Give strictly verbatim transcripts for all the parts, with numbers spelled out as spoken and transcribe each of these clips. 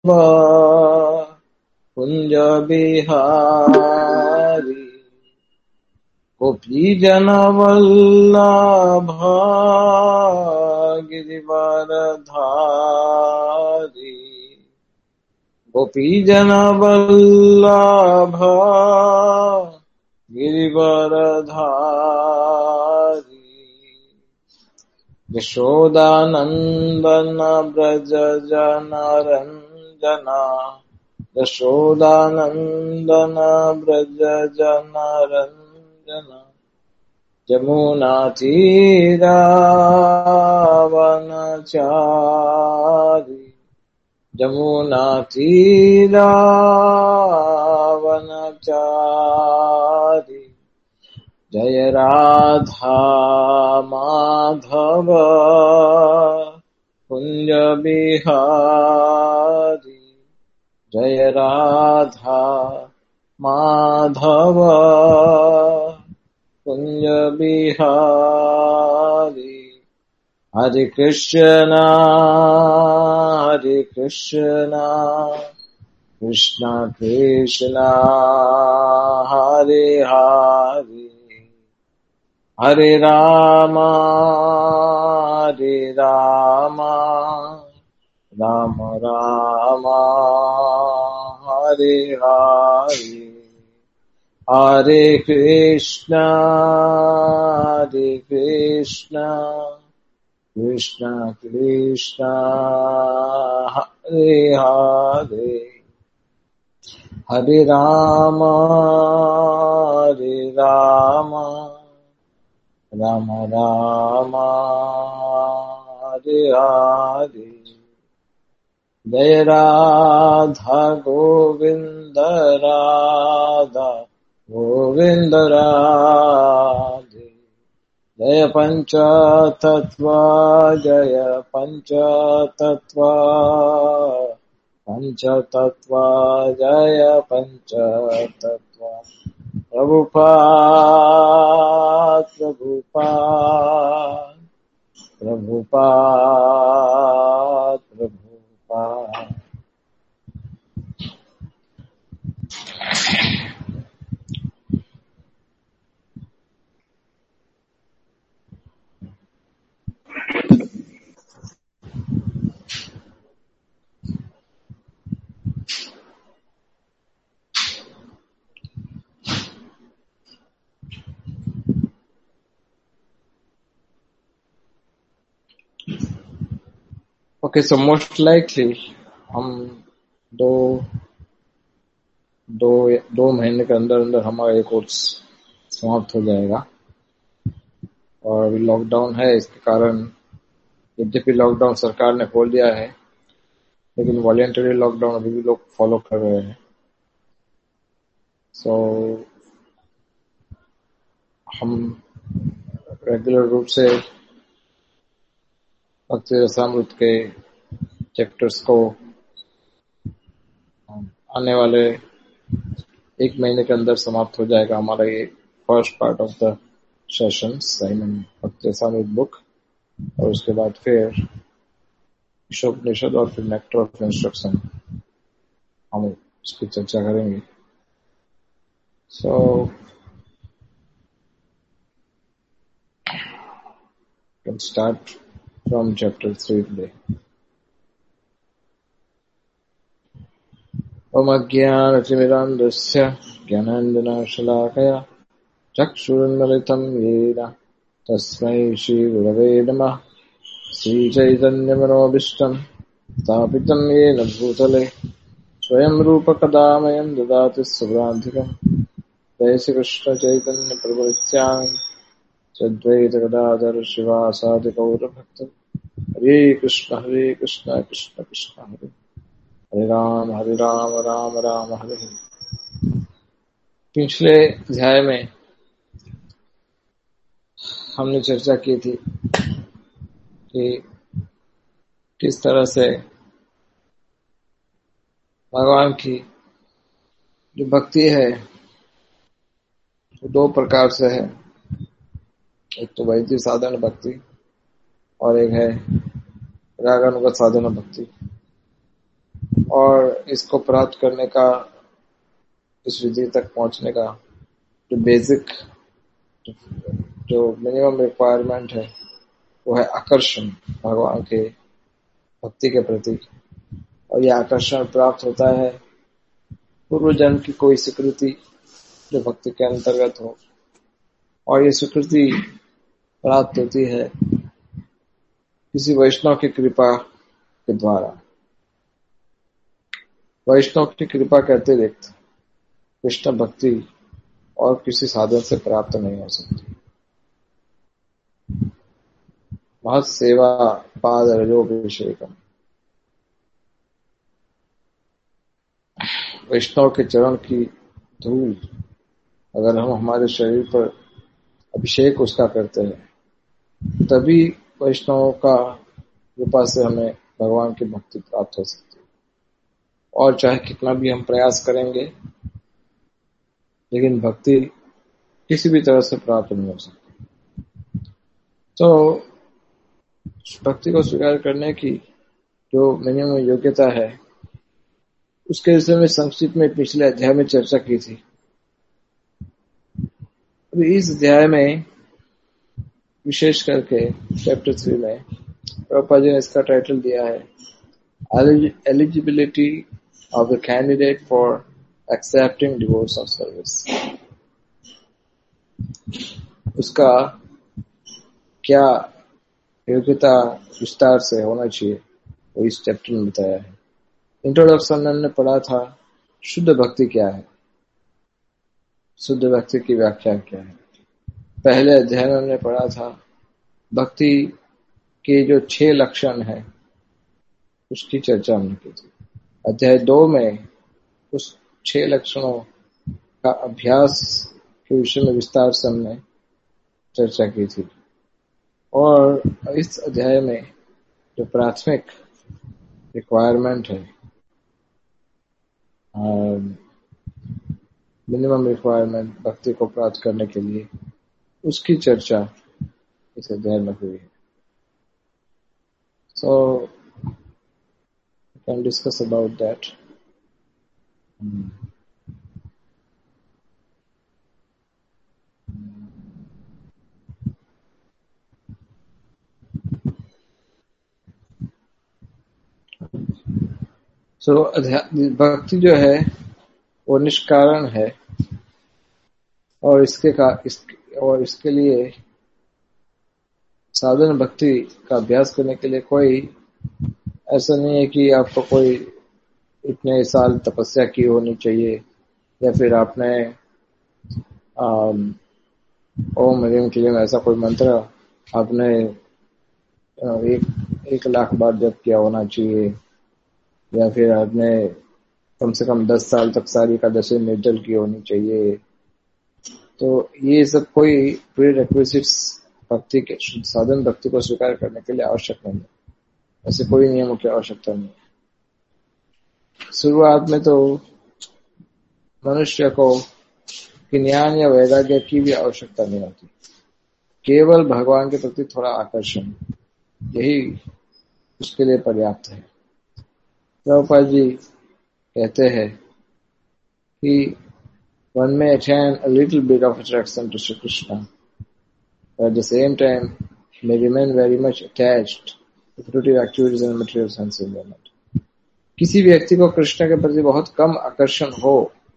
कुंज बिहारी गोपीजन वल्लभा गिरिवरधारी गोपीजन वल्लभा गिरिवरधारी यशोदानंदन ब्रज जनरंजना यशोदानंदन ब्रज जनरंजना यमुना तीरावनचारी यमुना तीरावनचारी जय राधा माधव कुंज बिहारी जय राधा माधव कुंज बिहारी हरे कृष्णा हरे कृष्णा कृष्णा कृष्णा हरे हरे हरे राम हरे राम राम राम हरे हरे हरे कृष्णा हरे कृष्णा कृष्णा कृष्णा हरे हरे हरे राम हरे राम राम राम हरे हरे जय राधा गोविंद राधा गोविंद राधे जय पंच तत्व जय पंच तत्व पंच तत्व जय पंच तत्व Prabhupada Prabhupada Prabhupada Prabhupada Okay, so most likely हम दो दो दो महीने के अंदर अंदर हमारा ये कोर्स समाप्त हो जाएगा और अभी लॉकडाउन है, इसके कारण यद्यपि लॉकडाउन सरकार ने खोल दिया है लेकिन वॉलेंटरी लॉकडाउन अभी भी लोग फॉलो कर रहे हैं। सो so, हम रेगुलर रूप से भक्ति रसामृत के चैप्टर्स को आने वाले एक महीने के अंदर समाप्त हो जाएगा हमारा ये first part of the sessions I mean Bhakti Rasamrita book, और उसके बाद फिर ईशोपनिषद और फिर नेक्टर ऑफ इंस्ट्रक्शन हम इसकी चर्चा करेंगे। सो so, can start from chapter three today. Om Ajnana-Timirandasya Jnanandana-Shalakaya Chakshurunmilitam Yena Tasmai Shri-Gurave Namah Sri Chaitanya-Manobishtam Sthapitam Yena Bhutale Swayam Rupa Kadamayam Dadati Subhadhikam Jai Shri Krishna Chaitanya Prabhu Nityananda Sadvaita Gadadhar Shivasadi Gaura Bhakta Hare Krishna Hare Krishna Krishna Krishna Hare हरे राम हरे राम राम राम हरे हरे। पिछले अध्याय में हमने चर्चा की थी कि किस तरह से भगवान की जो भक्ति है वो दो प्रकार से है, एक तो वैदिक साधन भक्ति और एक है रागानुगत साधन भक्ति। और इसको प्राप्त करने का, इस विधि तक पहुंचने का जो बेसिक, जो मिनिमम रिक्वायरमेंट है वो है आकर्षण भगवान के भक्ति के प्रति। और यह आकर्षण प्राप्त होता है पूर्व जन्म की कोई स्वीकृति जो भक्ति के अंतर्गत हो, और ये स्वीकृति प्राप्त होती है किसी वैष्णव की कृपा के द्वारा। वैष्णव की कृपा के अतिरिक्त कृष्ण भक्ति और किसी साधन से प्राप्त नहीं हो सकती। महत् सेवा पाद रजोभिषेकम, वैष्णव के चरण की धूल अगर हम हमारे शरीर पर अभिषेक उसका करते हैं, तभी वैष्णव का कृपा से हमें भगवान की भक्ति प्राप्त हो सकती है। और चाहे कितना भी हम प्रयास करेंगे, लेकिन भक्ति किसी भी तरह से प्राप्त नहीं हो सकती। तो भक्ति को स्वीकार करने की जो मिनिमम योग्यता है, उसके विषय में संक्षिप्त में पिछले अध्याय में चर्चा की थी। अभी इस अध्याय में विशेष करके चैप्टर थ्री में प्रभुपाद जी ने इसका टाइटल दिया है eligibility of the candidate for accepting divorce of service. उसका क्या योग्यता विस्तार से होना चाहिए वो इस चैप्टर में बताया है। इंट्रोडक्शन में हमने पढ़ा था शुद्ध भक्ति क्या है, शुद्ध भक्ति की व्याख्या क्या है। पहले अध्याय में हमने पढ़ा था भक्ति के जो छह लक्षण है उसकी चर्चा हमने की थी। अध्याय दो में उस छह लक्षणों का अभ्यास के विषय में विस्तार से हमने चर्चा की थी। और इस अध्याय में जो प्राथमिक रिक्वायरमेंट है, मिनिमम रिक्वायरमेंट भक्ति को प्राप्त करने के लिए, उसकी चर्चा इस अध्याय में हुई है। सो we can discuss about that. So so, भक्ति जो है वो निष्कारण है, और इसके का इस, और इसके लिए साधन भक्ति का अभ्यास करने के लिए कोई ऐसा नहीं है कि आपको कोई इतने साल तपस्या की होनी चाहिए, या फिर आपने ओम ह्रीम क्लीम ऐसा कोई मंत्र आपने एक एक लाख बार जप किया होना चाहिए, या फिर आपने कम से कम दस साल तक सारी एकादशी निर्जल की होनी चाहिए। तो ये सब कोई प्री रिक्विजिट्स भक्ति के साधन भक्ति को स्वीकार करने के लिए आवश्यक नहीं है। ऐसे कोई नियमों की आवश्यकता नहीं है। शुरुआत में तो मनुष्य को ज्ञान या वैराग्य की भी आवश्यकता नहीं होती, केवल भगवान के प्रति थोड़ा आकर्षण, यही उसके लिए पर्याप्त है। प्रभुपाद जी कहते हैं कि one may attain a little bit of attraction to Shri Krishna, but at the same time may remain very much attached to fruitive activities and material sense enjoyment. किसी व्यक्ति को कृष्ण के प्रति बहुत कम आकर्षण हो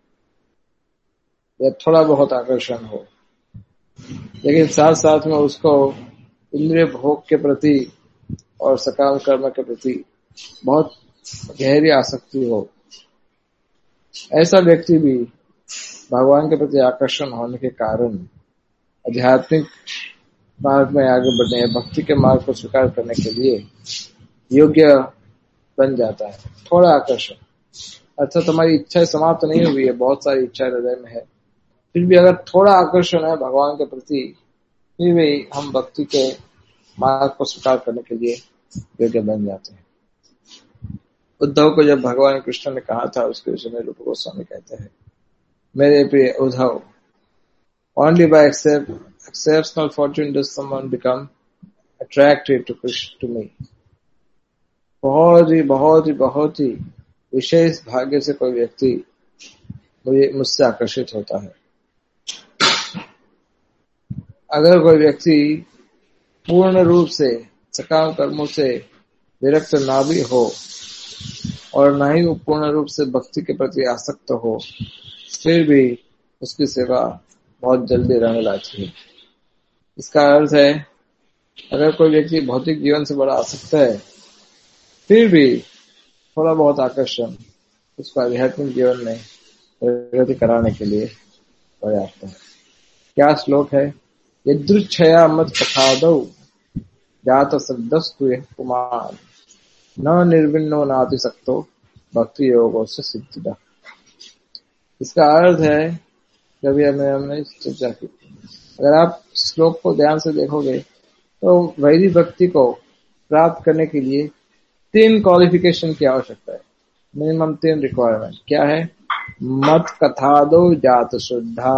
या थोड़ा बहुत आकर्षण हो, लेकिन साथ साथ में उसको इंद्रिय भोग के प्रति और सकाम कर्म के प्रति बहुत गहरी आसक्ति हो, ऐसा व्यक्ति भी भगवान के प्रति आकर्षण होने के कारण आध्यात्मिक मार्ग में आगे बढ़ने या भक्ति के मार्ग को स्वीकार करने के लिए योग्य बन जाता है। थोड़ा आकर्षण अर्थात हमारी इच्छाएं समाप्त नहीं हुई है, बहुत सारी इच्छाएं हृदय में है, फिर भी अगर थोड़ा आकर्षण है भगवान के प्रति, फिर भी हम भक्ति के मार्ग को स्वीकार करने के लिए योग्य बन जाते हैं। उद्धव को जब भगवान कृष्ण ने कहा था, उसके विषय में रूप गोस्वामी कहते हैं, मेरे प्रिय Uddhav, only by accept, exceptional fortune does someone become attracted to Krishna, to me. बहुत ही बहुत ही बहुत ही विशेष भाग्य से कोई व्यक्ति मुझे मुझसे आकर्षित होता है। अगर कोई व्यक्ति पूर्ण रूप से सकाम कर्मों से विरक्त ना भी हो और ना ही वो पूर्ण रूप से भक्ति के प्रति आसक्त हो, फिर भी उसकी सेवा बहुत जल्दी रहने लगती है। इसका अर्थ है, अगर कोई व्यक्ति भौतिक जीवन से बड़ा आसक्त है, फिर भी थोड़ा बहुत आकर्षण उसको आध्यात्मिक जीवन में प्रगति कराने के लिए पर्याप्त है। क्या श्लोक है? यदृच्छया मत कथादौ जात सद्दस्तु यः पुमान् न निर्विण्णो नातिसक्तो भक्ति योगो से सिद्धिदा। इसका अर्थ है, जब हमने हमने चर्चा की, अगर आप श्लोक को ध्यान से देखोगे तो वैदिक भक्ति को प्राप्त करने के लिए तीन क्वालिफिकेशन की आवश्यकता है। मिनिमम तीन रिक्वायरमेंट क्या है? मत कथादो जात श्रद्धा।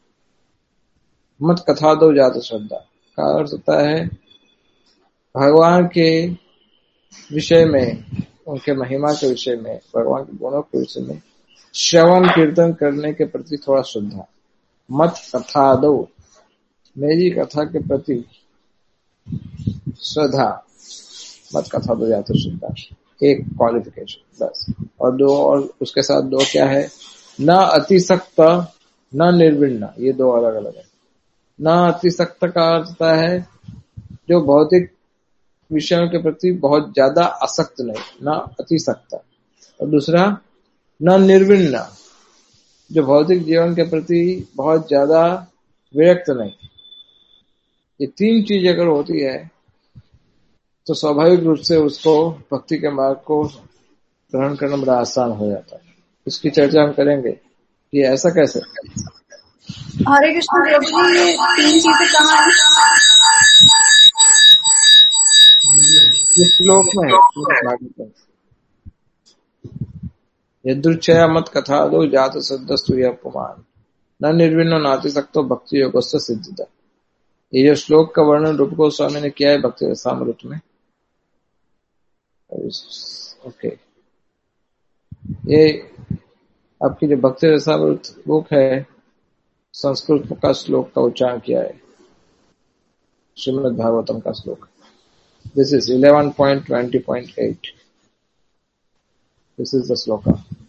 मत कथादो जात श्रद्धा का अर्थ होता है भगवान के विषय में, उनके महिमा के विषय में, भगवान के गुणों के विषय में श्रवण कीर्तन करने के प्रति थोड़ा श्रद्धा। मत कथादो, मेरी कथा के प्रति श्रद्धा। मत कथादो जात श्रद्धा एक क्वालिफिकेशन बस। और दो, और उसके साथ दो क्या है? न अतिसक्त न निर्विण्ण। ये दो अलग अलग है। न अतिसक्त का अर्थ होता है जो भौतिक विषयों के प्रति बहुत ज्यादा आसक्त नहीं, न अतिसक्त। और दूसरा न निर्विण्ण, जो भौतिक जीवन के प्रति बहुत ज्यादा विरक्त नहीं। ये तीन चीज अगर होती है तो स्वाभाविक रूप से उसको भक्ति के मार्ग को ग्रहण करना बड़ा आसान हो जाता है। इसकी चर्चा हम करेंगे कि ऐसा कैसे। हरे कृष्ण प्रभु जी, ये तीन चीजें कहाँ हैं? इस श्लोक में है। यदृच्छया मत कथा दो जात सद्दस्तु यः पुमान् न निर्विण्णो नातिसक्तो भक्ति योगस्य सिद्धिदा। ये जो श्लोक का वर्णन रूप गोस्वामी ने किया है भक्ति रसामृत में। ओके, ये आपकी जो भक्ति रसामृत बुक है, संस्कृत का श्लोक का उच्चारण किया है, श्रीमद् भागवतम का श्लोक। This is eleven point twenty point eight. This is the shloka.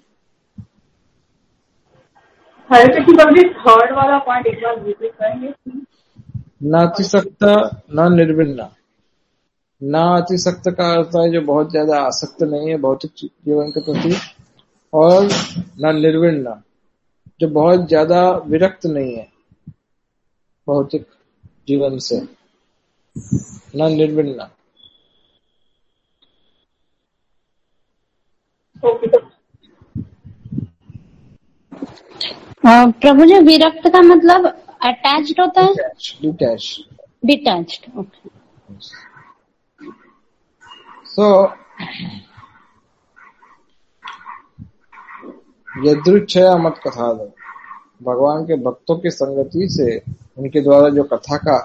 Hare Krishna Prabhu ji, third वाला पॉइंट एक बार रिपीट करेंगे? नातिसक्त न निर्विण्ण। ना अतिसक्त का अर्थ है जो बहुत ज्यादा आसक्त नहीं है भौतिक जीवन के प्रति, और न निर्विण्ण, जो बहुत ज्यादा विरक्त नहीं है भौतिक जीवन से। न निर्विण्ण। प्रभु जी, विरक्त का मतलब अटैच्ड होता है? डिटैच्ड। Detached, okay. सो यदृच्छया मत कथा दो। भगवान के भक्तों की संगति से उनके द्वारा जो कथा का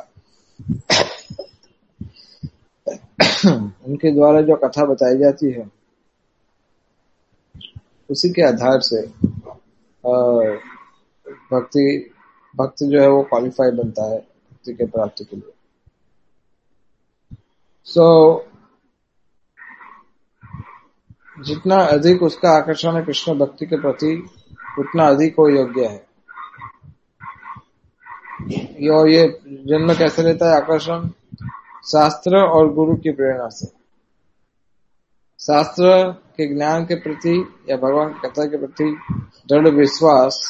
उनके द्वारा जो कथा बताई जाती है, उसी के आधार से भक्ति भक्त जो है वो क्वालिफाई बनता है भक्ति के प्राप्ति के लिए। सो so, जितना अधिक उसका आकर्षण है कृष्ण भक्ति के प्रति, उतना अधिक वो योग्य है। और ये जन्म कैसे लेता है आकर्षण? शास्त्र और गुरु की प्रेरणा से। शास्त्र के ज्ञान के प्रति या भगवान की कथा के प्रति दृढ़ विश्वास,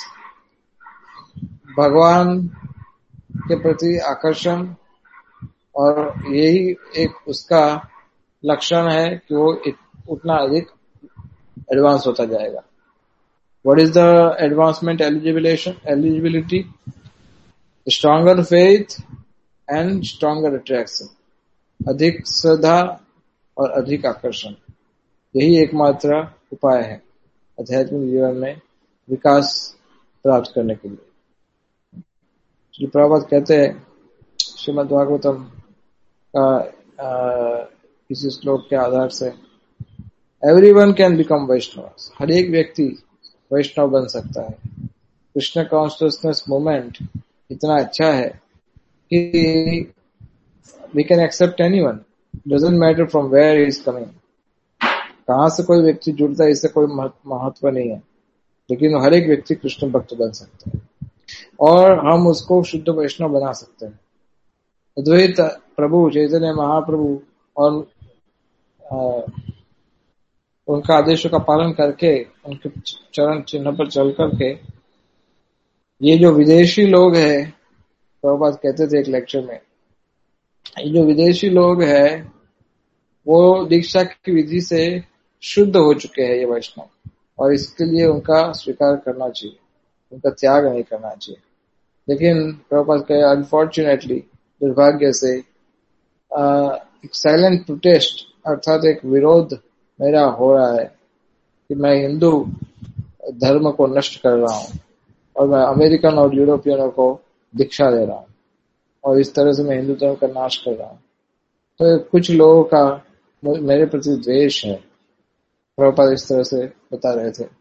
भगवान के प्रति आकर्षण, और यही एक उसका लक्षण है कि वो उतना अधिक एडवांस होता जाएगा। What is the advancement eligibility? Stronger faith and stronger attraction. अधिक श्रद्धा और अधिक आकर्षण, यही एकमात्र उपाय है आध्यात्मिक जीवन में विकास प्राप्त करने के लिए। श्री प्रभुपाद कहते हैं श्रीमद् भागवतम का किसी श्लोक के आधार से एवरीवन कैन बिकम वैष्णव, हर एक व्यक्ति वैष्णव बन सकता है। कृष्ण कॉन्शियसनेस मूवमेंट इतना अच्छा है कि we can accept anyone, doesn't matter from where he is coming. कहां से कोई व्यक्ति जुड़ता है इससे कोई महत्व नहीं है, लेकिन हर एक व्यक्ति कृष्ण भक्त बन सकता है और हम उसको शुद्ध वैष्णव बना सकते हैं। अद्वैत प्रभु चैतन्य महाप्रभु और आ, उनका आदेशों का पालन करके, उनके चरण चिन्ह पर चल करके, ये जो विदेशी लोग हैं, प्रभुपाद कहते थे एक लेक्चर में, ये जो विदेशी लोग हैं वो दीक्षा की विधि से शुद्ध हो चुके हैं ये वैष्णव, और इसके लिए उनका स्वीकार करना चाहिए, उनका त्याग नहीं करना चाहिए। लेकिन प्रभुपाद कहे अनफॉर्चुनेटली, दुर्भाग्य से, एक साइलेंट प्रोटेस्ट अर्थात एक विरोध मेरा हो रहा है कि मैं हिंदू धर्म को नष्ट कर रहा हूँ और मैं अमेरिकन और यूरोपियनों को दीक्षा दे रहा हूँ और इस तरह से मैं हिंदू धर्म का नाश कर रहा हूँ। तो कुछ लोगों का मेरे प्रति द्वेष है, प्रभुपाद इस तरह से बता रहे थे।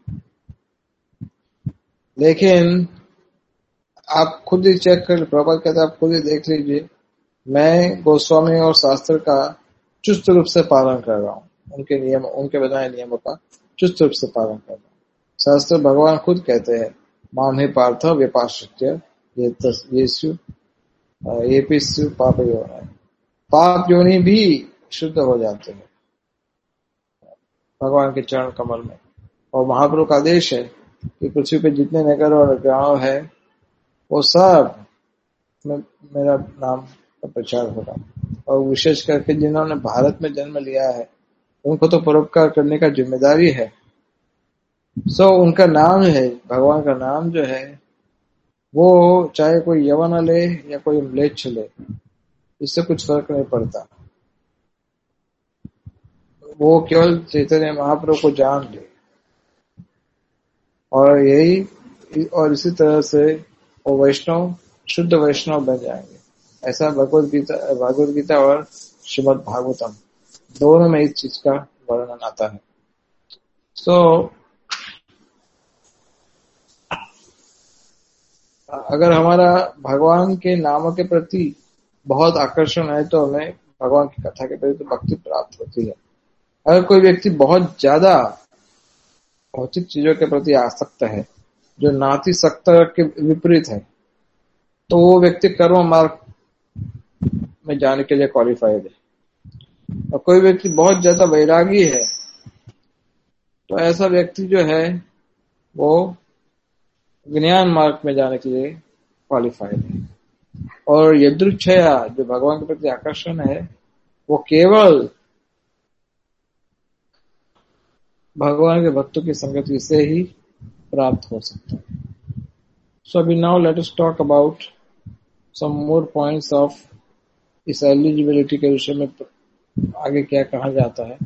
लेकिन आप खुद ही चेक कर, प्रभुपाद कहते आप खुद ही देख लीजिए, मैं गोस्वामी और शास्त्र का चुस्त रूप से पालन कर रहा हूँ, उनके नियम, उनके बनाए नियमों का चुस्त रूप से पालन कर रहा हूँ। शास्त्र भगवान खुद कहते हैं, माम ही पार्थ व्यपाश्रित्य येषु येपिषु पाप योनि, पाप योनि भी शुद्ध हो जाते हैं भगवान के चरण कमल में। और महाप्रभु का आदेश है कि पृथ्वी पे जितने नगर और गांव है वो सब में मेरा नाम का प्रचार होगा, और विशेष करके जिन्होंने भारत में जन्म लिया है उनको तो परोपकार करने का जिम्मेदारी है। सो so, उनका नाम है, भगवान का नाम जो है वो चाहे कोई यवन ले या कोई म्लेच्छ ले, इससे कुछ फर्क नहीं पड़ता, वो केवल चैतन्य महाप्रभु को जान ले। और यही और इसी तरह से वो वैष्णव शुद्ध वैष्णव बन जाएंगे। ऐसा भगवद गीता भगवद गीता और श्रीमद् भागवतम दोनों में इस चीज का वर्णन आता है। सो so, अगर हमारा भगवान के नाम के प्रति बहुत आकर्षण है तो हमें भगवान की कथा के प्रति तो भक्ति प्राप्त होती है। अगर कोई व्यक्ति बहुत ज्यादा भौतिक चीजों के प्रति आसक्त है, जो नाती सक्त के विपरीत है, तो वो व्यक्ति कर्म मार्ग में जाने के लिए क्वालिफाइड है। और कोई व्यक्ति बहुत ज्यादा वैरागी है तो ऐसा व्यक्ति जो है वो ज्ञान मार्ग में जाने के लिए क्वालिफाइड है। और यदृच्छया जो भगवान के प्रति आकर्षण है वो केवल भगवान के भक्तों की संगति से ही प्राप्त हो सकता है। सो अभी now let us talk about some more points of इस एलिजिबिलिटी के विषय में आगे क्या कहा जाता है।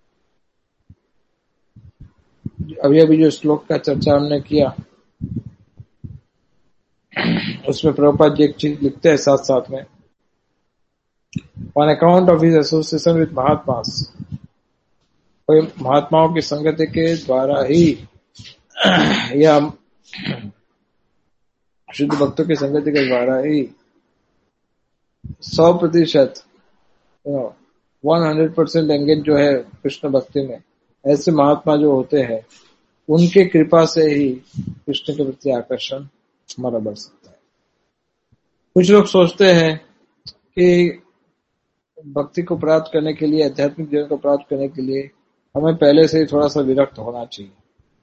अभी अभी जो श्लोक का चर्चा हमने किया उसमें प्रभुपाद जी एक चीज लिखते हैं साथ साथ में, on account of his association with mahatmas, कोई महात्माओं की संगति के द्वारा ही या शुद्ध भक्तों की संगति के द्वारा ही सौ प्रतिशत वन हंड्रेड परसेंट एंगेज जो है कृष्ण भक्ति में, ऐसे महात्मा जो होते हैं उनके कृपा से ही कृष्ण के प्रति आकर्षण हमारा बढ़ सकता है। कुछ लोग सोचते हैं कि भक्ति को प्राप्त करने के लिए, आध्यात्मिक जीवन को प्राप्त करने के लिए हमें पहले से ही थोड़ा सा विरक्त होना चाहिए,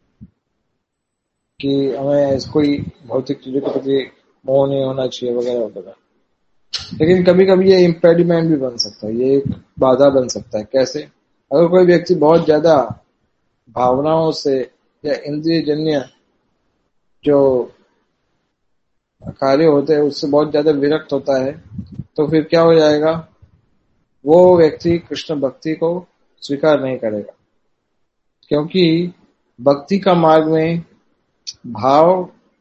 कि हमें कोई भौतिक चीजों के प्रति मोह नहीं होना चाहिए वगैरह वगैरह। लेकिन कभी कभी ये इम्पेडिमेंट भी बन सकता है, ये एक बाधा बन सकता है। कैसे? अगर कोई व्यक्ति बहुत ज्यादा भावनाओं से या इंद्रिय जन्य जो कार्य होते हैं उससे बहुत ज्यादा विरक्त होता है, तो फिर क्या हो जाएगा, वो व्यक्ति कृष्ण भक्ति को स्वीकार नहीं करेगा। क्योंकि भक्ति का मार्ग में भाव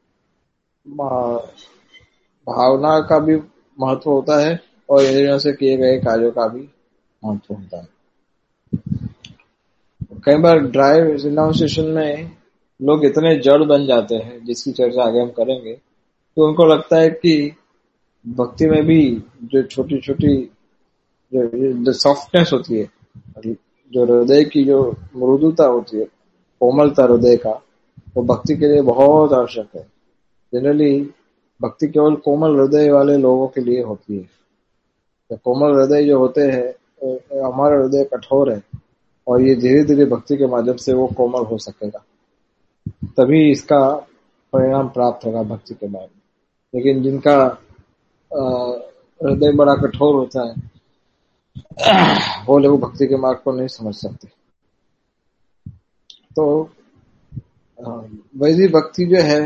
भावना का भी महत्व होता है और इंद्रियों से किए गए कार्यों का भी महत्व होता है। कई बार ड्राई रिनाउंसिएशन में लोग इतने जड़ बन जाते हैं, जिसकी चर्चा आगे हम करेंगे, तो उनको लगता है कि भक्ति में भी जो छोटी छोटी जो सॉफ्टनेस होती है, जो हृदय की जो मृदुता होती है, कोमलता हृदय का, वो भक्ति के लिए बहुत आवश्यक है। जनरली भक्ति केवल कोमल हृदय वाले लोगों के लिए होती है। तो कोमल हृदय जो होते हैं, हमारा हृदय कठोर है और ये धीरे धीरे भक्ति के माध्यम से वो कोमल हो सकेगा, तभी इसका परिणाम प्राप्त होगा भक्ति के बाद। लेकिन जिनका हृदय बड़ा कठोर होता है, वो लोग भक्ति के मार्ग को नहीं समझ सकते। तो वैदिक भक्ति जो है,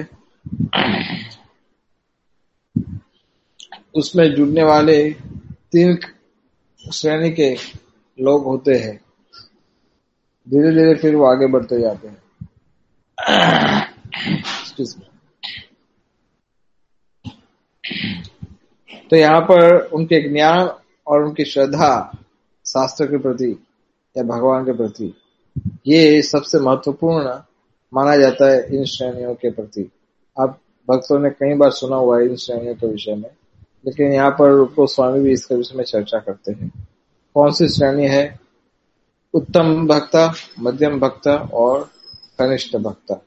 उसमें जुड़ने वाले तीन श्रेणी के लोग होते हैं। धीरे धीरे फिर वो आगे बढ़ते जाते हैं। तो यहाँ पर उनके ज्ञान और उनकी श्रद्धा शास्त्र के प्रति या भगवान के प्रति, ये सबसे महत्वपूर्ण माना जाता है इन श्रेणियों के प्रति। आप भक्तों ने कई बार सुना हुआ है इन श्रेणियों के विषय में, लेकिन यहाँ पर रूप स्वामी भी इसके विषय में चर्चा करते हैं। कौन सी श्रेणी है? उत्तम भक्ता, मध्यम भक्ता और कनिष्ठ भक्ता।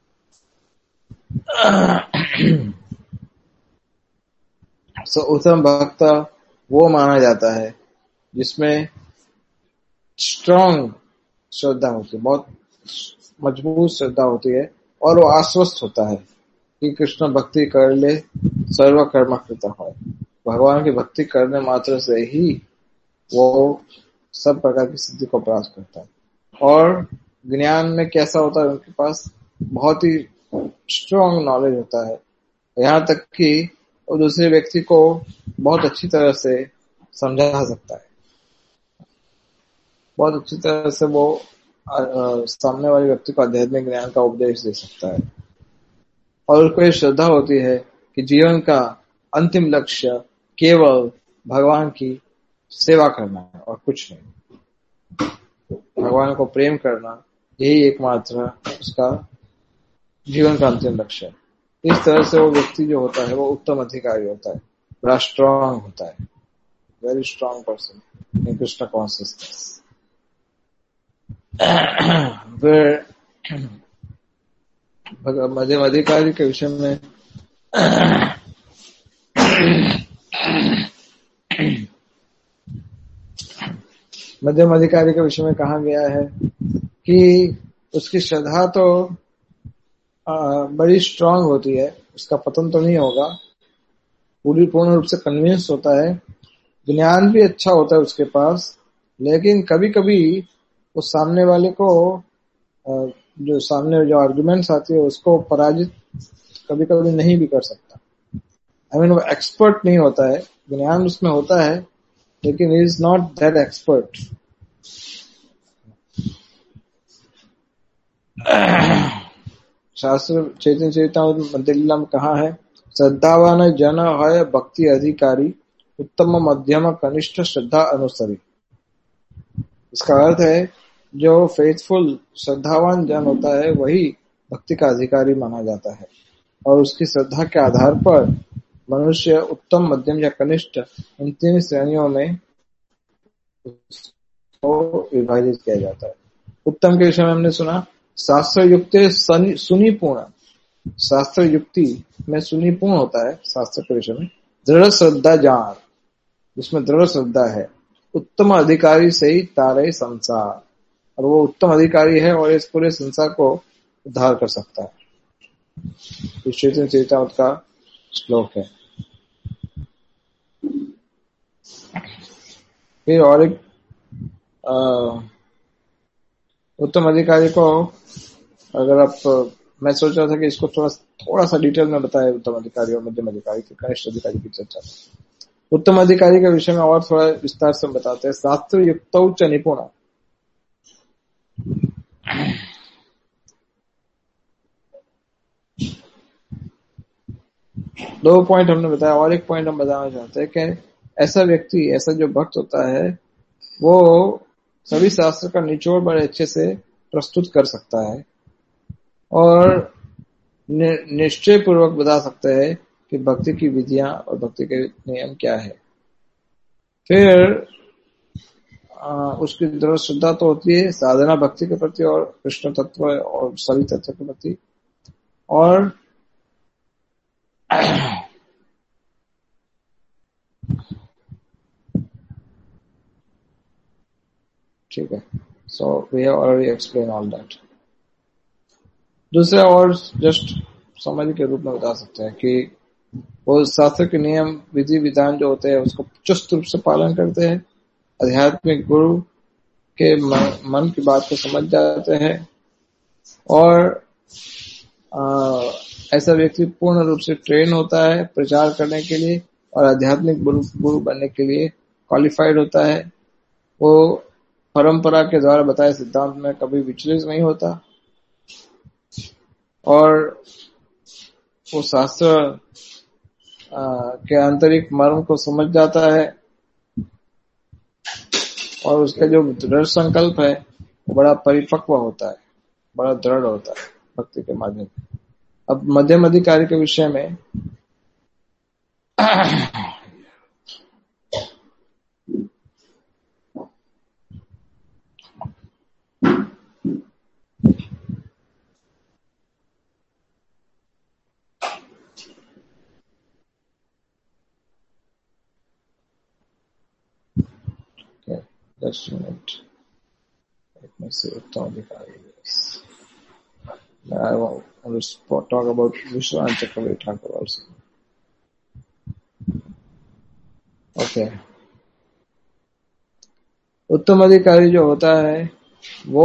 so, उत्तम भक्ता वो माना जाता है जिसमें स्ट्रॉन्ग श्रद्धा होती है, बहुत मजबूत श्रद्धा होती है, और वो आश्वस्त होता है कि कृष्ण भक्ति कर ले सर्व कर्म कृत हो। भगवान की भक्ति करने मात्र से ही वो सब प्रकार की सिद्धि को प्राप्त करता है। और ज्ञान में कैसा होता है? उनके पास बहुत ही स्ट्रॉन्ग नॉलेज होता है, यहाँ तक कि वो दूसरे व्यक्ति को बहुत अच्छी तरह से समझा सकता है, बहुत अच्छी तरह से वो आ, आ, सामने वाले व्यक्ति को आध्यात्मिक ज्ञान का उपदेश दे सकता है। और उसको ये श्रद्धा होती है कि जीवन का अंतिम लक्ष्य केवल भगवान की सेवा करना है और कुछ नहीं। भगवान को प्रेम करना, यही एकमात्र उसका जीवन का अंतिम लक्ष्य है। इस तरह से वो व्यक्ति जो होता है वो उत्तम अधिकारी होता है, बड़ा स्ट्रांग होता है, very strong person in Krishna consciousness. फिर मध्यम अधिकारी के विषय में मध्यम अधिकारी के विषय में कहा गया है कि उसकी श्रद्धा तो आ, बड़ी स्ट्रांग होती है, उसका पतन तो नहीं होगा, पूरी पूर्ण रूप से कन्विंस होता है, ज्ञान भी अच्छा होता है उसके पास, लेकिन कभी कभी वो सामने वाले को आ, जो सामने जो आर्गुमेंट्स आती है उसको पराजित कभी कभी नहीं भी कर सकता। आई मीन वो एक्सपर्ट नहीं होता है, ज्ञान उसमें होता है लेकिन he is not that expert. शास्त्र चैतन्य चरितामृत मध्य लीला में कहा है, श्रद्धावान जन है भक्ति अधिकारी, उत्तम मध्यम कनिष्ठ श्रद्धा अनुसरी। इसका अर्थ है जो फेथफुल श्रद्धावान जन होता है वही भक्ति का अधिकारी माना जाता है, और उसकी श्रद्धा के आधार पर मनुष्य उत्तम मध्यम या कनिष्ठ इन तीन श्रेणियों में उसको विभाजित किया जाता है। उत्तम के विषय में हमने सुना, शास्त्र युक्त सुनिपूर्ण, शास्त्र युक्ति में सुनिपूर्ण होता है शास्त्र के विषय में, दृढ़ श्रद्धा जान, जिसमें दृढ़ श्रद्धा है, उत्तम अधिकारी से ही तारे संसार, और वो उत्तम अधिकारी है और इस पूरे संसार को उद्धार कर सकता है। चैतन्य चरितामृत का श्लोक है। फिर और एक उत्तम अधिकारी को अगर आप, मैं सोच रहा था कि इसको थोड़ा थोड़ा सा डिटेल में बताए उत्तम अधिकारी और मध्यम अधिकारी की, कनिष्ठ अधिकारी की चर्चा। उत्तम अधिकारी के विषय में और थोड़ा विस्तार से बताते हैं। शास्त्र युक्त उच्च निपुण, दो पॉइंट हमने बताया, और एक पॉइंट हम बताना चाहते हैं कि ऐसा व्यक्ति, ऐसा जो भक्त होता है वो सभी शास्त्र का निचोड़ बड़े अच्छे से प्रस्तुत कर सकता है और नि- निश्चय पूर्वक बता सकता है कि भक्ति की विधियां और भक्ति के नियम क्या है। फिर आ, उसकी दृढ़ श्रद्धा तो होती है साधना भक्ति के प्रति और कृष्ण तत्व और सभी तत्व के प्रति। और ठीक है, so we have already explain all that. दूसरा और जस्ट समझ के रूप में बता सकते हैं कि वो शास्त्र के नियम विधि विधान जो होते हैं उसको चुस्त रूप से पालन करते हैं, आध्यात्मिक गुरु के मन, मन की बात को समझ जाते हैं और आ, ऐसा व्यक्ति पूर्ण रूप से ट्रेन होता है प्रचार करने के लिए और आध्यात्मिक गुरु गुरु बनने के लिए क्वालिफाइड होता है। वो परंपरा के द्वारा बताए सिद्धांत में कभी विचलित नहीं होता और वो शास्त्र के आंतरिक मर्म को समझ जाता है और उसका जो दृढ़ संकल्प है वो बड़ा परिपक्व होता है, बड़ा दृढ़ होता है भक्ति के माध्यम से। अब मध्यम अधिकारी के विषय में okay, just a minute. Let me see उत्तम अधिकारी। I want to talk about Vishwanath Chakravarti Thakur also. Okay. उत्तम अधिकारी जो होता है वो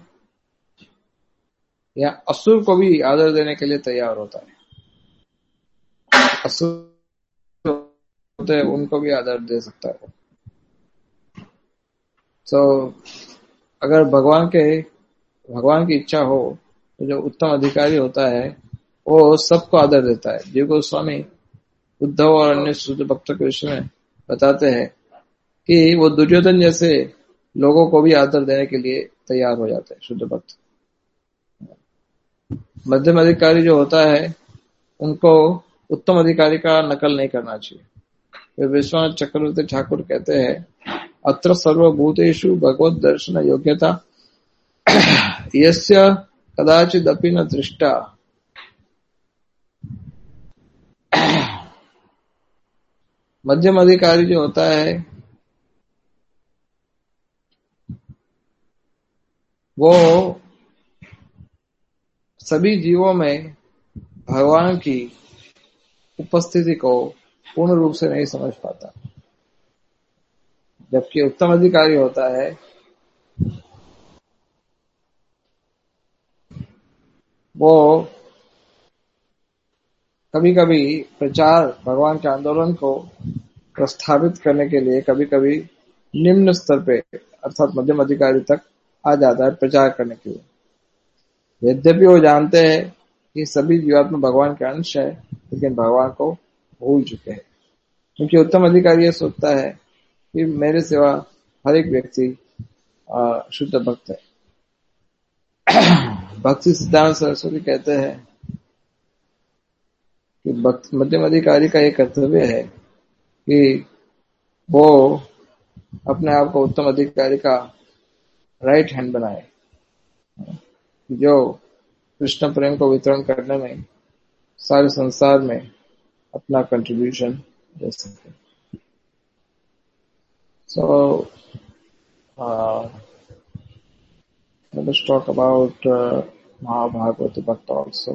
या असुर को भी आदर देने के लिए तैयार होता है। असुर होते हैं उनको भी आदर दे सकता है। तो so, अगर भगवान के भगवान की इच्छा हो तो जो उत्तम अधिकारी होता है वो सबको आदर देता है। जीव गोस्वामी उद्धव और अन्य शुद्ध भक्तों के विषय में बताते हैं कि वो दुर्योधन जैसे लोगों को भी आदर देने के लिए तैयार हो जाते हैं शुद्ध भक्त। मध्यम अधिकारी जो होता है उनको उत्तम अधिकारी का नकल नहीं करना चाहिए। विश्वनाथ चक्रवर्ती ठाकुर कहते हैं अत्र सर्वभूतेषु भगवत दर्शन योग्यता यस्य कदाचिदपि न दृष्टा। मध्यम अधिकारी जो होता है वो सभी जीवों में भगवान की उपस्थिति को पूर्ण रूप से नहीं समझ पाता, जबकि उत्तम अधिकारी होता है वो कभी कभी प्रचार भगवान के आंदोलन को प्रस्थापित करने के लिए कभी कभी निम्न स्तर पे अर्थात मध्यम अधिकारी तक आ जाता है प्रचार करने के लिए। यद्यपि वो जानते हैं कि सभी जीवात्मा भगवान के अंश है लेकिन भगवान को भूल चुके हैं, क्योंकि उत्तम अधिकारी ये सोचता है कि मेरे सिवा हर एक व्यक्ति शुद्ध भक्त है। भक्ति सिद्धांत सरस्वती कहते हैं कि भक्त मध्यम अधिकारी का एक कर्तव्य है कि वो अपने आप को उत्तम अधिकारी का राइट हैंड बनाए, जो कृष्ण प्रेम को वितरण करने में सारे संसार में अपना कंट्रीब्यूशन दे सके। So uh, let us talk about uh, Mahabharata Bhakta also.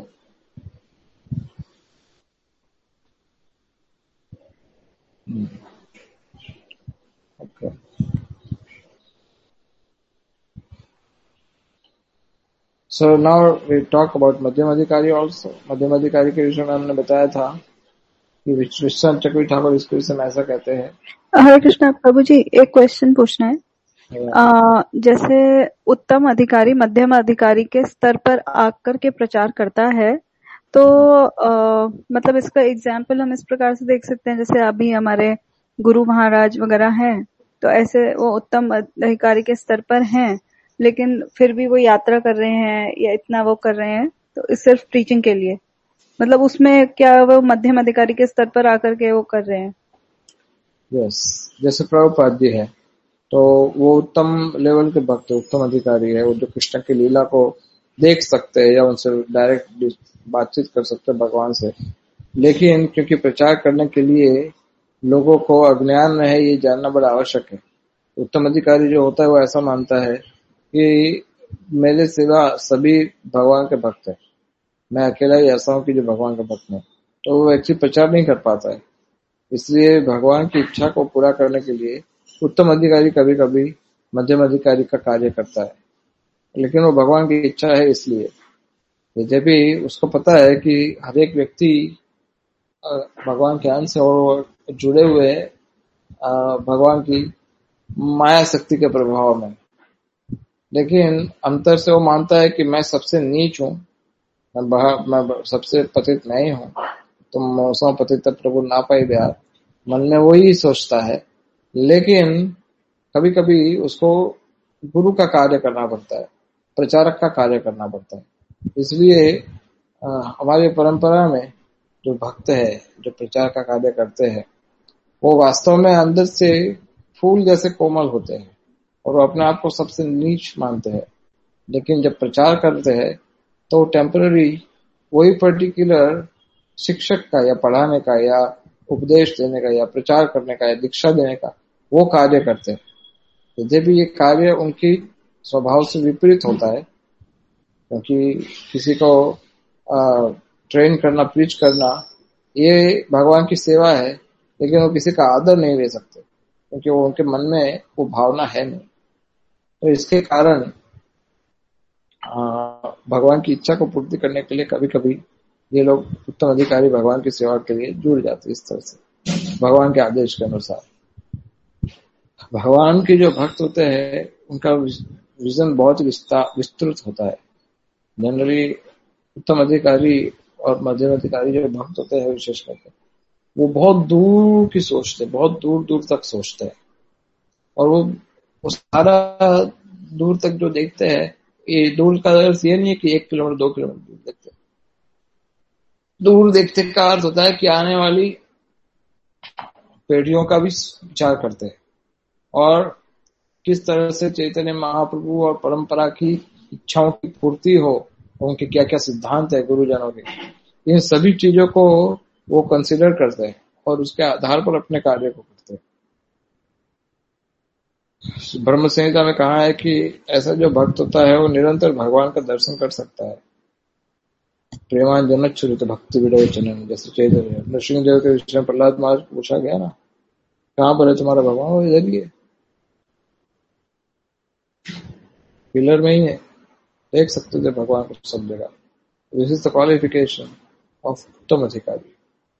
Hmm. Okay. So now we talk about मध्यम अधिकारी also. मध्यम अधिकारी के विषय में हमने बताया था कि विश्वनाथ चक्रवर्ती ठाकुर इसके विषय में ऐसा कहते हैं। हरे कृष्णा प्रभु जी, एक क्वेश्चन पूछना है। आ, जैसे उत्तम अधिकारी मध्यम अधिकारी के स्तर पर आकर के प्रचार करता है तो आ, मतलब इसका एग्जाम्पल हम इस प्रकार से देख सकते हैं, जैसे अभी हमारे गुरु महाराज वगैरह हैं तो ऐसे वो उत्तम अधिकारी के स्तर पर हैं, लेकिन फिर भी वो यात्रा कर रहे हैं या इतना वो कर रहे हैं तो सिर्फ टीचिंग के लिए, मतलब उसमें क्या वो मध्यम अधिकारी के स्तर पर आकर के वो कर रहे हैं? यस, जैसे प्रभुपाद जी है तो वो उत्तम लेवल के भक्त, उत्तम अधिकारी है, वो जो कृष्ण की लीला को देख सकते हैं या उनसे डायरेक्ट बातचीत कर सकते हैं भगवान से, लेकिन क्योंकि प्रचार करने के लिए लोगों को अज्ञान में है, ये जानना बड़ा आवश्यक है। उत्तम अधिकारी जो होता है वो ऐसा मानता है कि मेरे सिवा सभी भगवान के भक्त है, मैं अकेला ही ऐसा हूँ कि जो भगवान का भक्त है, तो वो एक्चुअली प्रचार नहीं कर पाता है। इसलिए भगवान की इच्छा को पूरा करने के लिए उत्तम अधिकारी कभी कभी मध्यम अधिकारी का कार्य करता है, लेकिन वो भगवान की इच्छा है। इसलिए जब भी उसको पता है कि हर एक व्यक्ति भगवान के अंश से और जुड़े हुए भगवान की माया शक्ति के प्रभाव में, लेकिन अंतर से वो मानता है कि मैं सबसे नीच हूँ, मैं, मैं सबसे पतित नहीं हूँ, तुम मौसम पतित प्रभु ना पाई ब्याह, मन में वही सोचता है। लेकिन कभी कभी उसको गुरु का कार्य करना पड़ता है, प्रचारक का कार्य करना पड़ता है। इसलिए हमारी परंपरा में जो भक्त है, जो प्रचार का कार्य करते हैं, वो वास्तव में अंदर से फूल जैसे कोमल होते हैं और वो अपने आप को सबसे नीच मानते हैं, लेकिन जब प्रचार करते हैं तो तो वही पर्टिकुलर शिक्षक का या पढ़ाने का या उपदेश देने का या प्रचार करने का या दीक्षा देने का वो कार्य करते हैं। तो जब भी ये कार्य उनकी स्वभाव से विपरीत होता है, क्योंकि किसी को आ, ट्रेन करना, प्रीच करना, ये भगवान की सेवा है, लेकिन वो किसी का आदर नहीं ले सकते क्योंकि वो उनके मन में वो भावना है नहीं। तो इसके कारण भगवान की इच्छा को पूर्ति करने के लिए कभी कभी ये लोग उत्तम अधिकारी भगवान की सेवा के लिए जुड़ जाते, इस तरह से भगवान के आदेश के अनुसार। भगवान के जो भक्त होते हैं उनका विजन बहुत विस्तृत होता है। जनरली उत्तम अधिकारी और मध्यम अधिकारी जो भक्त होते हैं विशेष करके, वो बहुत दूर की सोचते हैं, बहुत दूर दूर तक सोचते हैं, और वो, वो सारा दूर तक जो देखते हैं, ये दूर का अर्थ ये नहीं है कि एक किलोमीटर दो किलोमीटर दूर देखते हैं। दूर देखते का अर्थ होता है कि आने वाली पीढ़ियों का भी विचार करते हैं और किस तरह से चैतन्य महाप्रभु और परंपरा की इच्छाओं की पूर्ति हो, उनके क्या क्या सिद्धांत है गुरुजनों के, इन सभी चीजों को वो कंसिडर करते हैं और उसके आधार पर अपने कार्य को करते हैं। ब्रह्म संहिता में कहा है कि ऐसा जो भक्त होता है वो निरंतर भगवान का दर्शन कर सकता है। प्रेमान जनक चरित भक्ति विरोचन, जैसे चैतन्य नृसिंह देव के विषय प्रहलाद महाराज पूछा गया ना, कहाँ पर है तुम्हारा भगवान? वो इधर ही है, पिलर में ही है, देख सकते थे भगवान को सब जगह। This is the qualification of उत्तम अधिकारी।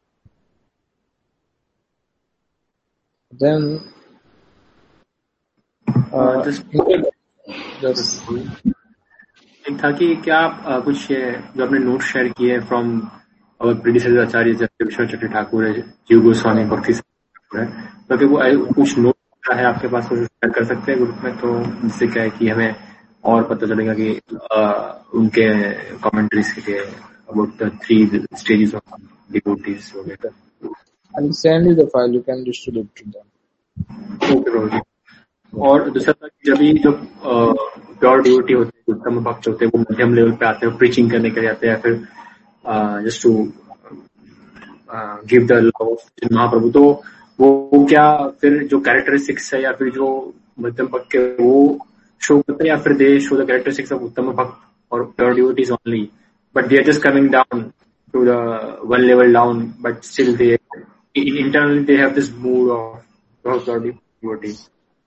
देन एक था कि क्या आप कुछ जो आपने नोट शेयर किए फ्रॉम अवर प्रीडिसेसर आचार्य जैसे विश्वनाथ चक्रवर्ती ठाकुर है, जीव गोस्वामी, भक्ति ठाकुर है, तो क्या वो कुछ नोट है आपके पास, कुछ शेयर कर सकते हैं ग्रुप में, तो जिससे क्या है कि हमें और पता चलेगा कि आ, उनके कमेंट्रीज के लिए about the three stages of devotees वगैरह। I'll send you the file, you can distribute to them. Okay. और दूसरा था कि जब भी जो प्योर डिवोटी होते हैं, उत्तम भक्त होते हैं, वो मध्यम लेवल पे आते हैं, प्रीचिंग करने के लिए आते हैं, फिर just to give the love of Mahaprabhu, तो वो, वो क्या फिर जो कैरेक्टरिस्टिक्स है या फिर जो मध्यम भक्त के वो शो करते हैं, या फिर they show the characteristics of उत्तम भक्त और pure devotees only, but they are just coming down to the one level down, but still they internally they have this mood of pure devotees.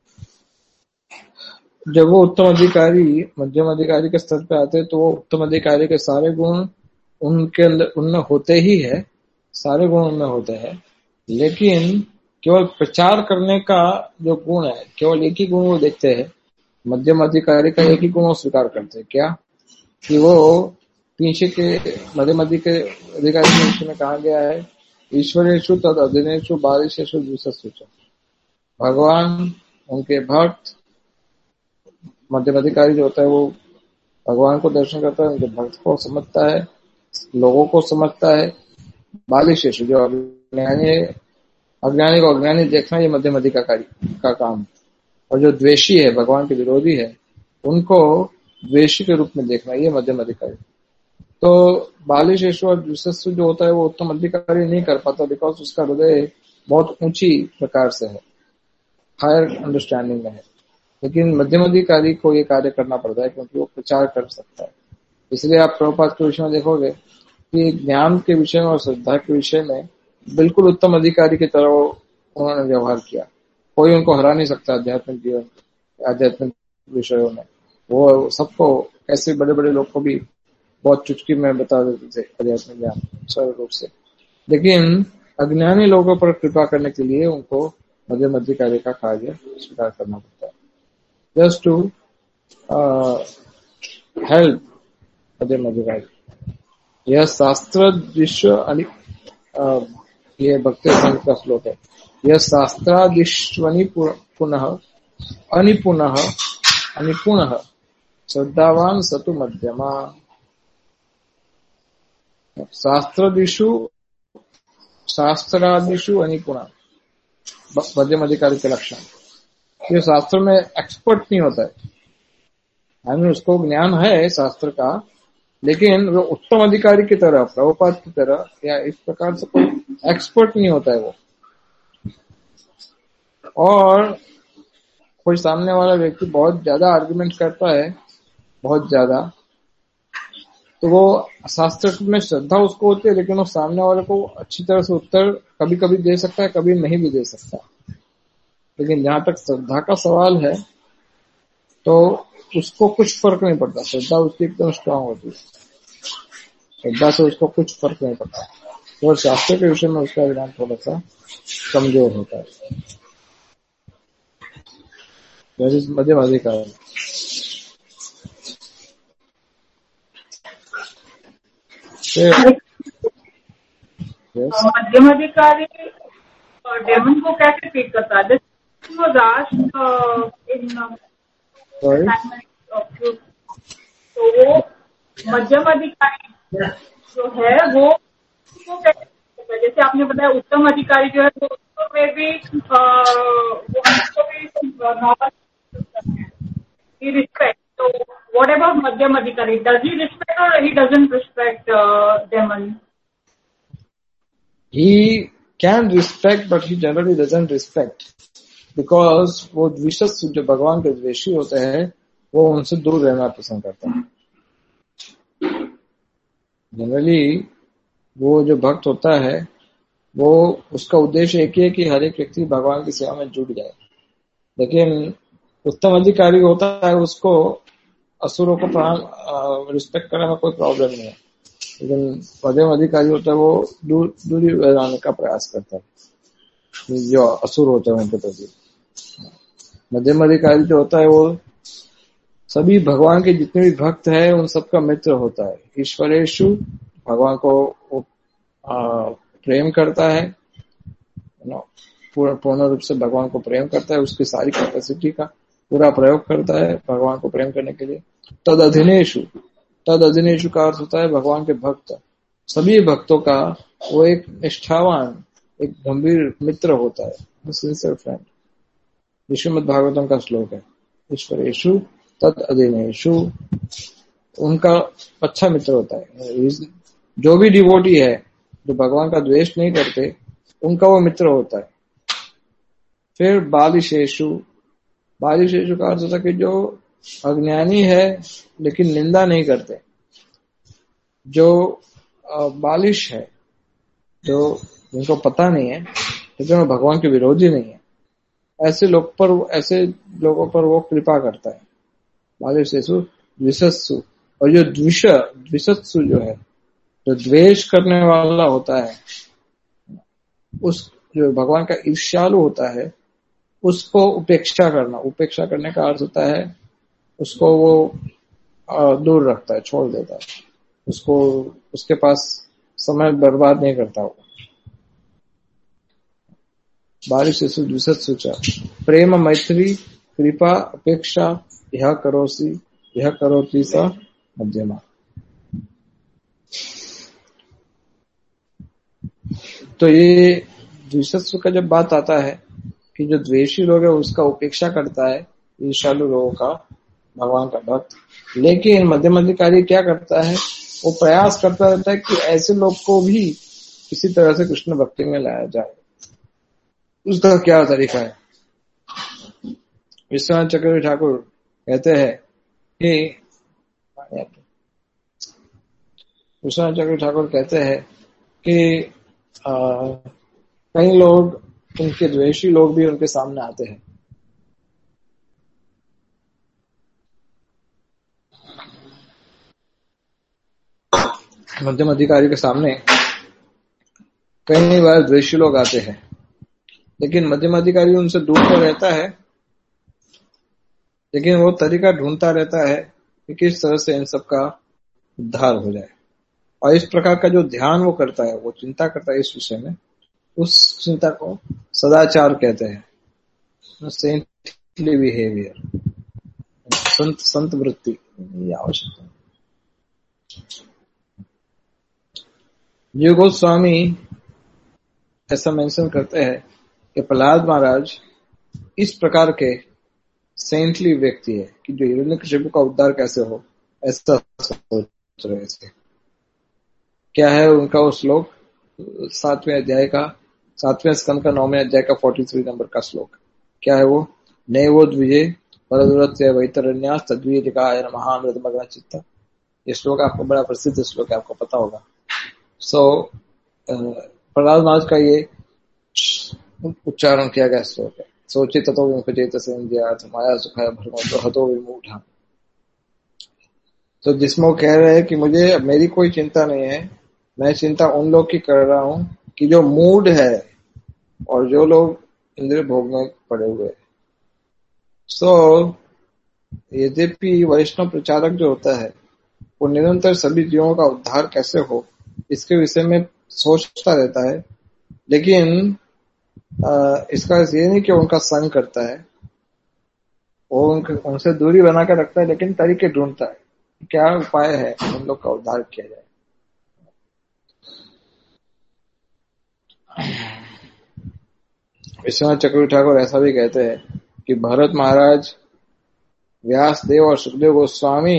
जब वो उत्तम अधिकारी मध्यम अधिकारी के स्तर पे आते हैं तो वो उत्तम अधिकारी के सारे गुण उनके अंदर उनमें होते ही है, सारे गुण उनमें होते हैं, लेकिन केवल प्रचार करने का जो गुण है, केवल एक ही गुण वो देखते हैं। मध्यम अधिकारी का एक ही गुण वो स्वीकार करते हैं, क्या कि वो पीछे के मध्यम अधिकारी के विषय में कहा गया है, ईश्वरेषु तद अधीनेषु बारिशेषु द्विषस्व, भगवान उनके भक्त, मध्यम अधिकारी जो होता है वो भगवान को दर्शन करता है, उनके भक्त को समझता है, लोगों को समझता है। बाली शेष जो अज्ञानी है, अज्ञानी को अज्ञानी देखना ये मध्यम अधिकारी का काम। और जो द्वेषी है, भगवान के विरोधी है, उनको द्वेषी के रूप में देखना ये मध्यम अधिकारी। तो बाली शेष और द्विशस्व जो होता है वो उत्तम अधिकारी नहीं कर पाता, बिकॉज उसका हृदय बहुत ऊंची प्रकार से है, हायर अंडरस्टैंडिंग में है। लेकिन मध्यम अधिकारी को ये कार्य करना पड़ता है क्योंकि वो प्रचार कर सकता है। इसलिए आप प्रभुपाद के विषय में देखोगे कि ज्ञान के विषय में और श्रद्धा के विषय में बिल्कुल उत्तम अधिकारी की तरह उन्होंने व्यवहार किया। कोई उनको हरा नहीं सकता आध्यात्मिक जीवन, आध्यात्मिक विषयों में। वो सबको, ऐसे बड़े बड़े लोग को भी बहुत चुटकी में बता देते थे आध्यात्मिक ज्ञान सरल रूप से। लेकिन अज्ञानी लोगों पर कृपा करने के लिए उनको मध्यम अधिकारी का कार्य स्वीकार करना पड़ता है, जस्ट टू हेल्प मध्यम अधिकारी। यह शास्त्र दृश्य, ये भक्ति संत का श्लोक है। यह शास्त्रादिश्वनि पुनः अनिपुनः अनिपुनः श्रद्धावान सतु मध्यमा। शास्त्रादिषु शास्त्रादिषु अनिपुणा मध्यम अधिकारी के लक्षण। ये शास्त्र में एक्सपर्ट नहीं होता है, यानी उसको ज्ञान है शास्त्र का, लेकिन वो उत्तम अधिकारी की तरह, प्रभुपाद की तरह या इस प्रकार से कोई एक्सपर्ट नहीं होता है वो। और कोई सामने वाला व्यक्ति बहुत ज्यादा आर्गुमेंट करता है, बहुत ज्यादा, तो वो शास्त्र में श्रद्धा उसको होती है, लेकिन वो सामने वाले को अच्छी तरह से उत्तर कभी कभी दे सकता है, कभी नहीं भी दे सकता। लेकिन जहां तक श्रद्धा का सवाल है तो उसको कुछ फर्क नहीं पड़ता, श्रद्धा उसकी एकदम स्ट्रांग होती है, श्रद्धा से उसको कुछ फर्क नहीं पड़ता। तो शास्त्र के विषय में उसका ज्ञान थोड़ा सा कमजोर होता है। मध्यम अधिकारी मध्यम अधिकारी डेमन को कैसे ट्रीट करता है? तो वो मध्यम अधिकारी जो है वो कैसे, जैसे आपने बताया उत्तम अधिकारी जो है वो में भी वो भी normal respect. So what about Madhyam Adhikari? Does he respect or he doesn't respect uh, Demon? He can respect, but he generally doesn't respect, because वो द्विशस्व जो भगवान के द्वेषी होते हैं वो उनसे दूर रहना पसंद करता है। जनरली वो जो भक्त होता है वो, उसका उद्देश्य एक ही है कि हर एक व्यक्ति भगवान की सेवा में जुट जाए। लेकिन उत्तम अधिकारी होता है, उसको असुरों को रिस्पेक्ट करने में कोई प्रॉब्लम नहीं है। लेकिन मध्यम अधिकारी होता है वो दूर दूरी बनाने का प्रयास करता है जो असुर होते हैं उनके प्रति। मध्यम अधिकारी जो होता है वो सभी भगवान के जितने भी भक्त हैं उन सबका मित्र होता है। ईश्वरेषु, भगवान को प्रेम करता है, पूर्ण रूप से भगवान को प्रेम करता है, उसकी सारी कैपेसिटी का पूरा प्रयोग करता है भगवान को प्रेम करने के लिए। तद अधीनेषु, तद अधीनेषु का अर्थ होता है भगवान के भक्त। सभी भक्तों का वो एक निष्ठावान, एक गंभीर मित्र होता है, सिंसियर फ्रेंड। श्रीमद् भागवतम का श्लोक है, ईश्वरेषु तद अधीनेषु, उनका अच्छा मित्र होता है। जो भी डिवोटी है जो भगवान का द्वेष नहीं करते उनका वो मित्र होता है। फिर बालिशेषु, बालिशेषु का अर्थ होता है कि जो अज्ञानी है लेकिन निंदा नहीं करते, जो बालिश है, जो जिनको पता नहीं है लेकिन वो भगवान के विरोधी नहीं है, ऐसे लोग पर ऐसे लोगों पर वो कृपा करता है। बालिशेषु द्विशस्सु, और जो द्विष द्विशस्सु जो है, जो द्वेष करने वाला होता है, उस जो भगवान का ईर्ष्यालु होता है उसको उपेक्षा करना। उपेक्षा करने का अर्थ होता है उसको वो दूर रखता है, छोड़ देता है, उसको उसके पास समय बर्बाद नहीं करता वो। बारिशेषु द्विषत्सु च प्रेम मैत्री कृपा अपेक्षा यह करोसि यह करोति स मध्यमा। तो ये द्विषत्सु का जब बात आता है कि जो द्वेषी लोग है उसका उपेक्षा करता है ईर्ष्यालु लोगों का भगवान का भक्त, लेकिन मध्यम अधिकारी क्या करता है, वो प्रयास करता रहता है कि ऐसे लोग को भी किसी तरह से कृष्ण भक्ति में लाया जाए। उसका क्या तरीका है? विश्वनाथ चक्रवर्ती ठाकुर कहते हैं कि विश्वनाथ चक्रवर्ती ठाकुर कहते हैं कि आ, कई लोग, उनके द्वेषी लोग भी उनके सामने आते हैं। मध्यम अधिकारी के सामने कई बार द्वेषी लोग आते हैं, लेकिन मध्यम अधिकारी उनसे दूर तो रहता है, लेकिन वो तरीका ढूंढता रहता है कि किस तरह से इन सब का उद्धार हो जाए। और इस प्रकार का जो ध्यान वो करता है, वो चिंता करता है इस विषय में, उस चिंता को सदाचार कहते हैं, सेंटली बिहेवियर, संत संत वृत्ति, ये आवश्यकता है। जीव गोस्वामी ऐसा मेंशन करते हैं कि प्रहलाद महाराज इस प्रकार के सेंटली व्यक्ति है कि जो हिरण्यकशिपु का उद्धार कैसे हो ऐसा सोच रहे थे। क्या है उनका वो श्लोक, सातवें अध्याय का, सातवें स्कंद का नौवें अध्याय का तैंतालीस नंबर का श्लोक, क्या है वो? नैवो द्विजे परदुरत्य वैतरण्यास तद्वीरिकाय नमः अमृतमग्न चित्त। ये श्लोक आपको बड़ा प्रसिद्ध श्लोक है, आपको पता होगा। सो प्रहलाद महाराज का ये उच्चारण किया गया श्लोक है। सोचे ततो विमुखचेत संध्यार्थ माया सुखाय भ्रमो हतो विमूढ़। तो जिसमें वो कह रहे हैं कि मुझे मेरी कोई चिंता नहीं है, मैं चिंता उन लोग की कर रहा हूं कि जो मूड है और जो लोग इंद्रिय भोग में पड़े हुए हैं। सो यद्यपि वैष्णव प्रचारक जो होता है वो निरंतर सभी जीवों का उद्धार कैसे हो इसके विषय में सोचता रहता है, लेकिन आ, इसका ये नहीं कि उनका संग करता है, वो उनसे दूरी बना कर रखता है, लेकिन तरीके ढूंढता है क्या उपाय है उन लोग का उद्धार किया जाए। विश्वनाथ चक्रवर्ती ठाकुर ऐसा भी कहते हैं कि भरत महाराज, व्यास देव और सुखदेव गोस्वामी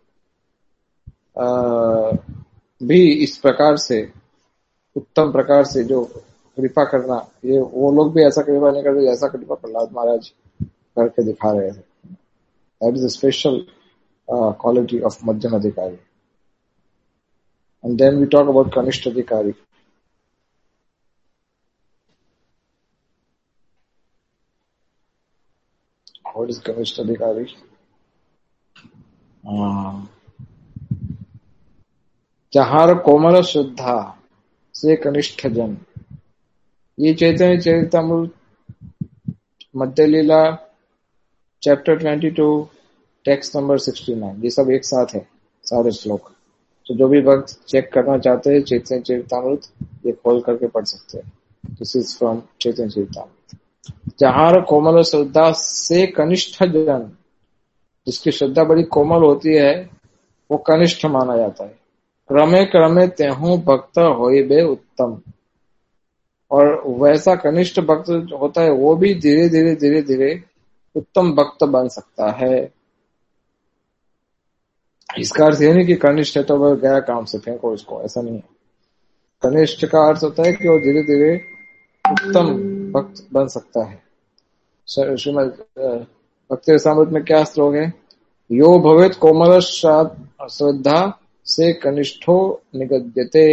भी इस प्रकार से उत्तम प्रकार से जो कृपा करना, ये वो लोग भी ऐसा कृपा नहीं करते जैसा कृपा प्रहलाद महाराज करके दिखा रहे थे। That is a special quality of मध्यम अधिकारी। And then we talk about कनिष्ठ अधिकारी। व्हाट इज कनिष्ठ अधिकारी? जहार कोमल श्रद्धा से कनिष्ठ जन। ये चैतन्य चरितामृत मध्य लीला चैप्टर बाईस टेक्स्ट नंबर उनहत्तर, ये सब एक साथ है सारे श्लोक। तो जो भी भक्त चेक करना चाहते हैं चैतन्य चरितामृत ये खोल करके पढ़ सकते हैं। This is from Chaitanya Charitamrita. जहार कोमल श्रद्धा से कनिष्ठ जन, जिसकी श्रद्धा बड़ी कोमल होती है वो कनिष्ठ माना जाता है। क्रमे क्रमे तेहू भक्त होए बे उत्तम। और वैसा कनिष्ठ भक्त होता है वो भी धीरे धीरे धीरे धीरे उत्तम भक्त बन सकता है। इसका अर्थ ये नहीं कि कनिष्ठ है तो वह गया काम से फेंको इसको, ऐसा नहीं है। कनिष्ठ का अर्थ होता है कि वो धीरे धीरे उत्तम भक्त बन सकता है। श्रीमद् भक्ति रसामृत में क्या श्लोक है? यो भवेत कोमल श्रद्धा से कनिष्ठो निगद्यते,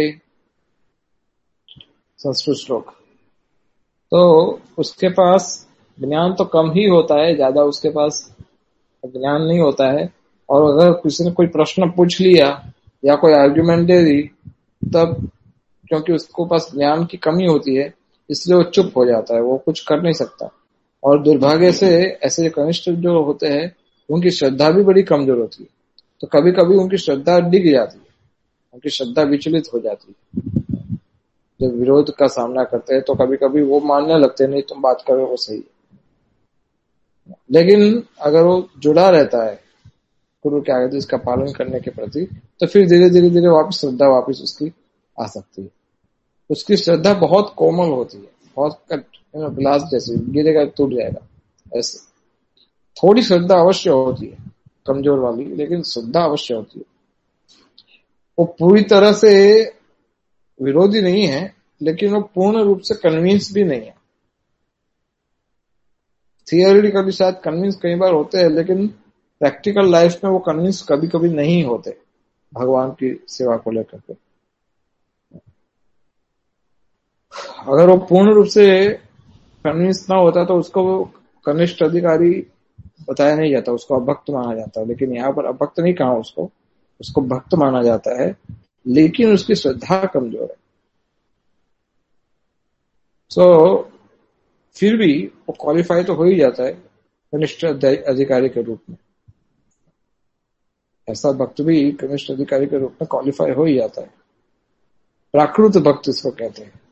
संस्कृत श्लोक। तो उसके पास ज्ञान तो कम ही होता है, ज्यादा उसके पास ज्ञान नहीं होता है। और अगर किसी ने कोई प्रश्न पूछ लिया या कोई आर्ग्यूमेंट दे दी, तब क्योंकि उसको पास ज्ञान की कमी होती है इसलिए वो चुप हो जाता है, वो कुछ कर नहीं सकता। और दुर्भाग्य से ऐसे कनिष्ठ जो होते हैं उनकी श्रद्धा भी बड़ी कमजोर होती है, तो कभी कभी उनकी श्रद्धा डिग जाती है, उनकी श्रद्धा विचलित हो जाती है। जब विरोध का सामना करते हैं तो कभी कभी वो मानने लगते हैं नहीं तुम बात कर रहे हो वो सही है, लेकिन अगर वो जुड़ा रहता है गुरु के आदेश का पालन करने के प्रति तो फिर धीरे धीरे धीरे वापस श्रद्धा वापस उसकी आ सकती है। उसकी श्रद्धा बहुत कोमल होती है, बहुत ग्लास जैसे गिरेगा टूट जाएगा, ऐसे थोड़ी श्रद्धा अवश्य होती है कमजोर वाली, लेकिन श्रद्धा अवश्य होती है। वो पूरी तरह से विरोधी नहीं है लेकिन वो पूर्ण रूप से कन्विंस भी नहीं है। थियोरिटिकली शायद कन्विंस कई बार होते हैं लेकिन प्रैक्टिकल लाइफ में वो कन्विंस कभी कभी नहीं होते भगवान की सेवा को लेकर के। अगर वो पूर्ण रूप से कन्विंस ना होता तो उसको कनिष्ठ अधिकारी बताया नहीं जाता, उसको अभक्त माना जाता है। लेकिन यहाँ पर अभक्त नहीं कहा उसको, उसको भक्त माना जाता है, लेकिन उसकी श्रद्धा कमजोर है। सो so, फिर भी वो क्वालिफाई तो हो ही जाता है कनिष्ठ अधिकारी के रूप में। ऐसा भक्त भी कनिष्ठ अधिकारी के रूप में क्वालिफाई हो ही जाता है। प्राकृत भक्त इसको कहते हैं,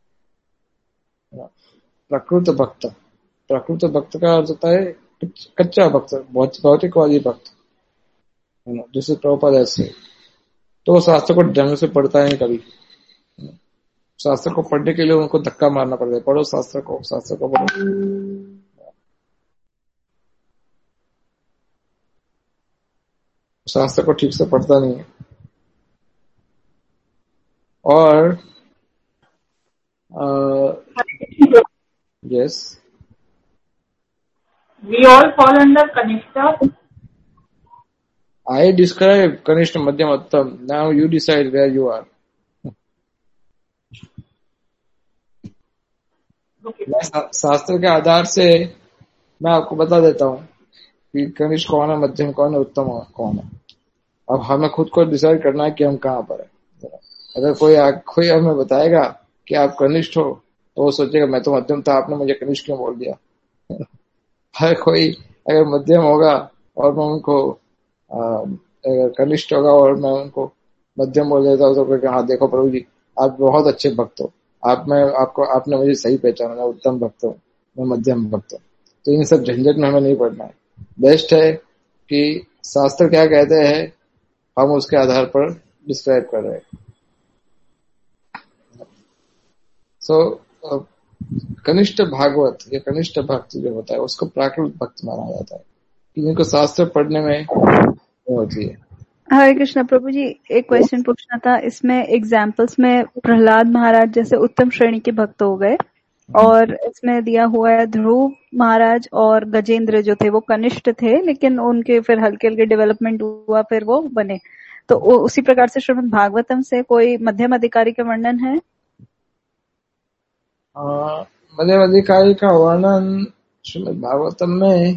प्रकृत भक्त। प्रकृत भक्त का अर्थ होता है कच्चा भक्त, भौतिकवादी भक्त, जिसे प्रभुपाद ऐसे तो शास्त्र को ढंग से पढ़ता है नहीं कभी। शास्त्र को पढ़ने के लिए उनको धक्का मारना पड़ता है, पढ़ो शास्त्र को, शास्त्र को पढ़ो। शास्त्र को ठीक से पढ़ता नहीं है। और yes, we all fall under कनिष्ठ। I describe कनिष्ठ मध्यम उत्तम, now you decide where you are. Okay. मैं शास्त्र के आधार से मैं आपको बता देता हूँ कि कनिष्ठ कौन है, मध्यम कौन है, उत्तम कौन है। अब हमें खुद को डिसाइड करना है कि हम कहाँ पर है। अगर कोई कोई हमें बताएगा कि आप कनिष्ठ हो तो वो सोचेगा मैं तो मध्यम था, आपने मुझे कनिष्ठ क्यों बोल दिया। हर कोई अगर मध्यम होगा और मैं उनको अगर कनिष्ठ होगा और मैं उनको मध्यम बोल देता हूँ तो फिर हाँ देखो प्रभु जी आप बहुत अच्छे भक्त हो, आप में आपको आपने मुझे सही पहचाना, मैं उत्तम भक्त हूँ, मैं मध्यम भक्त हूँ। तो इन सब झंझट में हमें नहीं पड़ना है। बेस्ट है कि शास्त्र क्या कहते हैं हम उसके आधार पर डिस्क्राइब कर रहे हैं। सो so, कनिष्ठ भागवत या कनिष्ठ भक्त जो होता है उसको प्राकृत भक्त माना जाता है, इनको शास्त्र पढ़ने में होती है। हरे कृष्णा प्रभु जी, एक क्वेश्चन पूछना था। इसमें एग्जाम्पल्स में प्रहलाद महाराज जैसे उत्तम श्रेणी के भक्त हो गए और इसमें दिया हुआ है ध्रुव महाराज और गजेंद्र जो थे वो कनिष्ठ थे लेकिन उनके फिर हल्के हल्के डेवलपमेंट हुआ, फिर वो बने। तो उसी प्रकार से श्रीमद् भागवतम से कोई मध्यम अधिकारी का वर्णन है? मध्यम अधिकारी का वर्णन श्रीमद् भागवतम में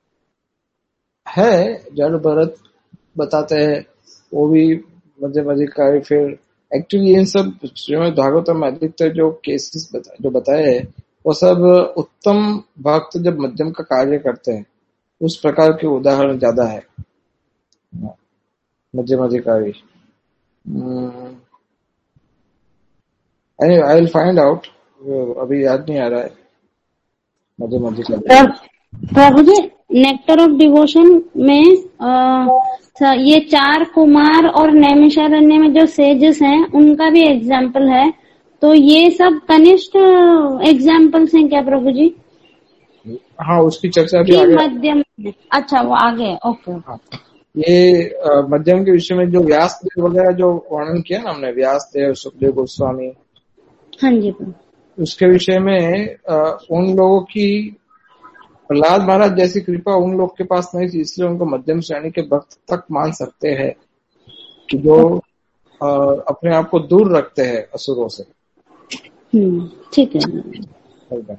है, जड़ भरत बताते हैं वो भी मध्यम अधिकारी। फिर एक्चुअली इन सब श्रीमद् भागवतम में अधिकतर जो केसेस बता, जो बताए हैं वो सब उत्तम भक्त जब मध्यम का कार्य करते हैं उस प्रकार के उदाहरण ज्यादा है मध्यम अधिकारी। आई विल फाइंड आउट, अभी याद नहीं आ रहा है मध्यम अधिकारी। Prabhu ji nectar of devotion में आ, ये चार कुमार और नैमिषारण्य में जो सेजेस हैं उनका भी एग्जाम्पल है, तो ये सब कनिष्ठ एग्जाम्पल्स हैं क्या प्रभु जी? हाँ उसकी चर्चा भी आगे। मध्यम, अच्छा वो आगे, ओके। हाँ, ये आ, मध्यम के विषय में जो व्यास देव वगैरह जो वर्णन किया ना हमने, व्यास देव, सुखदेव गोस्वामी, हाँ जी, उसके विषय में आ, उन लोगों की प्रहलाद महाराज जैसी कृपा उन लोग के पास नहीं थी, इसलिए उनको मध्यम श्रेणी के भक्त तक मान सकते हैं कि जो आ, अपने आप को दूर रखते हैं असुरों से। ठीक है।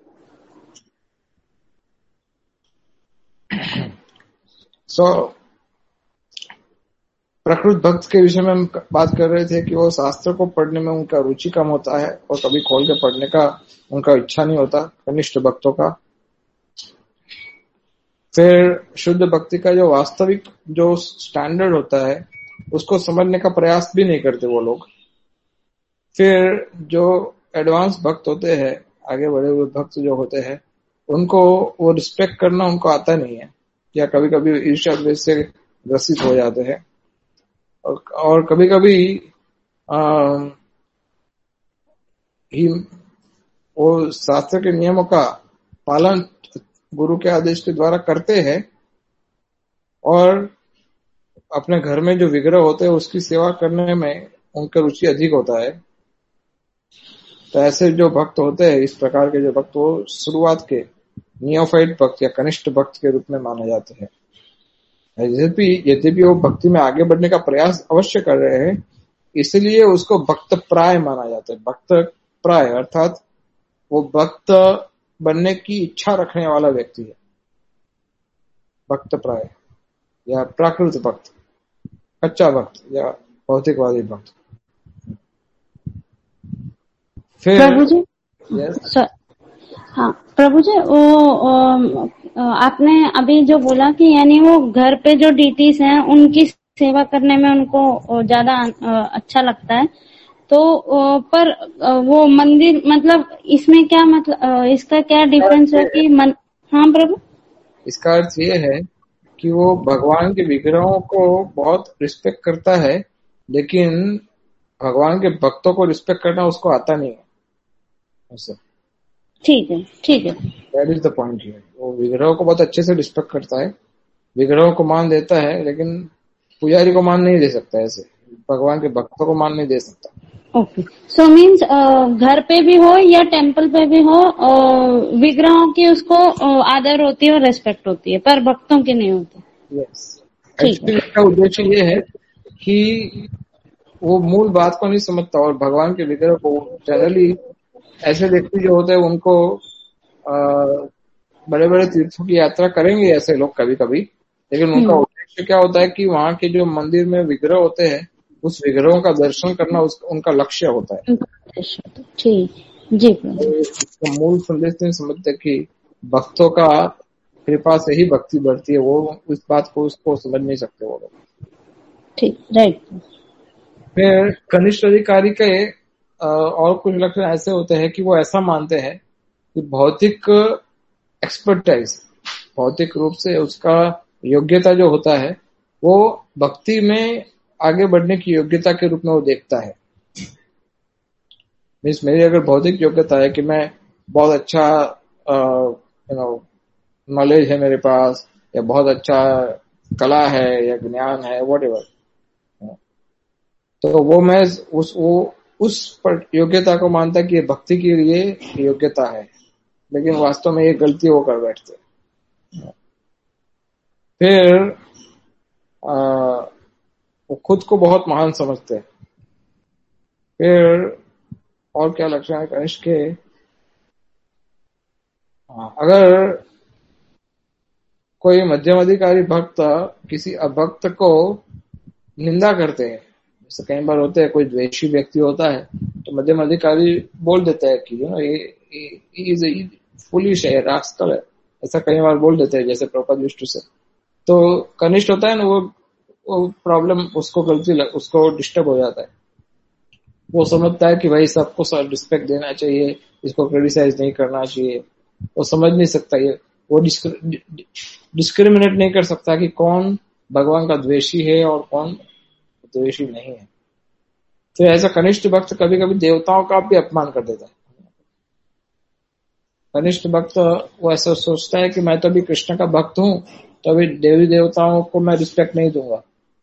सो so, प्रकृत भक्त के विषय में हम बात कर रहे थे कि वो शास्त्र को पढ़ने में उनका रुचि कम होता है और कभी खोल के पढ़ने का उनका इच्छा नहीं होता कनिष्ठ भक्तों का। फिर शुद्ध भक्ति का जो वास्तविक जो स्टैंडर्ड होता है उसको समझने का प्रयास भी नहीं करते वो लोग। फिर जो एडवांस भक्त होते हैं, आगे बढ़े हुए भक्त जो होते हैं, उनको वो रिस्पेक्ट करना उनको आता नहीं है, या कभी कभी ईर्ष्या द्वेष से ग्रसित हो जाते हैं, और, और कभी कभी आ, ही वो शास्त्र के नियमों का पालन गुरु के आदेश के द्वारा करते हैं, और अपने घर में जो विग्रह होते हैं उसकी सेवा करने में उनका रुचि अधिक होता है। तो ऐसे जो भक्त होते हैं, इस प्रकार के जो भक्त, वो शुरुआत के नियोफाइट भक्त या कनिष्ठ भक्त के रूप में माने जाते हैं। यद्यपि यद्यपि वो भक्ति में आगे बढ़ने का प्रयास अवश्य कर रहे हैं, इसलिए उसको भक्त प्राय माना जाता है। भक्त प्राय अर्थात वो भक्त बनने की इच्छा रखने वाला व्यक्ति है, भक्त प्राय या प्राकृत भक्त, कच्चा भक्त या भौतिकवादी भक्त। फिर प्रभु जी, yes, हाँ प्रभु जी, वो आपने अभी जो बोला कि यानी वो घर पे जो डीटीज हैं उनकी सेवा करने में उनको ज्यादा अच्छा लगता है, तो पर वो मंदिर, मतलब इसमें क्या, मतलब इसका क्या डिफरेंस है कि मन, हाँ प्रभु, इसका अर्थ ये है कि वो भगवान के विग्रहों को बहुत रिस्पेक्ट करता है, लेकिन भगवान के भक्तों को रिस्पेक्ट करना उसको आता नहीं है। ठीक है, ठीक है, that is the point here. वो विग्रहों को बहुत अच्छे से रिस्पेक्ट करता है, विग्रहों को मान देता है, लेकिन पुजारी को मान नहीं दे सकता, ऐसे भगवान के भक्तों को मान नहीं दे सकता। ओके, सो मीन्स घर पे भी हो या टेम्पल पे भी हो, विग्रहों की उसको आदर होती है और रेस्पेक्ट होती है, पर भक्तों की नहीं होती। यस, एक्चुअली इसका उद्देश्य ये है कि वो मूल बात को नहीं समझता, और भगवान के विग्रह को जनरली ऐसे व्यक्ति जो होते हैं उनको बड़े बड़े तीर्थों की यात्रा करेंगे ऐसे लोग कभी कभी, लेकिन उनका उद्देश्य क्या होता है कि वहाँ के जो मंदिर में विग्रह होते हैं उस विग्रहों का दर्शन करना उस, उनका लक्ष्य होता है। ठीक जी, तो मूल संदेश नहीं समझते कि भक्तों का कृपा से ही भक्ति बढ़ती है, वो इस बात को उसको समझ नहीं सकते वो लोग। ठीक, राइट। फिर कनिष्ठ अधिकारी के और कुछ लक्षण ऐसे होते हैं कि वो ऐसा मानते हैं कि भौतिक एक्सपर्टाइज, भौतिक रूप से उसका योग्यता जो होता है वो भक्ति में आगे बढ़ने की योग्यता के रूप में वो देखता है। मीन्स मेरी अगर भौतिक योग्यता है कि मैं बहुत अच्छा यू नो नॉलेज है मेरे पास, या बहुत अच्छा कला है या ज्ञान है, व्हाटएवर, तो वो मैं उस वो उस पर योग्यता को मानता कि ये भक्ति के लिए योग्यता है, लेकिन वास्तव में ये गलती होकर बैठते। फिर आ, वो खुद को बहुत महान समझते हैं। फिर और क्या लक्षण है कनिष्ठ के, अगर कोई मध्यम अधिकारी भक्त किसी अभक्त को निंदा करते हैं, जैसे कई बार होते हैं कोई द्वेषी व्यक्ति होता है तो मध्यम अधिकारी बोल देता है कि यू नो ये इज फुलिश है, रास्कल है, ऐसा कई बार बोल देते हैं, जैसे प्रपद विष्णु से। तो कनिष्ठ होता है ना, वो वो प्रॉब्लम उसको गलती लग, उसको डिस्टर्ब हो जाता है। वो समझता है कि भाई सबको रिस्पेक्ट देना चाहिए, इसको क्रिटिसाइज नहीं करना चाहिए। वो समझ नहीं सकता, ये वो डिस्क्रिमिनेट नहीं कर सकता कि कौन भगवान का द्वेषी है और कौन द्वेषी नहीं है। तो ऐसा कनिष्ठ भक्त कभी कभी देवताओं का भी अपमान कर देता है। कनिष्ठ भक्त वो ऐसा सोचता है कि मैं तो अभी कृष्ण का भक्त हूं, तो अभी देवी देवताओं को मैं रिस्पेक्ट नहीं दूंगा।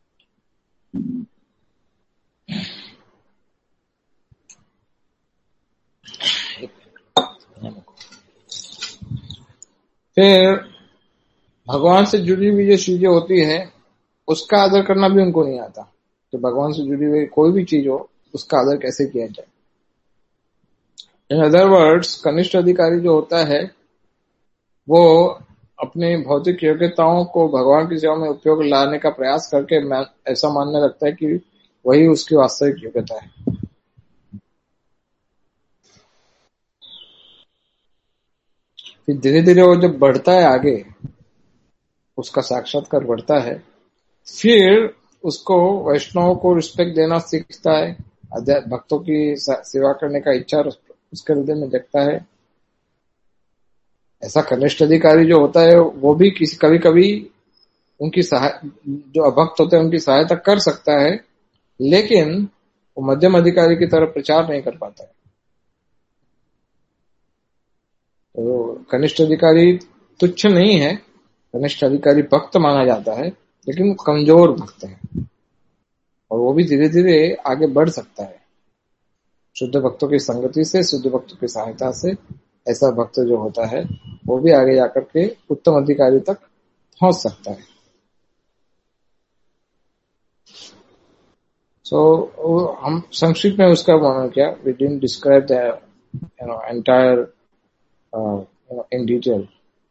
फिर भगवान से जुड़ी हुई जो चीजें होती है उसका आदर करना भी उनको नहीं आता। तो भगवान से जुड़ी हुई कोई भी चीज हो उसका आदर कैसे किया जाए। इन अदर वर्ड्स, कनिष्ठ अधिकारी जो होता है वो अपनी भौतिक योग्यताओं को भगवान की सेवा में उपयोग लाने का प्रयास करके ऐसा मानने लगता है कि वही उसकी वास्तविक योग्यता है। फिर धीरे धीरे वो जब बढ़ता है आगे, उसका साक्षात्कार बढ़ता है, फिर उसको वैष्णव को रिस्पेक्ट देना सीखता है, भक्तों की सेवा करने का इच्छा उसके हृदय में जगता है। ऐसा कनिष्ठ अधिकारी जो होता है वो भी किसी कभी कभी उनकी सहाय जो अभक्त होते हैं उनकी सहायता कर सकता है, लेकिन वो मध्यम अधिकारी की तरह प्रचार नहीं कर पाता है। तो कनिष्ठ अधिकारी तुच्छ नहीं है, कनिष्ठ अधिकारी भक्त माना जाता है, लेकिन कमजोर भक्त है और वो भी धीरे धीरे आगे बढ़ सकता है शुद्ध भक्तों की संगति से, शुद्ध भक्तों की सहायता से। ऐसा भक्त जो होता है वो भी आगे जाकर के उत्तम अधिकारी तक पहुंच सकता है। सो so, हम संक्षिप्त में उसका वर्णन किया। We didn't describe the you know entire in detail.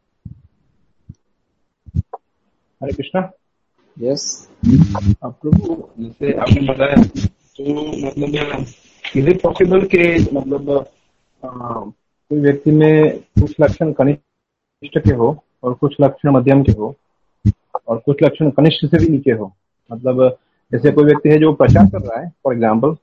Hare Krishna. Yes Prabhu, जैसे आपने बताया तो मतलब इज इट पॉसिबल के मतलब आ, कोई व्यक्ति में कुछ लक्षण कनिष्ठ के हो और कुछ लक्षण मध्यम के हो और कुछ लक्षण कनिष्ठ से भी नीचे हो? मतलब जैसे कोई व्यक्ति है जो प्रचार कर रहा है फॉर एग्जाम्पल,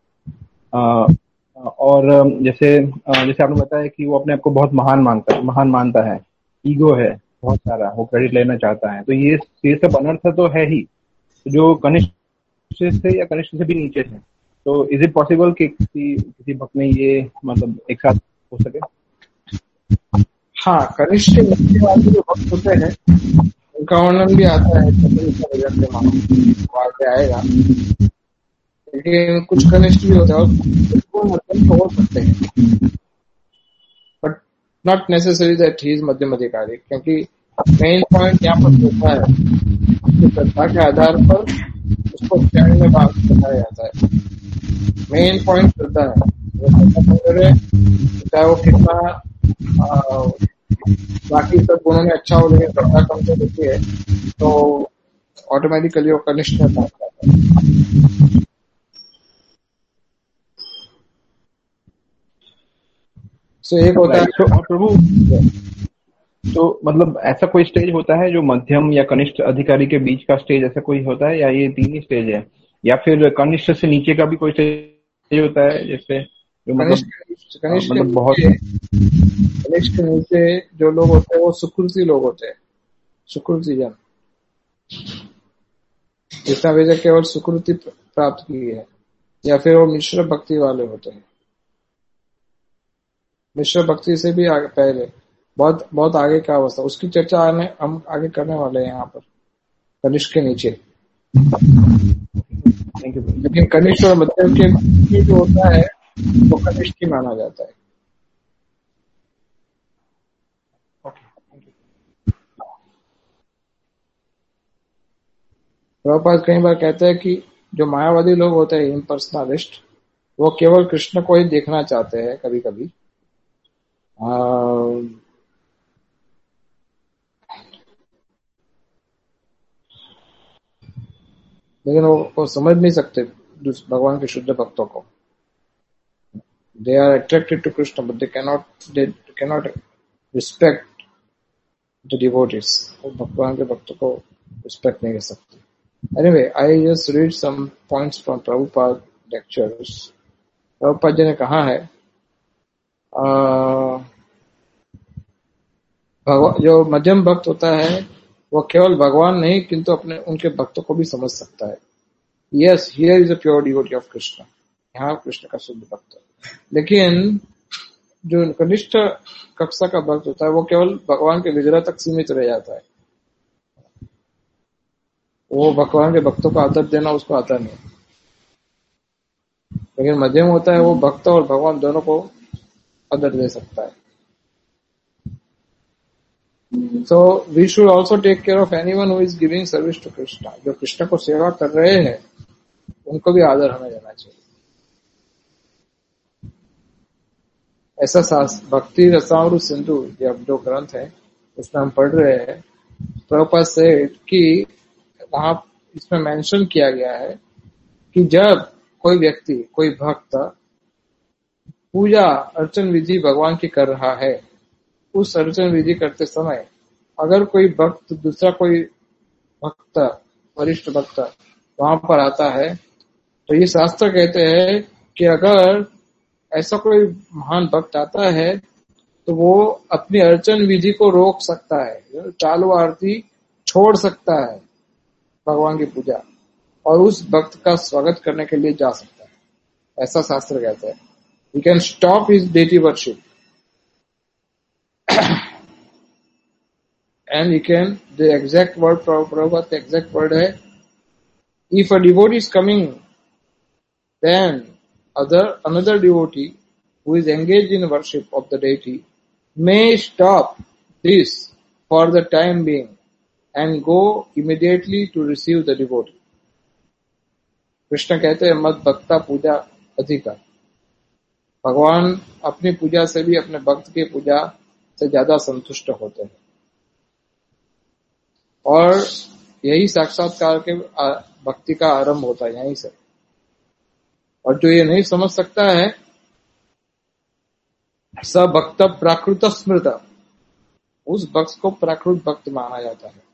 और जैसे जैसे आपने बताया कि वो अपने आप को बहुत महान मानता है महान मानता है, ईगो है बहुत सारा, वो क्रेडिट लेना चाहता है, तो ये ये सब अनर्थ तो है ही जो कनिष्ठ से या कनिष्ठ से भी नीचे है। तो इज इट पॉसिबल कि किसी किसी भक्त में ये मतलब एक साथ हो सके? हाँ, कनिष्ठ के नीचे वाले जो भक्त होते हैं उनका वर्णन भी आता है आगे आएगा, लेकिन कुछ कनिष्ठ भी होता है और मध्यम तो हो सकते हैं, but not necessary that he is मध्यम अधिकारी, क्योंकि मेन पॉइंट यहाँ पर होता है श्रद्धा के आधार पर उसको श्रेणी में बात बताया जाता है। मेन पॉइंट श्रद्धा है, चाहे वो कितना बाकी सब गुणों में अच्छा हो लेकिन श्रद्धा कमजोर होती है तो ऑटोमेटिकली वो कनिष्ठ में बात करता है। सो एक होता है तो प्रभु, तो मतलब ऐसा कोई स्टेज होता है जो मध्यम या कनिष्ठ अधिकारी के बीच का स्टेज, ऐसा कोई होता है, या ये तीन ही स्टेज है, या फिर कनिष्ठ से नीचे का भी कोई स्टेज होता है? जैसे जो मतलब कनिष्ठ मतलब बहुत कनिष्ठ के नीचे जो लोग होते हैं वो सुकृति लोग होते हैं, सुकृति जन, जितना वजह केवल सुकृति प्राप्त की है, या फिर वो मिश्र भक्ति वाले होते हैं। मिश्र भक्ति से भी आगे पहले बहुत बहुत आगे का अवस्था, उसकी चर्चा आने हम आगे करने वाले हैं यहाँ पर कनिष्ठ के नीचे। लेकिन कनिष्ठ और मध्यम के नीचे जो होता है वो कनिष्ठ ही माना जाता है। प्रभुपाद कई बार कहते हैं कि जो मायावादी लोग होते हैं इम्पर्सनलिस्ट, वो केवल कृष्ण को ही देखना चाहते हैं कभी कभी, लेकिन वो, वो समझ नहीं सकते भगवान के शुद्ध भक्तों को। They are attracted to Krishna but they cannot they cannot respect the devotees. भगवान के भक्तों को रिस्पेक्ट नहीं कर सकते। Anyway, I just read some points from Prabhupada lectures. Prabhupada ji ने कहा है भगवान जो मध्यम भक्त होता है वो केवल भगवान नहीं किंतु अपने उनके भक्तों को भी समझ सकता है। Yes, here is a pure devotee of Krishna, यहाँ कृष्ण का शुद्ध भक्त है। लेकिन जो कनिष्ठ कक्षा का भक्त होता है वो केवल भगवान के विग्रह तक सीमित रह जाता है। वो भगवान के भक्तों को आदर देना उसको आता नहीं। लेकिन मध्यम होता है वो भक्त और भगवान दोनों को आदर दे सकता है। So we should also take care of anyone who is giving service to Krishna. जो कृष्ण को सेवा कर रहे हैं उनको भी आदर हमें देना चाहिए। ऐसा भक्ति रसामृत सिंधु जो ग्रंथ है उसमें हम पढ़ रहे हैं, प्रभुपाद से कि वहां इसमें मेंशन किया गया है कि जब कोई व्यक्ति कोई भक्त पूजा अर्चन विधि भगवान की कर रहा है, उस अर्चन विधि करते समय अगर कोई भक्त दूसरा कोई भक्त वरिष्ठ भक्त वहां पर आता है तो ये शास्त्र कहते हैं कि अगर ऐसा कोई महान भक्त आता है तो वो अपनी अर्चन विधि को रोक सकता है, चालू आरती छोड़ सकता है भगवान की पूजा, और उस भक्त का स्वागत करने के लिए जा सकता है, ऐसा शास्त्र कहता है। He can stop his deity worship and he can, the exact word, Prabhupada, the exact word है, if a devotee is coming, then other another devotee who is engaged in worship of the deity may stop this for the time being and go immediately to receive the devotee. Krishna कहते हैं मत भक्ता पूजा अधिकार। भगवान अपनी पूजा से भी अपने भक्त की पूजा से ज्यादा संतुष्ट होते हैं, और यही साक्षात्कार के भक्ति का आरंभ होता है यहीं से। और जो ये नहीं समझ सकता है, स भक्त प्राकृत स्मृत, उस भक्त को प्राकृत भक्त माना जाता है।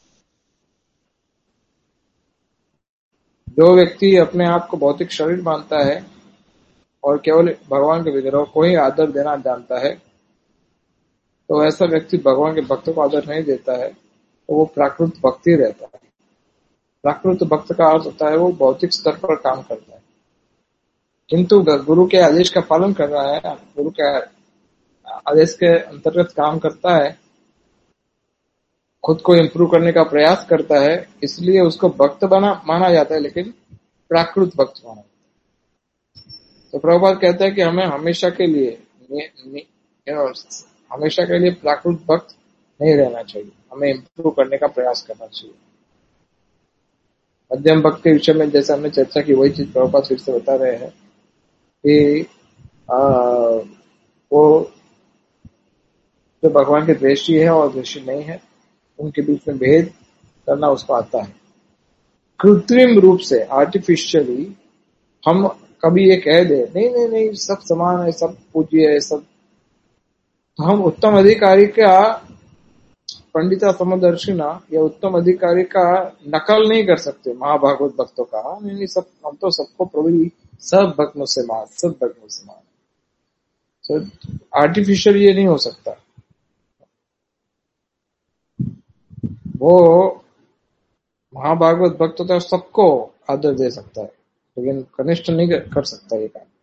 जो व्यक्ति अपने आप को भौतिक शरीर मानता है और केवल भगवान के विग्रह को ही आदर देना जानता है, तो ऐसा व्यक्ति भगवान के भक्तों को आदर नहीं देता है, तो वो प्राकृत भक्त ही रहता है। प्राकृत भक्त का अर्थ होता है वो भौतिक स्तर पर काम करता है, किंतु गुरु के आदेश का पालन कर रहा है, गुरु के आदेश के अंतर्गत काम करता है, खुद को इम्प्रूव करने का प्रयास करता है, इसलिए उसको भक्त बना माना जाता है, लेकिन प्राकृत भक्त माना जाता है। तो प्रभुपाद कहता है कि हमें हमेशा के लिए यू नो हमेशा के लिए प्राकृत भक्त नहीं रहना चाहिए, हमें इम्प्रूव करने का प्रयास करना चाहिए। मध्यम भक्त के विषय में जैसे हमने चर्चा की, वही चीज प्रभुपाद फिर से बता रहे हैं कि आ, वो जो भगवान के द्वेषी है और द्वेषी नहीं है, उनके बीच में भेद करना उसको आता है। कृत्रिम रूप से आर्टिफिशियली हम कभी ये कह दे नहीं नहीं नहीं सब समान है, सब पूज्य है, सब, तो हम उत्तम अधिकारी का पंडिता समदर्शिना या उत्तम अधिकारी का नकल नहीं कर सकते महाभागवत भक्तों का। नहीं नहीं सब, हम तो सबको प्रभु सब भक्त मुझसे मान, सब भक्त मुझसे मान। तो आर्टिफिशियल ये नहीं हो सकता। वो महाभागवत भक्त होता है, सबको आदर दे सकता है, लेकिन कनिष्ठ नहीं कर सकता ये काम।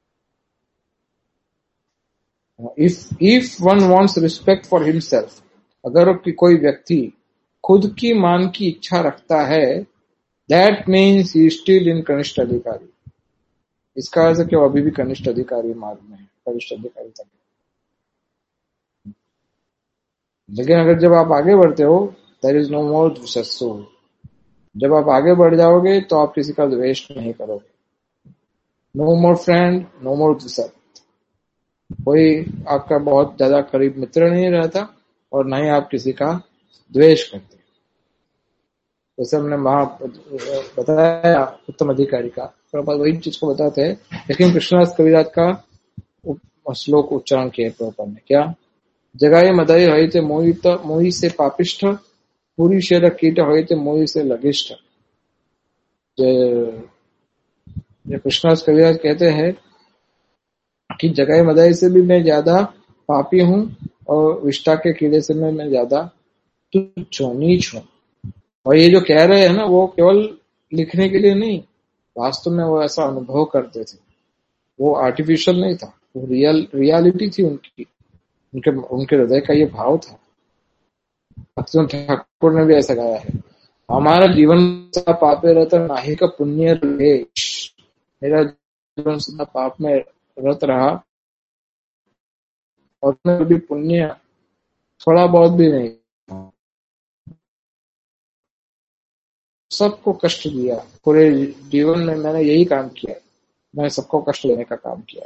If if one wants respect for himself, अगर कोई व्यक्ति खुद की मान की इच्छा रखता है, that means he still in कनिष्ठ अधिकारी। इसका अर्थ है कि वो अभी भी कनिष्ठ अधिकारी मार्ग में है, कनिष्ठ अधिकारी तक। लेकिन अगर जब आप आगे बढ़ते हो, देयर इज नो मोर द्वेषस्सु, जब आप आगे बढ़ जाओगे तो आप किसी का द्वेष नहीं करोगे। No more friend, no more द्वेषक, कोई आपका बहुत ज्यादा करीब मित्र नहीं रहता और न ही आप किसी का द्वेष करते। जैसे हमने वहां बताया उत्तम अधिकारी का, प्रभुपाद वही चीज को बताते हैं, लेकिन कृष्णदास कविराज का श्लोक उच्चारण किया प्रभुपाद ने। क्या? जगाए मदाई होते मोहित मोहि से पापिष्ठ, पूरी शेर कीट होते मोहि से लगिष्ठ। कृष्णदास कविराज कहते हैं कि जगाए मदाई से भी मैं ज्यादा पापी हूं और विष्ठा के कीड़े से मैं मैं ज्यादा तुच्छ हूं, नीच हूं। और ये जो कह रहे हैं ना, वो केवल लिखने के लिए नहीं, वास्तव में वो ऐसा अनुभव करते थे। वो आर्टिफिशियल नहीं था, वो रियल रियलिटी थी उनकी, उनके उनके हृदय का ये भाव था। भक्तिवेदांत ठाकुर ने भी ऐसा गाया है, हमारा जीवन सदा पापे रहता नाहि का पुण्य लेश। मेरा जीवन सदा पाप में रत रहा और भी पुण्य थोड़ा बहुत भी नहीं, सबको कष्ट दिया। पूरे जीवन में मैंने यही काम किया, मैंने सबको कष्ट देने का काम किया।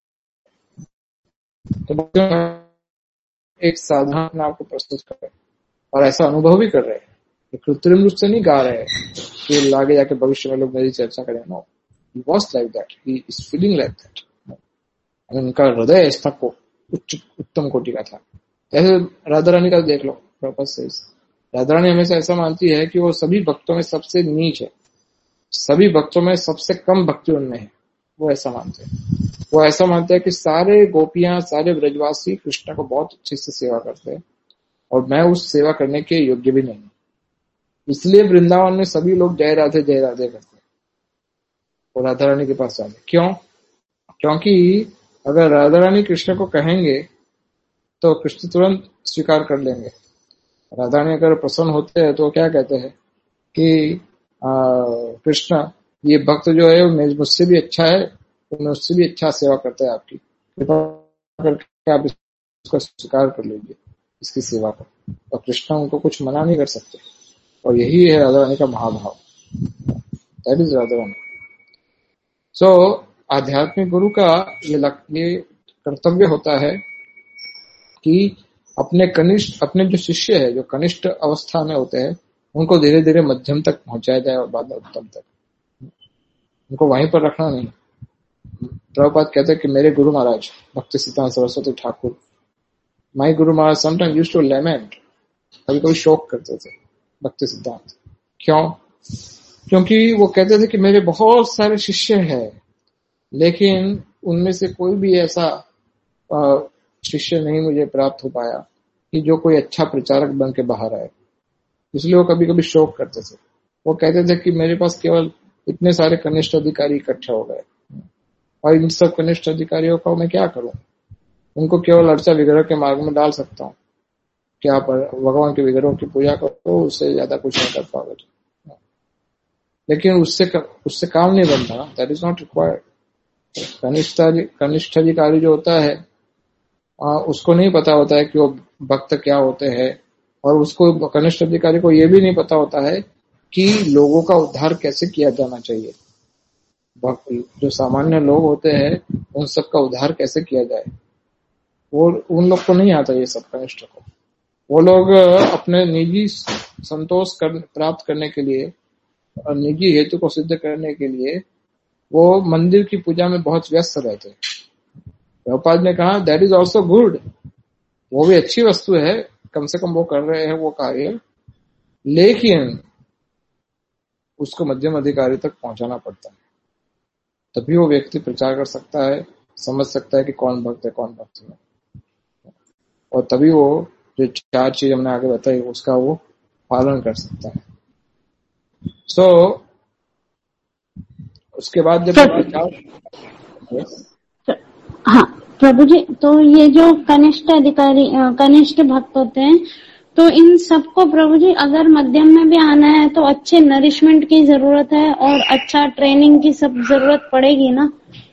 तो एक साधना आपको प्रस्तुत कर रहे हैं और ऐसा अनुभव भी कर रहे हैं, कृत्रिम रूप से नहीं गा रहे हैं कि आगे जाके भविष्य में लोग मेरी चर्चा करें। No, he was like that, he is feeling like that. उनका हृदय ऐसा को उच्च उत्तम कोटि का था। ऐसे राधा रानी का देख लो, राधा रानी हमेशा ऐसा मानती है कि वो सभी भक्तों में सबसे नीच है, सभी भक्तों में सबसे कम भक्ति उनमें है, वो ऐसा मानते हैं। वो ऐसा मानते हैं कि सारे गोपियां, सारे ब्रजवासी कृष्ण को बहुत अच्छे से सेवा करते हैं और मैं उस सेवा करने के योग्य भी नहीं। इसलिए वृंदावन में सभी लोग जय राधे जय राधे करते हैं और राधा रानी के पास जाते। क्यों? क्योंकि अगर राधा रानी कृष्ण को कहेंगे तो कृष्ण तुरंत स्वीकार कर लेंगे। राधा रानी अगर प्रसन्न होते हैं तो क्या कहते हैं कि कृष्ण ये भक्त जो है वो मुझसे भी अच्छा है, तो उससे भी अच्छा सेवा करता है, आपकी कृपा करके आप इसको स्वीकार कर लीजिए, इसकी सेवा को। और कृष्ण उनको कुछ मना नहीं कर सकते। और यही है राधा रानी का महाभाव। That is Radha Rani. So आध्यात्मिक गुरु का ये ये कर्तव्य होता है कि अपने कनिष्ठ अपने जो शिष्य है, जो कनिष्ठ अवस्था में होते हैं, उनको धीरे धीरे मध्यम तक पहुंचाया जाए और बाद में उत्तम तक। उनको वहीं पर रखना नहीं। प्रभुपाद कहते हैं कि मेरे गुरु महाराज भक्ति सिद्धांत Saraswati Thakur, my guru Maharaj sometimes used to lament, कभी कभी शोक करते थे भक्ति सिद्धांत। क्यों? क्योंकि वो कहते थे कि मेरे बहुत सारे शिष्य हैं, लेकिन उनमें से कोई भी ऐसा शिष्य नहीं मुझे प्राप्त हो पाया कि जो कोई अच्छा प्रचारक बन के बाहर आए। इसलिए वो कभी कभी शोक करते थे। वो कहते थे कि मेरे पास केवल इतने सारे कनिष्ठ अधिकारी इकट्ठे हो गए और इन सब कनिष्ठ अधिकारियों का मैं क्या करूं? उनको केवल अर्चा विग्रह के मार्ग में डाल सकता हूं। क्या पर भगवान के विग्रहों की पूजा करो, उससे ज्यादा कुछ नहीं कर पाओगे। लेकिन उससे उससे काम नहीं बनता। That is not required. कनिष्ठ कनिष्ठ अधिकारी जो होता है आ, उसको नहीं पता होता है कि वो भक्त क्या होते हैं, और उसको कनिष्ठ अधिकारी को ये भी नहीं पता होता है कि लोगों का उद्धार कैसे किया जाना चाहिए। जो सामान्य लोग होते हैं उन सब का उद्धार कैसे किया जाए, वो उन लोग को नहीं आता ये सब कनिष्ठ को। वो लोग अपने निजी संतोष कर, प्राप्त करने के लिए और निजी हेतु को सिद्ध करने के लिए वो मंदिर की पूजा में बहुत व्यस्त रहते हैं। प्रभुपाद ने कहा दैट इज ऑल्सो गुड, वो भी अच्छी वस्तु है, कम से कम वो कर रहे हैं वो कार्य, लेकिन उसको मध्यम अधिकारी तक पहुंचाना पड़ता है। तभी वो व्यक्ति प्रचार कर सकता है, समझ सकता है कि कौन भक्त है कौन भक्त है, और तभी वो जो चार चीज हमने आगे बताई उसका वो पालन कर सकता है। सो so, उसके बाद जब प्रचार हाँ प्रभु जी, तो ये जो कनिष्ठ अधिकारी कनिष्ठ भक्त होते हैं, तो इन सबको प्रभु जी अगर मध्यम में भी आना है तो अच्छे नरिशमेंट की जरूरत है और अच्छा ट्रेनिंग की सब जरूरत पड़ेगी ना,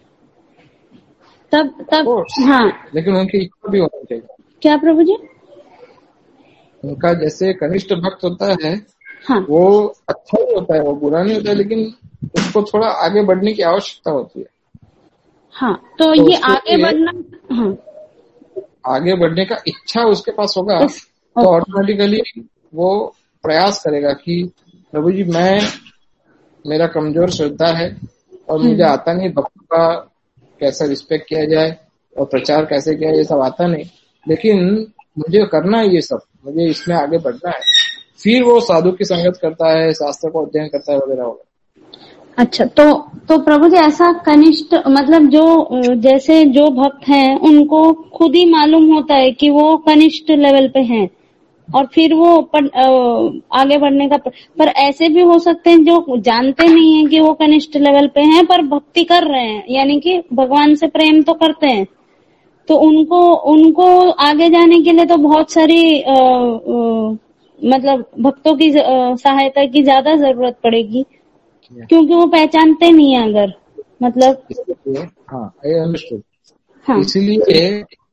तब तब हाँ। लेकिन उनकी इच्छा भी होनी चाहिए। क्या प्रभु जी? उनका जैसे कनिष्ठ भक्त होता है, हाँ, वो अच्छा ही होता है, वो बुरा नहीं होता है, लेकिन उसको थोड़ा आगे बढ़ने की आवश्यकता होती है। हाँ, तो, तो ये आगे बढ़ना, हाँ, आगे बढ़ने का इच्छा उसके पास होगा तो ऑटोमेटिकली वो प्रयास करेगा कि प्रभु जी मैं मेरा कमजोर श्रद्धा है और मुझे आता नहीं भक्तों का कैसा रिस्पेक्ट किया जाए और प्रचार कैसे किया जाए, ये सब आता नहीं, लेकिन मुझे करना है ये सब, मुझे इसमें आगे बढ़ना है। फिर वो साधु की संगत करता है, शास्त्र को अध्ययन करता है वगैरह वगैरह। अच्छा, तो तो प्रभु जी ऐसा कनिष्ठ मतलब जो जैसे जो भक्त हैं उनको खुद ही मालूम होता है कि वो कनिष्ठ लेवल पे हैं और फिर वो पर, आगे बढ़ने का, पर ऐसे भी हो सकते हैं जो जानते नहीं है कि वो कनिष्ठ लेवल पे हैं पर भक्ति कर रहे हैं, यानी कि भगवान से प्रेम तो करते हैं, तो उनको उनको आगे जाने के लिए तो बहुत सारी आ, आ, मतलब भक्तों की सहायता की ज्यादा जरूरत पड़ेगी, क्योंकि वो पहचानते नहीं है अगर मतलब। हाँ, आई अंडरस्टूड। हाँ। इसीलिए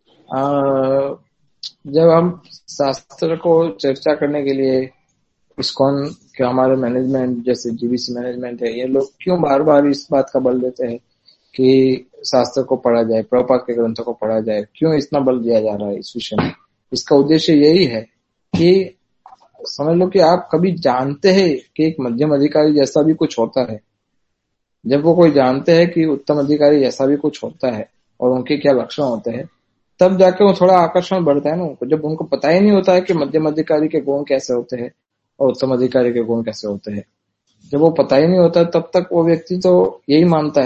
जब हम शास्त्र को चर्चा करने के लिए इस्कॉन के हमारे मैनेजमेंट जैसे जीबीसी मैनेजमेंट है, ये लोग क्यों बार बार इस बात का बल देते हैं कि शास्त्र को पढ़ा जाए, प्रभुपाद के ग्रंथों को पढ़ा जाए, क्यों इतना बल दिया जा रहा है इस विषय में? इसका उद्देश्य यही है कि समझ लो कि आप कभी जानते हैं कि एक मध्यम अधिकारी जैसा भी कुछ होता है, जब वो कोई जानते हैं कि उत्तम अधिकारी जैसा भी कुछ होता है और उनके क्या लक्षण होते हैं, तब जाके वो थोड़ा आकर्षण बढ़ता है ना उनको। जब उनको पता ही नहीं होता है कि मध्यम अधिकारी के गुण कैसे होते हैं और उत्तम अधिकारी के गुण कैसे होते हैं, जब वो पता ही नहीं होता तब तक वो व्यक्ति तो यही मानता है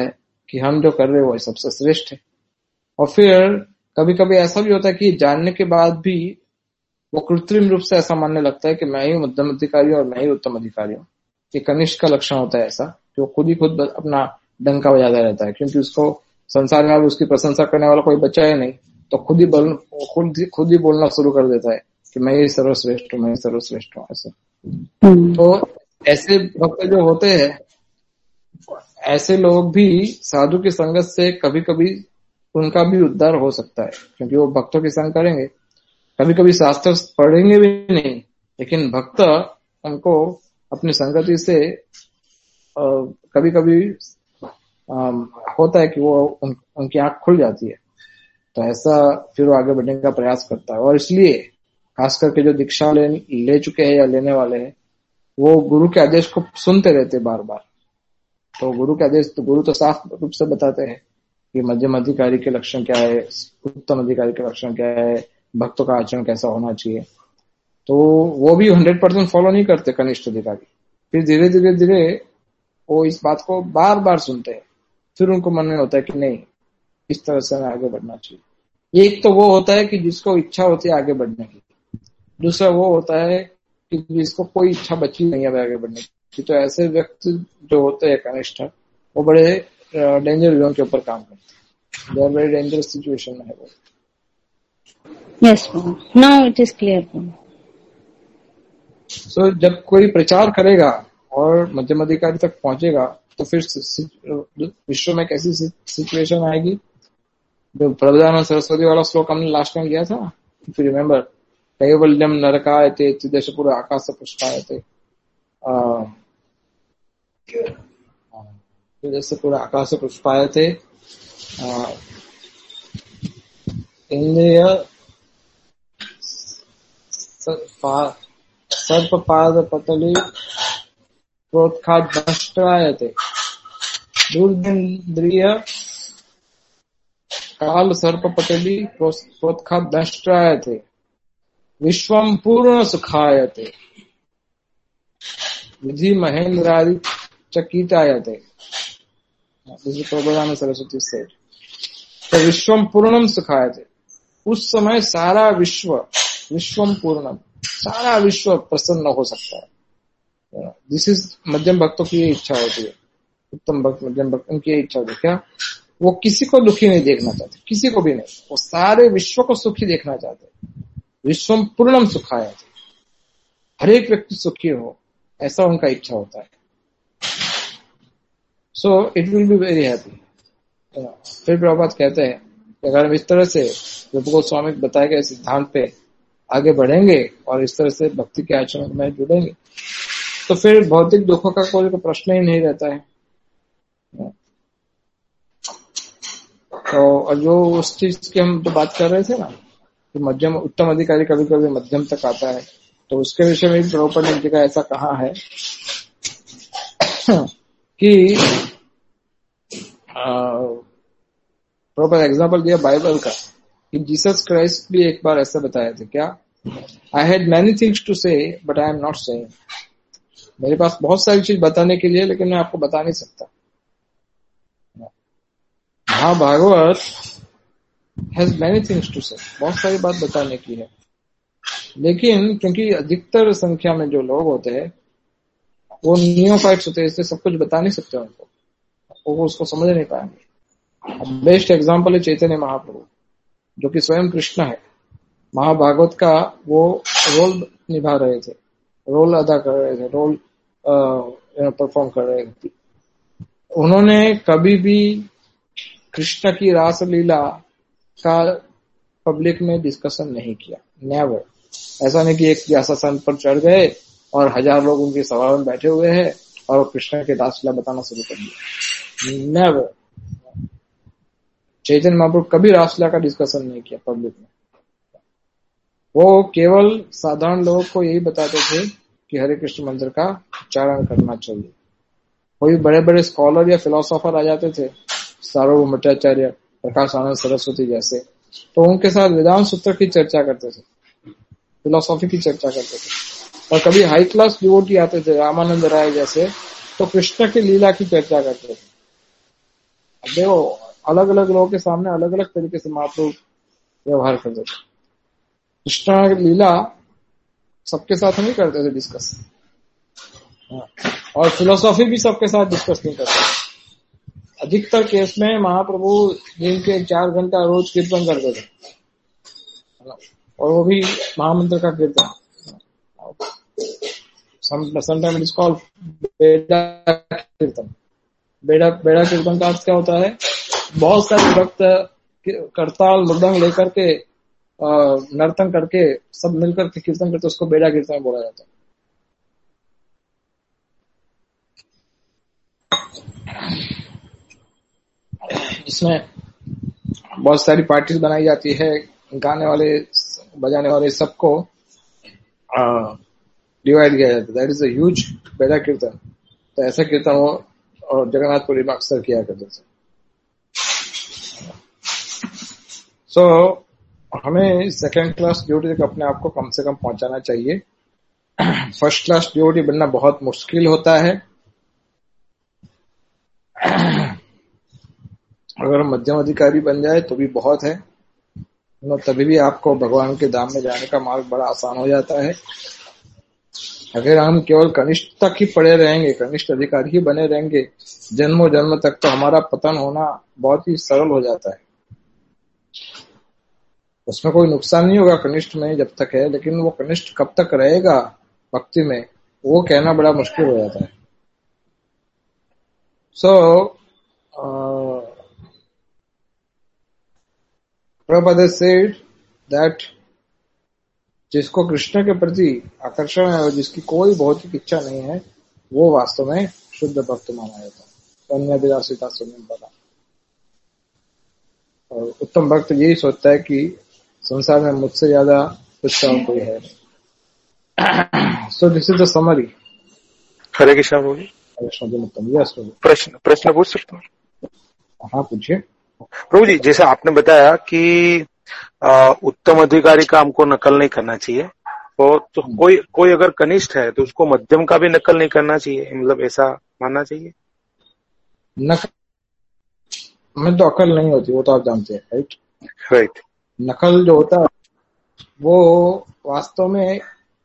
कि हम जो कर रहे हैं वो सबसे श्रेष्ठ है। और फिर कभी कभी ऐसा भी होता है कि जानने के बाद भी वो कृत्रिम रूप से ऐसा मानने लगता है कि मैं ही मध्यम अधिकारी हूं और मैं ही उत्तम अधिकारी हूँ। ये कनिष्ठ का लक्षण होता है ऐसा, कि वो खुद ही खुद अपना डंका बजाता रहता है, क्योंकि उसको संसार में अब उसकी प्रशंसा करने वाला कोई बचा है नहीं, तो खुद ही बोल खुद ही खुद ही बोलना शुरू कर देता है कि मैं ही सर्वश्रेष्ठ हूँ, मैं ही सर्वश्रेष्ठ हूँ ऐसा। तो ऐसे भक्त जो होते हैं, ऐसे लोग भी साधु की संगत से कभी कभी उनका भी उद्धार हो सकता है, क्योंकि वो भक्तों की संग करेंगे। कभी कभी शास्त्र पढ़ेंगे भी नहीं, लेकिन भक्त उनको अपनी संगति से कभी कभी होता है कि वो उन, उनकी आंख खुल जाती है, तो ऐसा फिर वो आगे बढ़ने का प्रयास करता है। और इसलिए खास करके जो दीक्षा ले, ले चुके हैं या लेने वाले हैं, वो गुरु के आदेश को सुनते रहते बार बार। तो गुरु के आदेश तो गुरु तो साफ रूप से बताते हैं कि मध्यम अधिकारी के लक्षण क्या है, उत्तम अधिकारी के लक्षण क्या है, भक्तों का आचरण कैसा होना चाहिए। तो वो भी हंड्रेड परसेंट फॉलो नहीं करते कनिष्ठ अधिकारी, फिर धीरे धीरे धीरे वो इस बात को बार बार सुनते हैं, फिर उनको मन में होता है कि नहीं, इस तरह से हमें आगे बढ़ना चाहिए। एक तो वो होता है कि जिसको इच्छा होती है आगे बढ़ने की, दूसरा वो होता है कि जिसको कोई इच्छा बची नहीं है आगे बढ़ने की। तो ऐसे व्यक्ति जो होते हैं कनिष्ठ, वो बड़े डेंजर जोन के ऊपर काम करते हैं, they are very dangerous situation में है वो। Yes, now it is clear. So जब कोई प्रचार करेगा और मध्यम अधिकारी तक पहुंचेगा, तो फिर विश्व में कैसी सिचुएशन आएगी। जो प्रबोधानंद सरस्वती वाला श्लोक हमने लास्ट में किया था, इफ यू रिमेम्बर, कैवल्यम नरकायते चिदेश पूरा आकाश पुष्पायते, जैसे पूरा आकाश पुष्पायते, इंद्रिय सर्पपाद पतली प्रोत्खाद नष्टायते, दुर्गेन्द्रिय काल सर्प पतली प्रोत्खाद नष्टायते, विश्वम पूर्ण सुखायते, विधि महेंद्रादि चकितायते। प्रबोधानंद सरस्वती से तो विश्वम पूर्णम सुखायते, उस समय सारा विश्व, विश्वम पूर्णम, सारा विश्व प्रसन्न हो सकता है। दिस इज मध्यम भक्तों की ये इच्छा होती है, उत्तम भक्त मध्यम भक्त उनकी ये इच्छा होती है। क्या वो किसी को दुखी नहीं देखना चाहते, किसी को भी नहीं, वो सारे विश्व को सुखी देखना चाहते। विश्वम पूर्णम सुखायते, हर एक व्यक्ति सुखी हो, ऐसा उनका इच्छा होता है। So it will be very happy. फिर प्रभुपाद कहते हैं कि अगर हम इस तरह से रूप गोस्वामी बताए गए सिद्धांत पे आगे बढ़ेंगे और इस तरह से भक्ति के आचरण में जुड़ेंगे, तो फिर भौतिक दुखों का कोई तो प्रश्न ही नहीं रहता है। तो जो उस चीज की हम जो बात कर रहे थे ना, कि मध्यम उत्तम अधिकारी कभी कभी मध्यम तक आता है, तो उसके विषय में प्रभुपाद ने जगह ऐसा कहा है कि प्रॉपर एग्जाम्पल दिया बाइबल का, कि जीसस क्राइस्ट भी एक बार ऐसा बताया था, क्या, I had many things to say but I am not saying, मेरे पास बहुत सारी चीज बताने के लिए लेकिन मैं आपको बता नहीं सकता। हाँ, Bhagavat has many things to say, बहुत सारी बात बताने की है, लेकिन क्योंकि अधिकतर संख्या में जो लोग होते हैं वो नियोफाइट्स होते हैं, इसलिए सब कुछ बता नहीं सकते उनको, वो उसको समझ नहीं पाएंगे। बेस्ट एग्जांपल है चैतन्य महाप्रभु, जो कि स्वयं कृष्ण है, महाभागवत का वो रोल निभा रहे थे, रोल अदा कर रहे थे, रोल परफॉर्म कर रहे थे। उन्होंने कभी भी कृष्ण की रासलीला का पब्लिक में डिस्कशन नहीं किया, नेवर। ऐसा नहीं कि एक व्यासासन पर चढ़ गए और हजार लोग उनकी सभा में बैठे हुए हैं और कृष्ण के रासलीला बताना शुरू कर दिया, नेवर। चैतन्य महाप्रभु कभी रासलीला का डिस्कशन नहीं किया पब्लिक में। वो केवल साधारण लोगों को यही बताते थे कि हरे कृष्ण मंत्र का उच्चारण करना चाहिए। कोई बड़े बड़े स्कॉलर या फिलोसोफर आ जाते थे, सार्वभौम भट्टाचार्य, प्रकाश आनंद सरस्वती जैसे, तो उनके साथ वेदांत सूत्र की चर्चा करते थे, फिलोसॉफी की चर्चा करते थे। और कभी हाई क्लास डिवोटी आते थे, रामानंद राय जैसे, तो कृष्ण की लीला की चर्चा करते थे। देखो अलग अलग लोगों के सामने अलग अलग तरीके से महाप्रभु व्यवहार करते थे। कृष्ण की लीला सबके साथ नहीं करते थे डिस्कस, और फिलोसॉफी भी सबके साथ डिस्कस नहीं करते। अधिकतर केस में महाप्रभु दिन के चार घंटा रोज कीर्तन करते थे, और वो भी महामंत्र का कीर्तन। समटाइम इट इज कॉल्ड बेड़ा कीर्तन। बेड़ा बेड़ा कीर्तन का अर्थ क्या होता है? बहुत सारे भक्त करताल मृदंग लेकर के नर्तन करके सब मिलकर के कीर्तन करते, उसको बेड़ा कीर्तन बोला जाता है। इसमें बहुत सारी पार्टीज बनाई जाती है, गाने वाले बजाने वाले सबको डिवाइड किया जाता है। दैट इज अ ह्यूज बेड़ा कीर्तन। तो ऐसा कीर्तन वो और जगन्नाथपुरी में अक्सर किया करते थे। सो so, हमें सेकेंड क्लास ड्यूटी तक अपने आप को कम से कम पहुंचाना चाहिए। फर्स्ट क्लास ड्यूटी बनना बहुत मुश्किल होता है। अगर मध्यम अधिकारी बन जाए तो भी बहुत है, तभी भी आपको भगवान के धाम में जाने का मार्ग बड़ा आसान हो जाता है। अगर हम केवल कनिष्ठ तक ही पड़े रहेंगे, कनिष्ठ अधिकारी ही बने रहेंगे जन्मों जन्म तक, तो हमारा पतन होना बहुत ही सरल हो जाता है। उसमें कोई नुकसान नहीं होगा कनिष्ठ में जब तक है, लेकिन वो कनिष्ठ कब तक रहेगा भक्ति में, वो कहना बड़ा मुश्किल हो जाता है। सो प्रभुपाद सेड दैट जिसको कृष्ण के प्रति आकर्षण है और जिसकी कोई भौतिक इच्छा नहीं है, वो वास्तव में शुद्ध भक्त माना जाता है। अन्य विलासिता सुनने वाला और उत्तम भक्त यही सोचता है कि संसार में मुझसे ज्यादा कुछ और कोई है। So this is the summary. Hare Krishna Prabhu ji. Yes प्रश्न प्रश्न पूछ सकता हूँ? हाँ पूछिए प्रभु जी। जैसे आपने बताया कि आ, उत्तम अधिकारी का हमको नकल नहीं करना चाहिए, तो, तो कोई कोई अगर कनिष्ठ है तो उसको मध्यम का भी नकल नहीं करना चाहिए, मतलब ऐसा मानना चाहिए? नकल में तो अकल नहीं होती, वो तो आप जानते हैं, राइट राइट। नकल जो होता है वो वास्तव में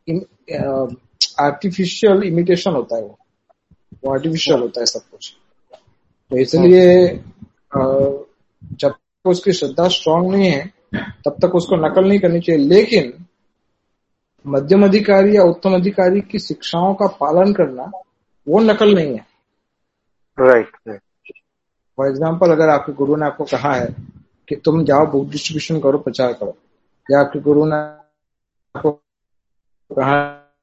आर्टिफिशियल इमिटेशन होता है। वो वो आर्टिफिशियल होता है सब कुछ। तो इसलिए जब तक उसकी श्रद्धा स्ट्रांग नहीं है तब तक उसको नकल नहीं करनी चाहिए। लेकिन मध्यम अधिकारी या उत्तम अधिकारी की शिक्षाओं का पालन करना वो नकल नहीं है। राइट। फॉर एग्जाम्पल, अगर आपके गुरु ने आपको कहा है कि तुम जाओ बुक डिस्ट्रीब्यूशन करो, प्रचार करो, या आपके गुरु ने आपको कहा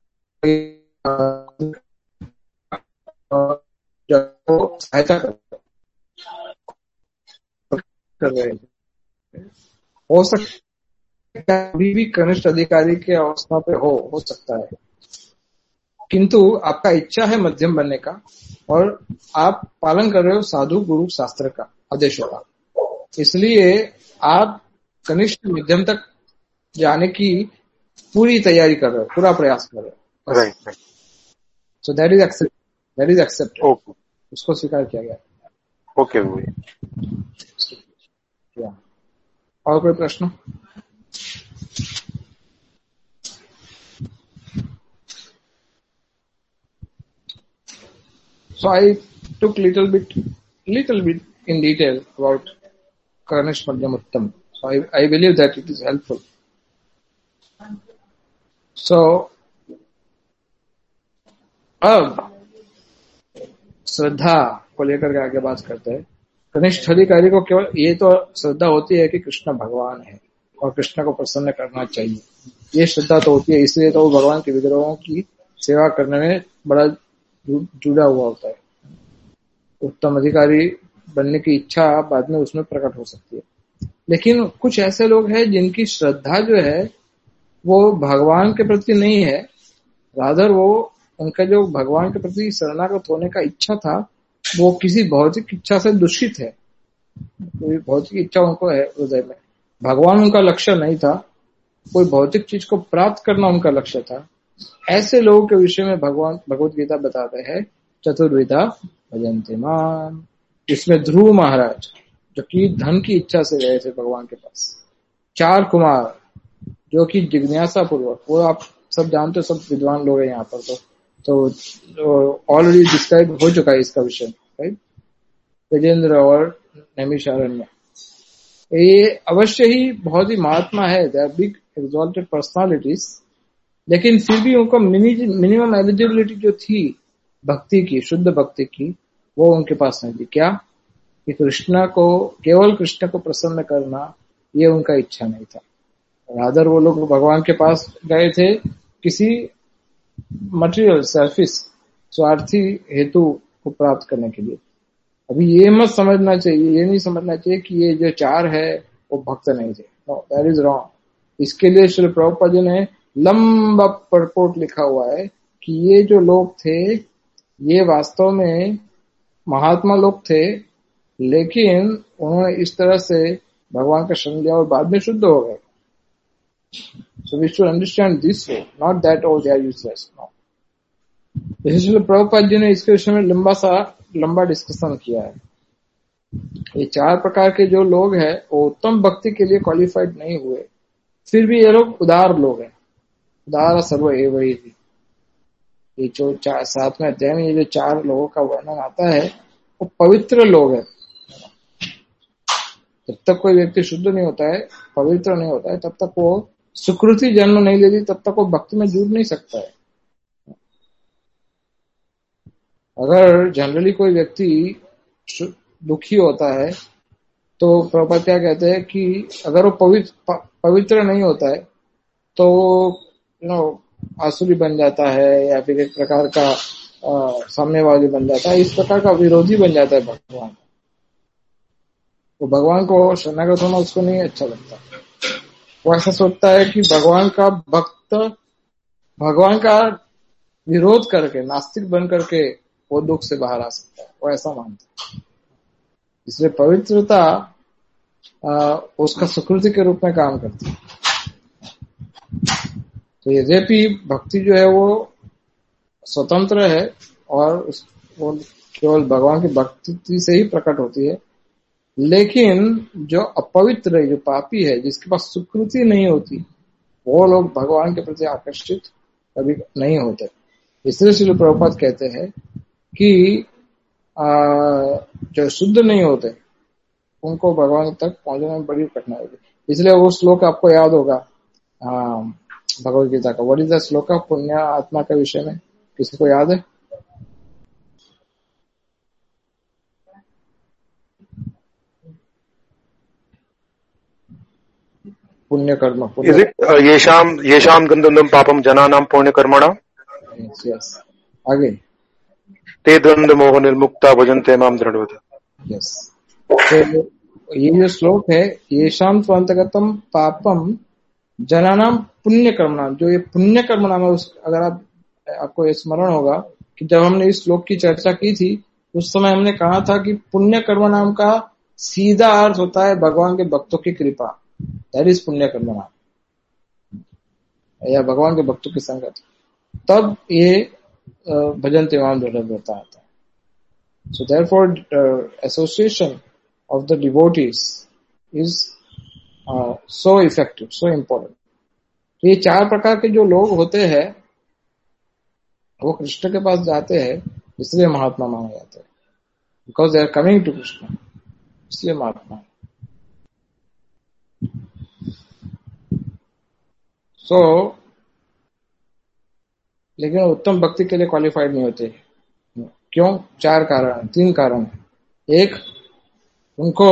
सहायता कर रहे हैं, हो सकता है अभी भी कनिष्ठ अधिकारी के अवस्था पे हो हो सकता है, किंतु आपका इच्छा है मध्यम बनने का और आप पालन कर रहे हो साधु गुरु शास्त्र का आदेशों का, इसलिए आप कनिष्ठ मध्यम तक जाने की पूरी तैयारी कर रहे हो, पूरा प्रयास कर रहे हो। Right. So that is accept that is accept okay, उसको स्वीकार किया गया। ओके okay, या और कोई प्रश्न? So I took little bit, little bit in detail about Karnish Madhyam Uttam. So I, I believe that it is helpful. So अब श्रद्धा को लेकर के आगे बात करते हैं। कनिष्ठ अधिकारी को केवल ये तो श्रद्धा होती है कि कृष्ण भगवान है और कृष्ण को प्रसन्न करना चाहिए, ये श्रद्धा तो होती है, इसलिए तो वो भगवान के विग्रहों की सेवा करने में बड़ा जुड़ा हुआ होता है। उत्तम अधिकारी बनने की इच्छा बाद में उसमें प्रकट हो सकती है। लेकिन कुछ ऐसे लोग हैं जिनकी श्रद्धा जो है वो भगवान के प्रति नहीं है, रादर वो उनका जो भगवान के प्रति शरणागत होने का इच्छा था वो किसी भौतिक इच्छा से दूषित है। कोई भौतिक इच्छा उनको है हृदय में, भगवान उनका लक्ष्य नहीं था, कोई भौतिक चीज को प्राप्त करना उनका लक्ष्य था। ऐसे लोगों के विषय में भगवान भगवत गीता बताते हैं चतुर्विधा भजन्ते माम, इसमें ध्रुव महाराज जो कि धन की इच्छा से गए थे भगवान के पास, चार कुमार जो कि जिज्ञासा पूर्वक, वो आप सब जानते हो, सब विद्वान लोग हैं यहाँ पर, तो तो ऑलरेडी डिस्क्राइब हो चुका है इसका विषय, राइट। गजेंद्र और नैमिषारण्य ये अवश्य ही बहुत ही महात्मा है, they are big exalted personalities, लेकिन फिर भी उनको मिनिमम एलिजिबिलिटी जो थी भक्ति की, शुद्ध भक्ति की, वो उनके पास नहीं थी। क्या कि कृष्ण को, केवल कृष्ण को प्रसन्न करना ये उनका इच्छा नहीं था। रादर वो लोग भगवान के पास गए थे किसी मटेरियल सर्फिस स्वार्थी हेतु को प्राप्त करने के लिए। अभी ये मत समझना चाहिए, ये नहीं समझना चाहिए कि ये जो चार है वो भक्त नहीं थे, नो, दैट इज रॉन्ग। इसके लिए श्री प्रभुपाद जी ने लंबा परपोर्ट लिखा हुआ है कि ये जो लोग थे ये वास्तव में महात्मा लोग थे, लेकिन उन्होंने इस तरह से भगवान का शरण लिया और बाद में शुद्ध हो गए। So we should understand this way, not that oh they are useless. No. इसलिए प्रभुपाद जी ने इसके विषय में लंबा सा लंबा डिस्कशन किया है। ये चार प्रकार के जो लोग हैं वो उत्तम भक्ति के लिए क्वालिफाइड नहीं हुए, फिर भी ये लोग उदार लोग हैं। उदार सर्व एव ही थी। ये जो चार साथ में अध्याय में ये जो चार लोगों का वर्णन आता है वो पवित्र लोग हैं। जब तक कोई व्यक्ति शुद्ध नहीं होता है, पवित्र नहीं होता है, तब तक वो सुकृति जन्म नहीं लेती, तब तक वो भक्ति में जुड़ नहीं सकता है। अगर जनरली कोई व्यक्ति दुखी होता है तो प्रभुपाद क्या कहते हैं कि अगर वो पवित्र पवित्र नहीं होता है तो यू नो आसुरी बन जाता है या फिर एक प्रकार का साम्यवादी बन जाता है, इस प्रकार का विरोधी बन जाता है भगवान। वो भगवान को शरणागत होना उसको नहीं अच्छा लगता। वो ऐसा सोचता है कि भगवान का भक्त भगवान का विरोध करके, नास्तिक बन करके वो दुख से बाहर आ सकता है, वो ऐसा मानता है। इसलिए पवित्रता आ, उसका सुकृति के रूप में काम करती है। तो यद्यपि भक्ति जो है वो स्वतंत्र है और उस, वो केवल भगवान की भक्ति से ही प्रकट होती है, लेकिन जो अपवित्र है, जो पापी है, जिसके पास सुकृति नहीं होती, वो लोग भगवान के प्रति आकर्षित कभी नहीं होते। इसलिए श्री प्रभुपाद कहते हैं कि आ, जो शुद्ध नहीं होते उनको भगवान तक पहुंचने में बड़ी कठिनाई होगी। इसलिए वो श्लोक आपको याद होगा भगवद गीता का, व्हाट इज द श्लोक पुण्य आत्मा के विषय में, किसी को याद है? पुण्य कर्म येषाम येषाम गंधम पापम जनानाम पुण्य कर्मणा। यस यस आगे ते द्वंद्व मोह निर्मुक्ता भजन्ते माम दृढ़वत्। यस, तो ये जो श्लोक है, येषाम त्वंतगतम पापम जनानाम पुण्य कर्मणाम, जो ये पुण्य कर्म नाम है, उस अगर आप आपको ये स्मरण होगा कि जब हमने इस श्लोक की चर्चा की थी उस समय हमने कहा था कि पुण्य कर्म नाम का सीधा अर्थ होता है भगवान के भक्तों की कृपा, दैट इज पुण्य कर्म नाम, या भगवान के भक्तों की संगत, तब ये भजन तेवाम दृढ़ होता है। So therefore association of the devotees is so effective, so important. तो ये चार प्रकार के जो लोग होते हैं वो कृष्ण के पास जाते हैं, इसलिए महात्मा माने जाते हैं, because they are coming to Krishna, इसलिए महात्मा। सो so, लेकिन उत्तम भक्ति के लिए क्वालिफाइड नहीं होते। क्यों? चार कारण, तीन कारण। एक, उनको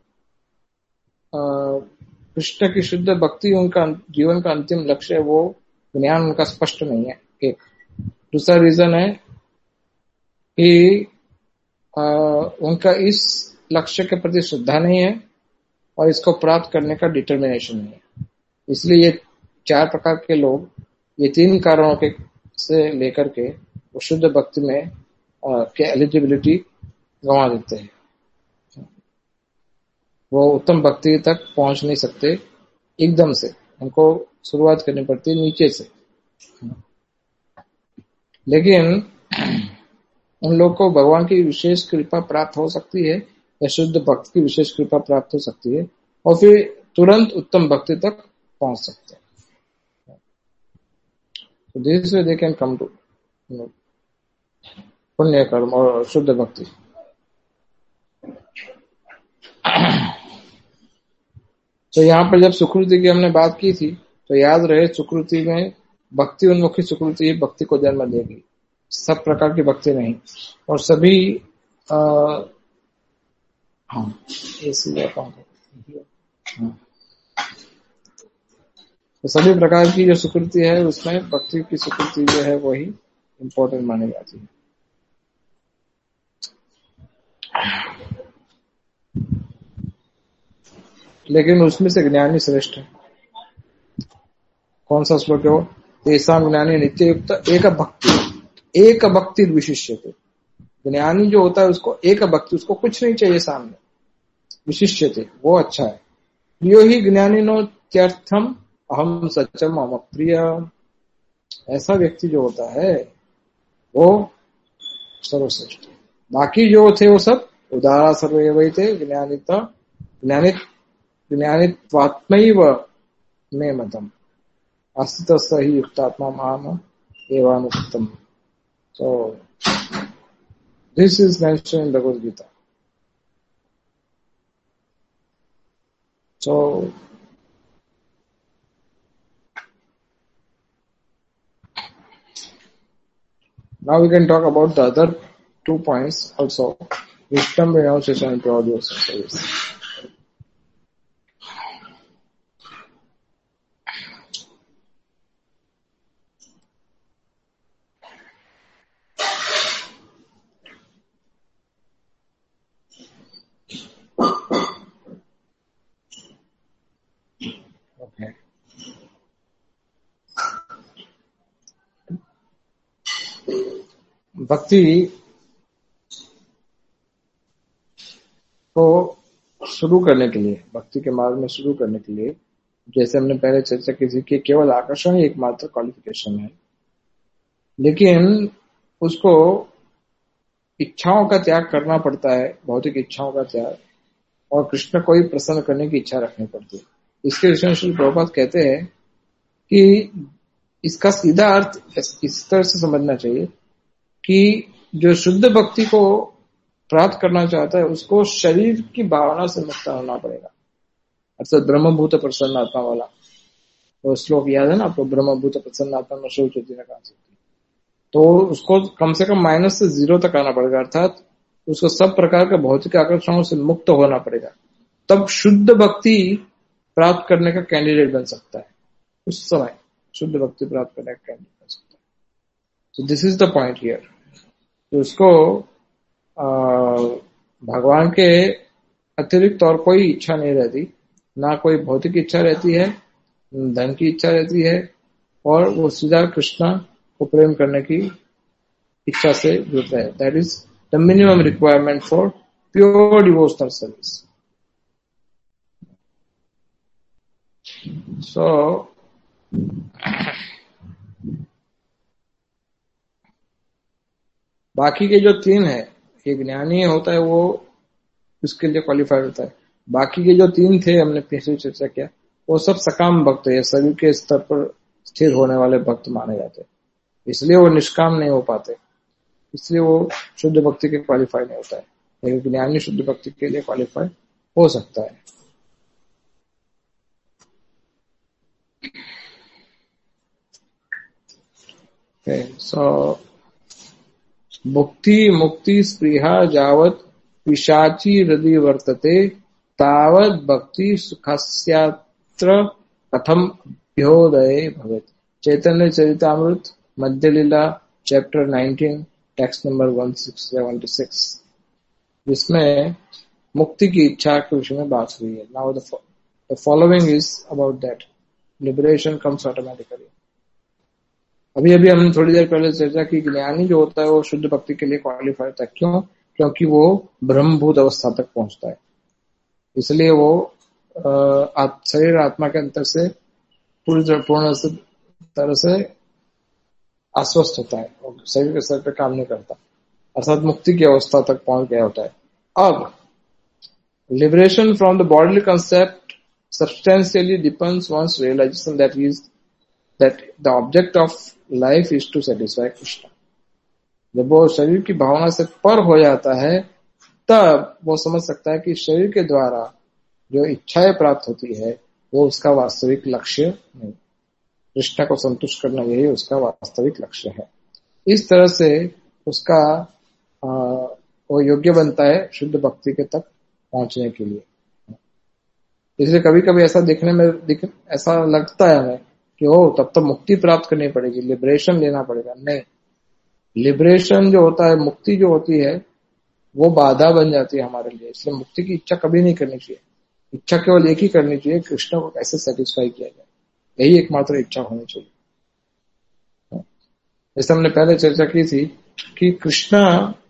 कृष्ण की शुद्ध भक्ति उनका जीवन का अंतिम लक्ष्य है, वो ज्ञान उनका स्पष्ट नहीं है, एक। दूसरा रीजन है कि आ, उनका इस लक्ष्य के प्रति श्रद्धा नहीं है और इसको प्राप्त करने का डिटर्मिनेशन नहीं है। इसलिए ये चार प्रकार के लोग ये तीन कारणों के से लेकर के वो शुद्ध भक्ति में आ, के एलिजिबिलिटी गंवा देते हैं, वो उत्तम भक्ति तक पहुंच नहीं सकते एकदम से, उनको शुरुआत करनी पड़ती है नीचे से। लेकिन उन लोग को भगवान की विशेष कृपा प्राप्त हो सकती है या शुद्ध भक्त की विशेष कृपा प्राप्त हो सकती है और फिर तुरंत उत्तम भक्ति तक पहुंच सकते हैं। तो this way they can come to पुण्य कर्म और शुद्ध भक्ति। तो यहाँ पर जब सुकृति की हमने बात की थी तो याद रहे सुकृति में भक्ति उन्मुखी सुकृति ही भक्ति को जन्म देगी, सब प्रकार की भक्ति नहीं। और सभी आ, हाँ इसलिए हाँ, तो सभी प्रकार की जो सुकृति है उसमें भक्ति की सुकृति जो है वही इम्पोर्टेंट मानी जाती है। लेकिन उसमें से ज्ञानी श्रेष्ठ है। कौन सा श्लोक है वो? तेषां ज्ञानी नित्य युक्त एक भक्ति एक भक्ति विशिष्यते। ज्ञानी जो होता है उसको एक भक्ति, उसको कुछ नहीं चाहिए सामने, विशिष्यते वो अच्छा है। यो ही ज्ञानी नो त्यर्थम अहम सचम अहम प्रिय। ऐसा व्यक्ति जो होता है वो सर्वश्रेष्ठ है। बाकी जो थे वो सब उदारा सर्वे वही थे। ज्ञानिता ज्ञानित ज्ञानित्वात्मैव मे मतम अस्तित्व सही युक्तात्मा महान एवानुक्तम। So this is mentioned in Bhagavad Gita. So now we can talk about the other two points also: wisdom, renunciation, and pure devotion service. Okay. भक्ति को शुरू करने के लिए, भक्ति के मार्ग में शुरू करने के लिए, जैसे हमने पहले चर्चा की थी कि केवल आकर्षण ही एकमात्र क्वालिफिकेशन है, लेकिन उसको इच्छाओं का त्याग करना पड़ता है, भौतिक इच्छाओं का त्याग, और कृष्ण को ही प्रसन्न करने की इच्छा रखनी पड़ती है। इसके विषय श्री प्रभुपाद कहते हैं कि इसका सीधा अर्थ इस तरह से समझना चाहिए कि जो शुद्ध भक्ति को प्राप्त करना चाहता है उसको शरीर की भावना से मुक्त होना पड़ेगा, अर्थात ब्रह्मभूत प्रसन्न आत्मा वाला। तो श्लोक याद है ना आपको, ब्रह्मभूत प्रसन्न आत्मा में शोच होती है कहा सकती। तो उसको कम से कम माइनस से जीरो तक आना पड़ेगा, अर्थात उसको सब प्रकार के भौतिक आकर्षणों से मुक्त होना पड़ेगा, तब शुद्ध भक्ति प्राप्त करने का कैंडिडेट बन सकता है। उस समय शुद्ध भक्ति प्राप्त करने का कैंडिडेट बन सकता है। So this is the point here. तो उसको भगवान के अतिरिक्त और कोई इच्छा नहीं रहती, ना कोई भौतिक इच्छा रहती है, धन की इच्छा रहती है, और वो सीधा कृष्ण को प्रेम करने की इच्छा से जुड़ता है। That is the minimum requirement for pure devotional service. So बाकी के जो तीन है, एक ज्ञानी होता है वो उसके लिए क्वालिफाइड होता है। बाकी के जो तीन थे हमने पिछले चर्चा किया, वो सब सकाम भक्त है, सभी के स्तर पर स्थिर होने वाले भक्त माने जाते हैं, इसलिए वो निष्काम नहीं हो पाते, इसलिए वो शुद्ध भक्ति के क्वालिफाई नहीं होता है। लेकिन ज्ञानी शुद्ध भक्ति के लिए क्वालिफाई हो सकता है। Okay, so मुक्ति मुक्ति स्पृहा जावत पिशाची हृदय वर्तते तावत भक्ति सुखस्यात्र कथम अभ्योदय भवेत। Chaitanya Charitamrita Madhya Lila chapter nineteen text number one six seventy six, जिसमें मुक्ति की इच्छा के विषय में बात हुई है। Now the following is about that, liberation comes automatically. अभी अभी हमने थोड़ी देर पहले चर्चा की, ज्ञानी जो होता है वो शुद्ध भक्ति के लिए क्वालिफाइड था। क्यों? क्योंकि वो ब्रह्मभूत अवस्था तक पहुंचता है, इसलिए वो शरीर आत्मा के अंतर से पूरी पूर्ण तरह से अस्वस्थ होता है और शरीर के स्तर पे काम नहीं करता। अर्थात मुक्ति की अवस्था तक पहुंच गया होता है। अब liberation from the bodily concept substantially depends on realization that is that the object of life is to satisfy Krishna. जब वो शरीर की भावना से पर हो जाता है तब वो समझ सकता है कि शरीर के द्वारा जो इच्छाएं प्राप्त होती है वो उसका वास्तविक लक्ष्य नहीं, कृष्ण को संतुष्ट करना यही उसका वास्तविक लक्ष्य है। इस तरह से उसका आ, वो योग्य बनता है शुद्ध भक्ति के तक पहुंचने के लिए। इसलिए कभी कभी ऐसा देखने में दिख, ऐसा लगता है हमें कि ओ तब तो मुक्ति प्राप्त करनी पड़ेगी, लिबरेशन लेना पड़ेगा। नहीं, लिबरेशन जो होता है, मुक्ति जो होती है वो बाधा बन जाती है हमारे लिए। इसलिए मुक्ति की इच्छा कभी नहीं करनी चाहिए। इच्छा केवल एक ही करनी चाहिए, कृष्ण को कैसे सेटिस्फाई किया जाए, यही एकमात्र इच्छा होनी चाहिए। जैसे हमने पहले चर्चा की थी कि कृष्ण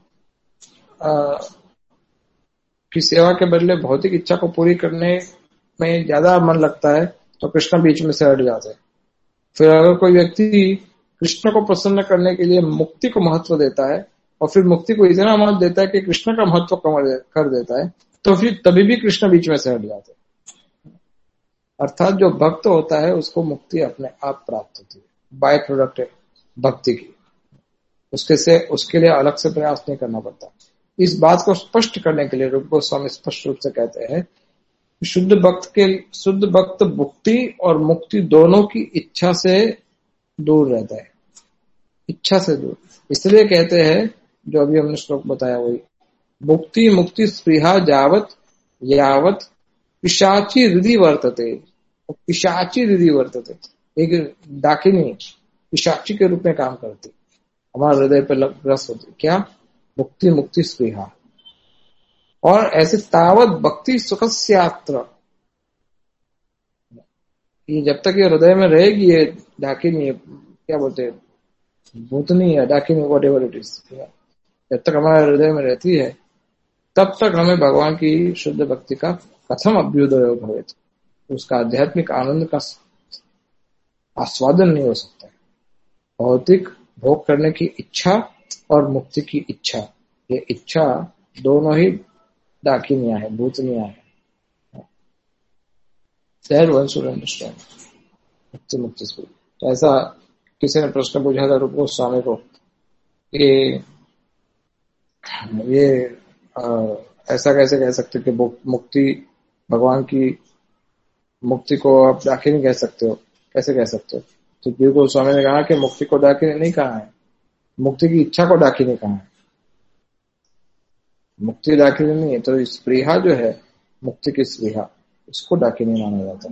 की सेवा के बदले भौतिक इच्छा को पूरी करने में ज्यादा मन लगता है तो कृष्ण बीच में से हट जाते हैं। फिर अगर कोई व्यक्ति कृष्ण को प्रसन्न करने के लिए मुक्ति को महत्व देता है और फिर मुक्ति को इतना महत्व देता है कि कृष्ण का महत्व कम कर देता है, तो फिर तभी भी कृष्ण बीच में से हट जाते हैं। अर्थात जो भक्त होता है उसको मुक्ति अपने आप प्राप्त होती है, बाय प्रोडक्ट भक्ति की। उसके से उसके लिए अलग से प्रयास नहीं करना पड़ता। इस बात को स्पष्ट करने के लिए रूप गोस्वामी स्पष्ट रूप से कहते हैं शुद्ध भक्त के शुद्ध भक्त मुक्ति और मुक्ति दोनों की इच्छा से दूर रहता है, इच्छा से दूर। इसलिए कहते हैं जो अभी हमने श्लोक बताया वही, मुक्ति मुक्ति स्पृहा जावत यावत पिशाची हृदय वर्तते। पिशाची हृदय वर्तते, एक डाकिनी पिशाची के रूप में काम करती, हमारे हृदय पर ग्रस्त होती। क्या? मुक्ति मुक्ति स्पृहा। और ऐसे तावत भक्ति सुखस्यात्र, ये जब तक ये हृदय में रहेगी, ये डाकिनी क्या बोलते हैं, भूतनी है, डाकिनी, वॉट एवर इट इज, जब तक हमारे हृदय में रहती है तब तक हमें भगवान की शुद्ध भक्ति का कथम अभ्युदय भवेत, उसका आध्यात्मिक आनंद का आस्वादन नहीं हो सकता है। भौतिक भोग करने की इच्छा और मुक्ति की इच्छा, ये इच्छा दोनों ही डाकिनियां है, भूतनियां है। That one should understand. मुक्ति मुक्ति से तो ऐसा किसी ने प्रश्न पूछा था रूप गोस्वामी को कि ये आ, ऐसा कैसे कह सकते कि मुक्ति, भगवान की मुक्ति को आप डाकिनी कह सकते हो, कैसे कह सकते हो? तो रूप गोस्वामी ने कहा कि मुक्ति को डाकिनी नहीं कहा है, मुक्ति की इच्छा को डाकिनी कहा है। मुक्ति डाकिनी नहीं है, तो स्पृहा जो है मुक्ति की स्पृहा, इसको डाकिनी माना जाता है।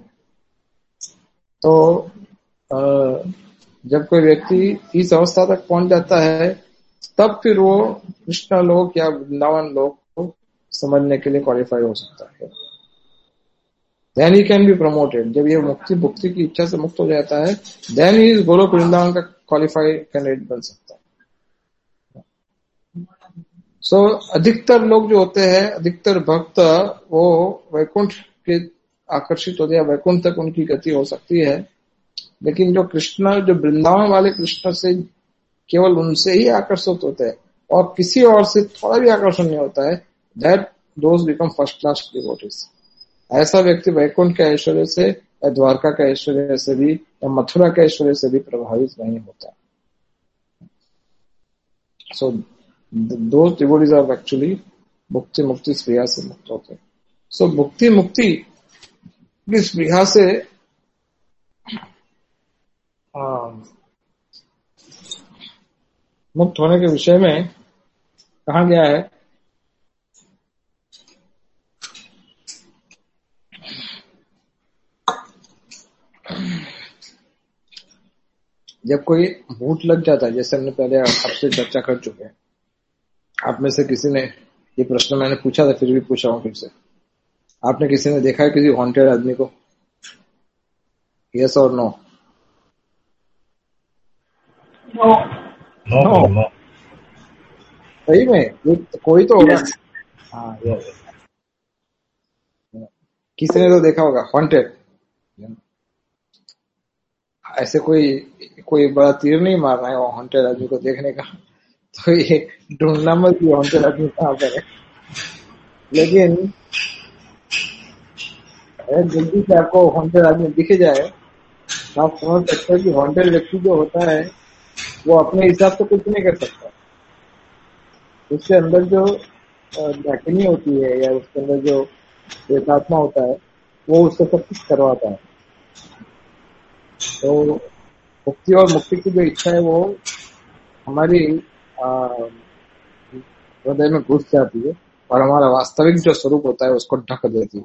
तो जब कोई व्यक्ति इस अवस्था तक पहुंच जाता है तब फिर वो कृष्ण लोक या वृंदावन लोक को समझने के लिए क्वालिफाई हो सकता है। Then he can be promoted. जब ये मुक्ति भुक्ति की इच्छा से मुक्त हो जाता है देन ही गोलोक वृंदावन का क्वालिफाइड कैंडिडेट बन सकता है। सो so, अधिकतर लोग जो होते हैं, अधिकतर भक्त, वो वैकुंठ के आकर्षित होते हैं, वैकुंठ तक उनकी गति हो सकती है। लेकिन जो कृष्ण, जो वृंदावन वाले कृष्ण से केवल उनसे ही आकर्षित होते हैं और किसी और से थोड़ा भी आकर्षण नहीं होता है, that those become first class devotees. ऐसा व्यक्ति वैकुंठ के ऐश्वर्य से या द्वारका के ऐश्वर्य से भी या मथुरा के ऐश्वर्य से भी प्रभावित नहीं होता। सो दो डिवोटीज आर एक्चुअली मुक्ति मुक्ति स्पृहा से मुक्त होते हैं। सो मुक्ति मुक्ति की स्पृहा से मुक्त होने के विषय में कहा गया है जब कोई भूत लग जाता है, जैसे हमने पहले आपसे चर्चा कर चुके हैं, आप में से किसी ने ये प्रश्न मैंने पूछा था, फिर भी पूछा हूं फिर से, आपने किसी ने देखा है किसी हॉन्टेड आदमी को? यस और नो? नो नो सही में कोई तो होगा। हाँ, यस, किसी ने तो देखा होगा हॉन्टेड। ऐसे कोई कोई बड़ा तीर नहीं मारना है हॉन्टेड आदमी को देखने का, तो ये ढूंढना मत कि हॉन्टेड आदमी कहाँ पर है, लेकिन अगर जल्दी से आपको हॉन्टेड आदमी दिख जाए तो आप समझ सकते हो कि हॉन्टेड व्यक्ति जो होता है वो अपने हिसाब से कुछ नहीं कर सकता। उसके अंदर जो डाकिनी होती है या उसके अंदर जो प्रेतात्मा होता है वो उससे सब कुछ करवाता है। तो मुक्ति और मुक्ति की जो इच्छा है वो हमारी हृदय में घुस जाती है और हमारा वास्तविक जो स्वरूप होता है उसको ढक देती है।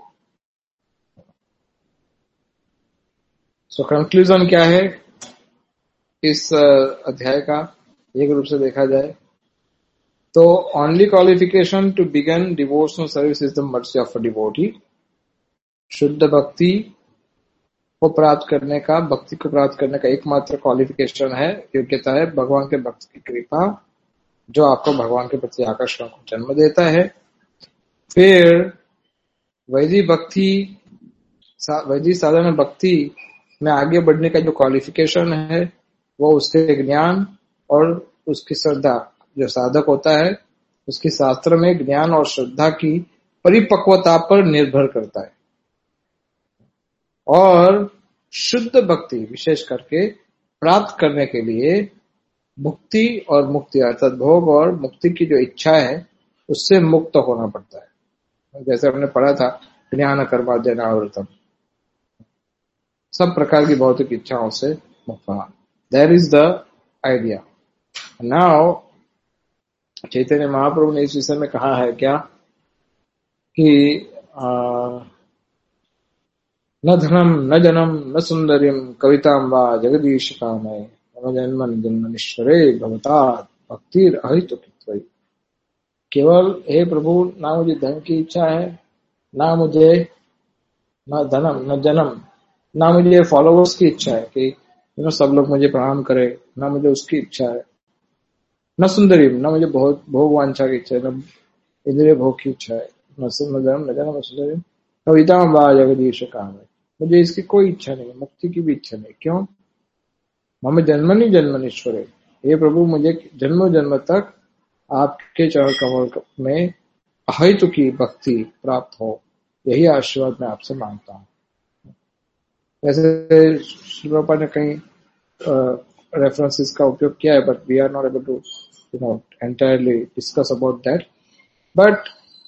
सो कंक्लूजन क्या है इस अध्याय का एक रूप से देखा जाए तो only qualification to begin devotional service is the mercy of a devotee. शुद्ध भक्ति को प्राप्त करने का भक्ति को प्राप्त करने का एकमात्र क्वालिफिकेशन है, योग्यता है भगवान के भक्त की कृपा जो आपको भगवान के प्रति आकर्षण को जन्म देता है। फिर वैदिक भक्ति वैदिक साधना भक्ति में आगे बढ़ने का जो क्वालिफिकेशन है वो उसके ज्ञान और उसकी श्रद्धा, जो साधक होता है उसकी शास्त्र में ज्ञान और श्रद्धा की परिपक्वता पर निर्भर करता है। और शुद्ध भक्ति विशेष करके प्राप्त करने के लिए मुक्ति और मुक्ति अर्थात भोग और मुक्ति की जो इच्छा है उससे मुक्त होना पड़ता है। जैसे हमने पढ़ा था ज्ञान कर्माद्यनावृतम, सब प्रकार की भौतिक इच्छाओं से मुक्त होना, that is the idea. Now Chaitanya Mahaprabhu ने इस विषय में कहा है क्या कि आ, न धनम न जनम न सुंदरियम कविताम वा जगदीश कामय मम जन्मन जन्मनीश्वरे भवतात् भक्तिर अहितुकित्वयि। केवल हे प्रभु ना मुझे धन की इच्छा है, ना मुझे न धनम न जन्म, ना मुझे फॉलोवर्स की इच्छा है कि यू नो सब लोग मुझे प्रणाम करे, ना मुझे उसकी इच्छा है, न सुंदरी, न मुझे बहुत भोग वांछा की इच्छा है, न इंद्रिय भोग की इच्छा है, न जन्म न जन्म सुंदरी कविता बा जगदीश काम है, मुझे इसकी कोई इच्छा नहीं, मुक्ति की भी इच्छा नहीं। क्यों? मम जन्मनि जन्मनीश्वर है, हे प्रभु मुझे जन्म जन्म तक आपके चरण कमल में अहितु की भक्ति प्राप्त हो, यही आशीर्वाद मैं आपसे मांगता हूँ। वैसे श्री प्रभुपाद ने कहीं रेफरेंसेस का उपयोग किया है, but we are not able to you know entirely discuss about that, but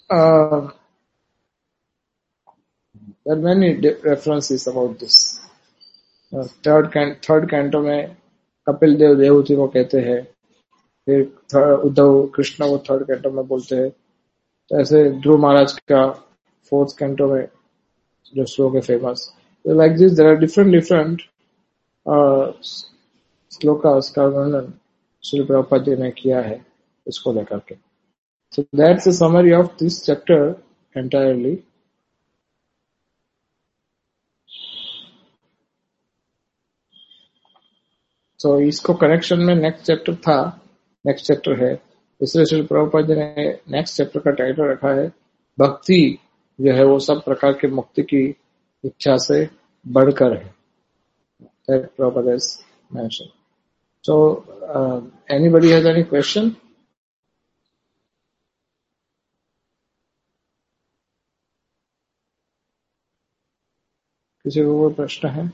there are many references about this. Third third canto में कपिल देव देवहूति को कहते हैं, फिर उद्धव कृष्ण को थर्ड कैंटो में बोलते हैं। तो ऐसे ध्रुव महाराज का फोर्थ कैंटो में जो श्लोक है famous, like this there are different different shlokas का वर्णन श्री प्रभुपाद जी ने किया है इसको लेकर के। So that's a summary of this chapter entirely. तो so, इसको कनेक्शन में नेक्स्ट चैप्टर था, नेक्स्ट चैप्टर है, इसलिए श्री प्रभुपाद जी ने नेक्स्ट चैप्टर का टाइटल रखा है भक्ति जो है वो सब प्रकार के मुक्ति की इच्छा से बढ़कर है। That Prabhupada has mentioned. So, uh, anybody has any question? किसी को कोई प्रश्न है?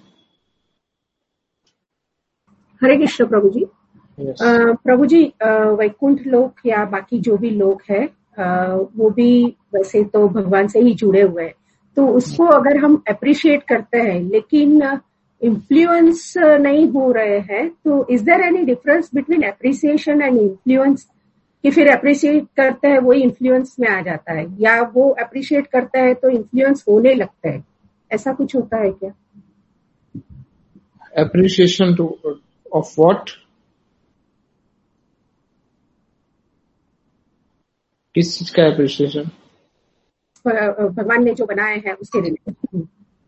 हरे कृष्ण प्रभु जी। yes. uh, प्रभु जी uh, वैकुंठ लोक या बाकी जो भी लोक है uh, वो भी वैसे तो भगवान से ही जुड़े हुए हैं, तो उसको अगर हम अप्रिशिएट करते हैं लेकिन इन्फ्लुएंस uh, नहीं हो रहे हैं, तो is there any difference between appreciation and influence? कि फिर अप्रिशिएट करते हैं वो इन्फ्लुएंस में आ जाता है, या वो अप्रिशिएट करता है तो इन्फ्लुएंस होने लगता है, ऐसा कुछ होता है क्या? Appreciation to of what? किस चीज का appreciation? भगवान ने जो बनाए हैं उसके लिए।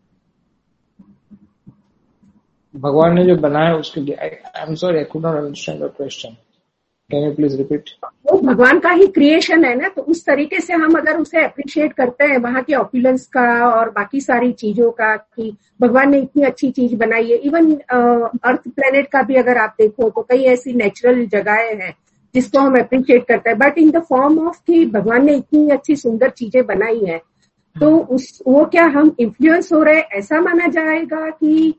भगवान ने जो बनाया उसके लिए। I am sorry, I could not understand the question, can you please repeat? वो भगवान का ही क्रिएशन है ना, तो उस तरीके से हम अगर उसे अप्रिशिएट करते हैं वहां के ऑप्युलेंस का और बाकी सारी चीजों का कि भगवान ने इतनी अच्छी चीज बनाई है। इवन अर्थ प्लेनेट का भी अगर आप देखो तो कई ऐसी नेचुरल जगहें हैं जिसको हम अप्रिशिएट करते हैं, but in the form of कि भगवान ने इतनी अच्छी सुंदर चीजें बनाई है, तो उस वो क्या हम इन्फ्लुएंस हो रहे ऐसा माना जाएगा कि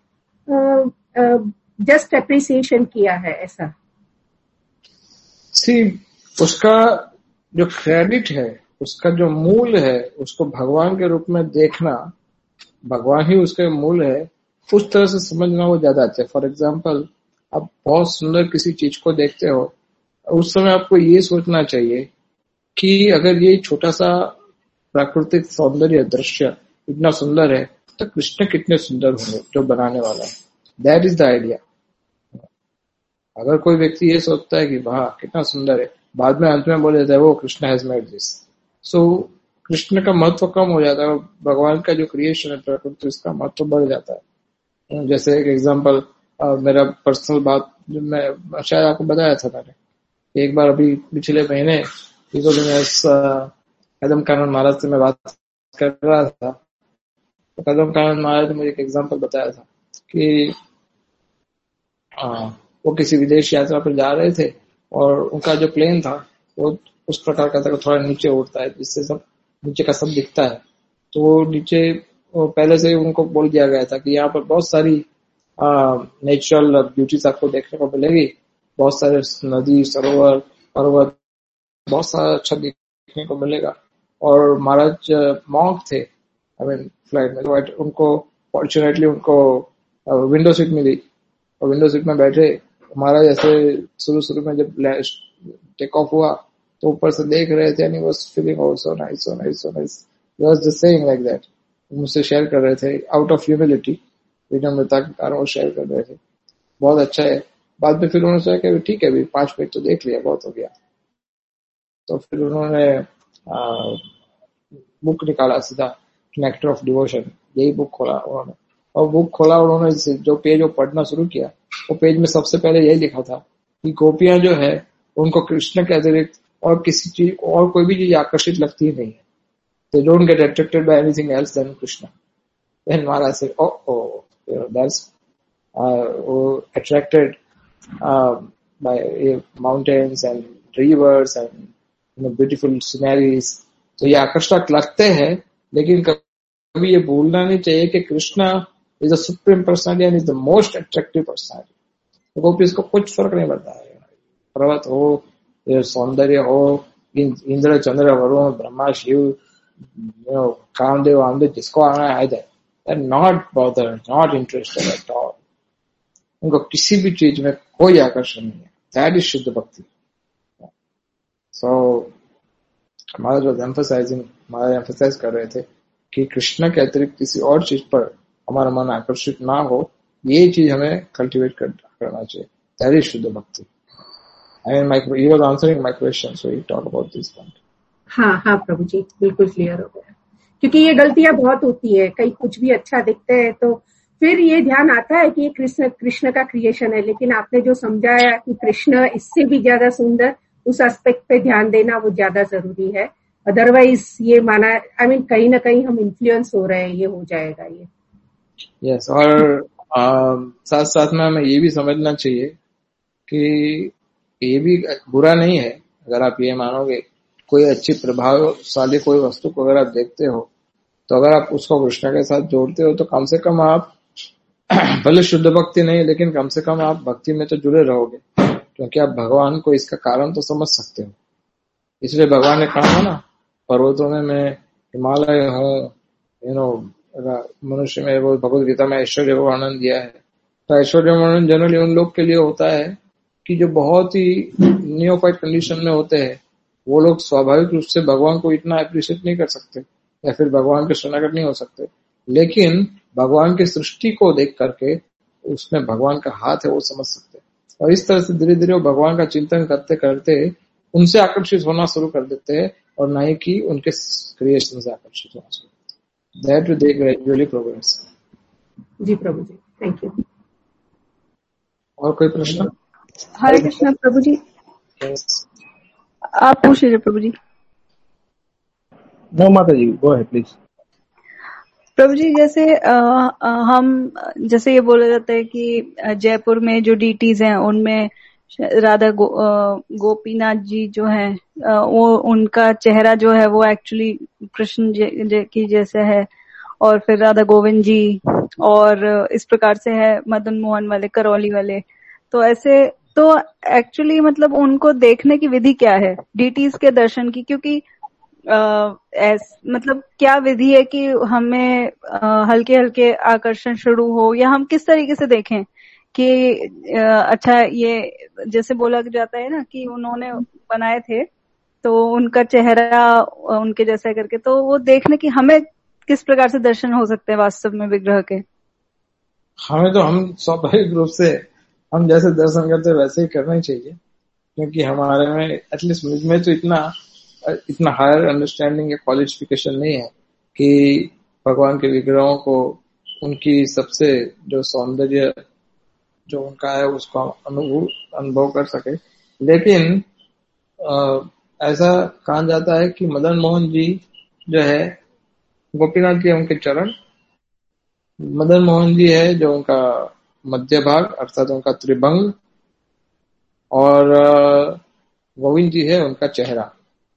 जस्ट अप्रिसिएशन किया है ऐसा? सी उसका जो क्रेडिट है, उसका जो मूल है, उसको भगवान के रूप में देखना, भगवान ही उसके मूल है, उस तरह से समझना वो ज्यादा अच्छा है। फॉर एग्जाम्पल, आप बहुत सुंदर किसी चीज को देखते हो, उस समय आपको ये सोचना चाहिए कि अगर ये छोटा सा प्राकृतिक सौंदर्य दृश्य इतना सुंदर है तो कृष्ण कितने सुंदर होंगे जो बनाने वाला है। That is the idea. अगर कोई व्यक्ति ये सोचता है कि वाह कितना सुंदर है, बाद में अंत में बोल देता है वो Krishna has made this, so Krishna का महत्व कम हो जाता है, भगवान का जो क्रिएशन है प्रकृति उसका महत्व बढ़ जाता है। जैसे एक एग्जांपल, मेरा पर्सनल बात जो मैं शायद आपको बताया था मैंने, एक बार अभी पिछले महीने कदम कानन महाराज से मैं बात कर रहा था, तो कदम कानन महाराज ने मुझे एक एग्जांपल बताया था कि आ, वो किसी विदेश यात्रा पर जा रहे थे और उनका जो प्लेन था वो उस प्रकार का था, थोड़ा नीचे उड़ता है जिससे सब नीचे का सब दिखता है। तो वो नीचे वो पहले से उनको बोल दिया गया था कि यहाँ पर बहुत सारी नेचुरल ब्यूटीज आपको देखने को मिलेगी, बहुत सारे नदी, सरोवर, पर्वत, बहुत सारा अच्छा देखने को मिलेगा। और महाराज मॉन्क थे आई मीन फ्लाइट में, तो उनको फॉर्चुनेटली उनको विंडो सीट मिली और विंडो सीट में बैठे। महाराज ऐसे शुरू शुरू में जब टेक ऑफ हुआ तो ऊपर से देख रहे थे, and he was feeling oh so nice so nice so nice, he was just saying like that. मुझसे शेयर कर रहे थे आउट ऑफ ह्यूमिलिटी, विनम्रता के कारण वो शेयर कर रहे थे, बहुत अच्छा है। बाद में फिर उन्होंने सोचा कि ठीक है अभी पांच मिनट तो देख लिया, बहुत हो गया। तो फिर उन्होंने बुक निकाला, सीधा नेक्टर ऑफ डिवोशन, यही बुक खोला उन्होंने, और बुक खोला उन्होंने जो पेज वो पढ़ना शुरू किया, वो पेज में सबसे पहले यही लिखा था कि गोपियां जो है उनको कृष्ण के अतिरिक्त और किसी चीज और कोई भी चीज आकर्षित लगती ही नहीं है। They don't get attracted by anything else than Krishna. Then Maharaj said, oh, oh, you know, that's uh, oh, attracted uh, by uh, mountains and rivers and you know, beautiful sceneries. तो ये आकर्षक लगते हैं, लेकिन कभी ये भूलना नहीं चाहिए कि Krishna is the supreme personality and is the most attractive personality. तो गोपी इसको कुछ फर्क नहीं पड़ता है, पर्वत हो, सौंदर्य हो, इंद्र चंद्र वरुण ब्रह्मा शिव, you know, कामदेव आमदेव, जिसको आना है आए, they're not bothered, not interested at all. उनको किसी भी चीज में कोई आकर्षण नहीं है। That is शुद्ध भक्ति। So हमारा जो emphasizing, हमारा emphasize कर रहे थे कि कृष्ण के अतिरिक्त किसी और चीज पर हमारा मन आकर्षित ना हो, ये चीज हमें कल्टीवेट कर, करना चाहिए। That is शुद्ध भक्ति। I mean, my, he was answering my question, so he talked about this point. हाँ हाँ प्रभु जी, बिल्कुल क्लियर हो गया। क्योंकि ये गलतियां बहुत होती है, कहीं कुछ भी अच्छा दिखते हैं तो फिर ये ध्यान आता है कि ये कृष्ण कृष्ण का क्रिएशन है, लेकिन आपने जो समझाया कि कृष्ण इससे भी ज्यादा सुंदर, उस एस्पेक्ट पे ध्यान देना वो ज्यादा जरूरी है। अदरवाइज ये माना आई I मीन mean, कहीं ना कहीं हम इन्फ्लुएंस हो रहे हैं, ये हो जाएगा ये। यस yes, और आ, साथ साथ में हमें ये भी समझना चाहिए कि ये भी बुरा नहीं है अगर आप ये मानोगे कोई अच्छी प्रभावशाली कोई वस्तु को अगर आप देखते हो, तो अगर आप उसको कृष्ण के साथ जोड़ते हो तो कम से कम आप भले शुद्ध भक्ति नहीं, लेकिन कम से कम आप भक्ति में तो जुड़े रहोगे, क्योंकि आप भगवान को इसका कारण तो समझ सकते हो। इसलिए भगवान ने कहा ना, पर्वतों में मैं हिमालय हूँ, यू नो मनुष्य में वो भगवद गीता में ऐश्वर्य वर्णन दिया है। तो ऐश्वर्य वर्णन जनरली उन लोग के लिए होता है कि जो बहुत ही नियोफाइट कंडीशन में होते हैं, वो लोग स्वाभाविक रूप से भगवान को इतना अप्रिशिएट नहीं कर सकते या फिर भगवान के शरणागत नहीं हो सकते, लेकिन भगवान की सृष्टि को देख करके उसमें भगवान का हाथ है वो समझ सकते हैं, और इस तरह से धीरे धीरे वो भगवान का चिंतन करते करते उनसे आकर्षित होना शुरू कर देते हैं, और न ही कि उनके क्रिएशन से आकर्षित होना शुरू करते हैं। That will they gradually progress. जी प्रभु जी, थैंक यू। और कोई प्रश्न? हरे कृष्ण प्रभु जी। yes. आप पूछ लीजिए प्रभु जी। नो माता जी, गो अहेड प्लीज। प्रभु जी, जैसे आ, आ, हम जैसे ये बोला जाता है कि जयपुर में जो डीटीज हैं उनमें राधा गो, गोपीनाथ जी जो है वो उनका चेहरा जो है वो एक्चुअली कृष्ण जी की जैसे है, और फिर राधा गोविंद जी, और इस प्रकार से है मदन मोहन वाले, करौली वाले। तो ऐसे तो एक्चुअली मतलब उनको देखने की विधि क्या है डीटीज के दर्शन की, क्योंकि आ, ऐस, मतलब क्या विधि है कि हमें आ, हल्के हल्के आकर्षण शुरू हो, या हम किस तरीके से देखें कि आ, अच्छा ये जैसे बोला जाता है ना कि उन्होंने बनाए थे तो उनका चेहरा उनके जैसा करके, तो वो देखने की हमें किस प्रकार से दर्शन हो सकते हैं वास्तव में विग्रह के? हमें तो हम स्वाभाविक रूप से हम जैसे दर्शन करते हैं वैसे ही करना ही चाहिए, क्योंकि हमारे में एटलीस्ट मुझ में तो इतना इतना हायर अंडरस्टैंडिंग या क्वालिफिकेशन नहीं है कि भगवान के विग्रहों को उनकी सबसे जो सौंदर्य जो उनका है उसको अनुभव अनुभव कर सके। लेकिन आ, ऐसा कहा जाता है कि मदन मोहन जी जो है, गोपीनाथ जी उनके चरण, मदन मोहन जी है जो उनका मध्य भाग अर्थात उनका त्रिभंग, और गोविंद जी है उनका चेहरा।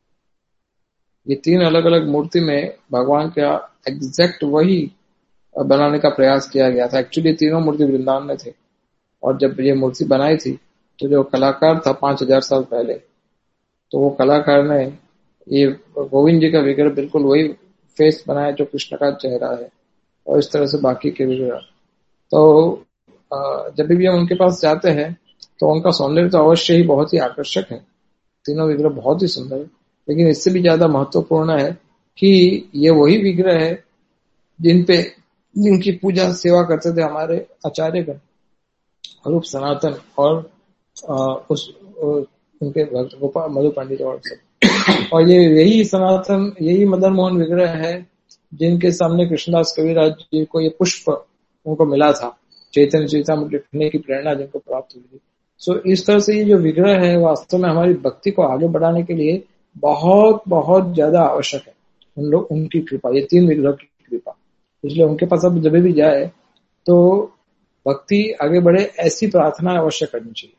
ये तीन अलग अलग मूर्ति में भगवान का एग्जैक्ट वही बनाने का प्रयास किया गया था। एक्चुअली तीनों मूर्ति वृंदावन में थे, और जब ये मूर्ति बनाई थी तो जो कलाकार था पांच हजार साल पहले, तो वो कलाकार ने ये गोविंद जी का विग्रह बिल्कुल वही फेस बनाया जो कृष्ण का चेहरा है, और इस तरह से बाकी के विग्रह। तो जब भी हम उनके पास जाते हैं तो उनका सौंदर्य तो अवश्य ही बहुत ही आकर्षक है, तीनों विग्रह बहुत ही सुंदर है, लेकिन इससे भी ज्यादा महत्वपूर्ण है कि ये वही विग्रह है जिन पे जिनकी पूजा सेवा करते थे हमारे आचार्यगण रूप सनातन और आ, उस उनके भक्त गोपाल मधु पंडित और सब। और ये यही सनातन यही मदन मोहन विग्रह है जिनके सामने कृष्णदास कविराज जी को ये पुष्प उनको मिला था, चैतन्य चेतामृत लिखने की प्रेरणा जिनको प्राप्त हुई थी। सो इस तरह से ये जो विग्रह है वास्तव में हमारी भक्ति को आगे बढ़ाने के लिए बहुत बहुत ज्यादा आवश्यक है, उन लोग उनकी कृपा, ये तीन विग्रह की कृपा। इसलिए उनके पास अब जब भी जाए तो भक्ति आगे बढ़े ऐसी प्रार्थना अवश्य करनी चाहिए।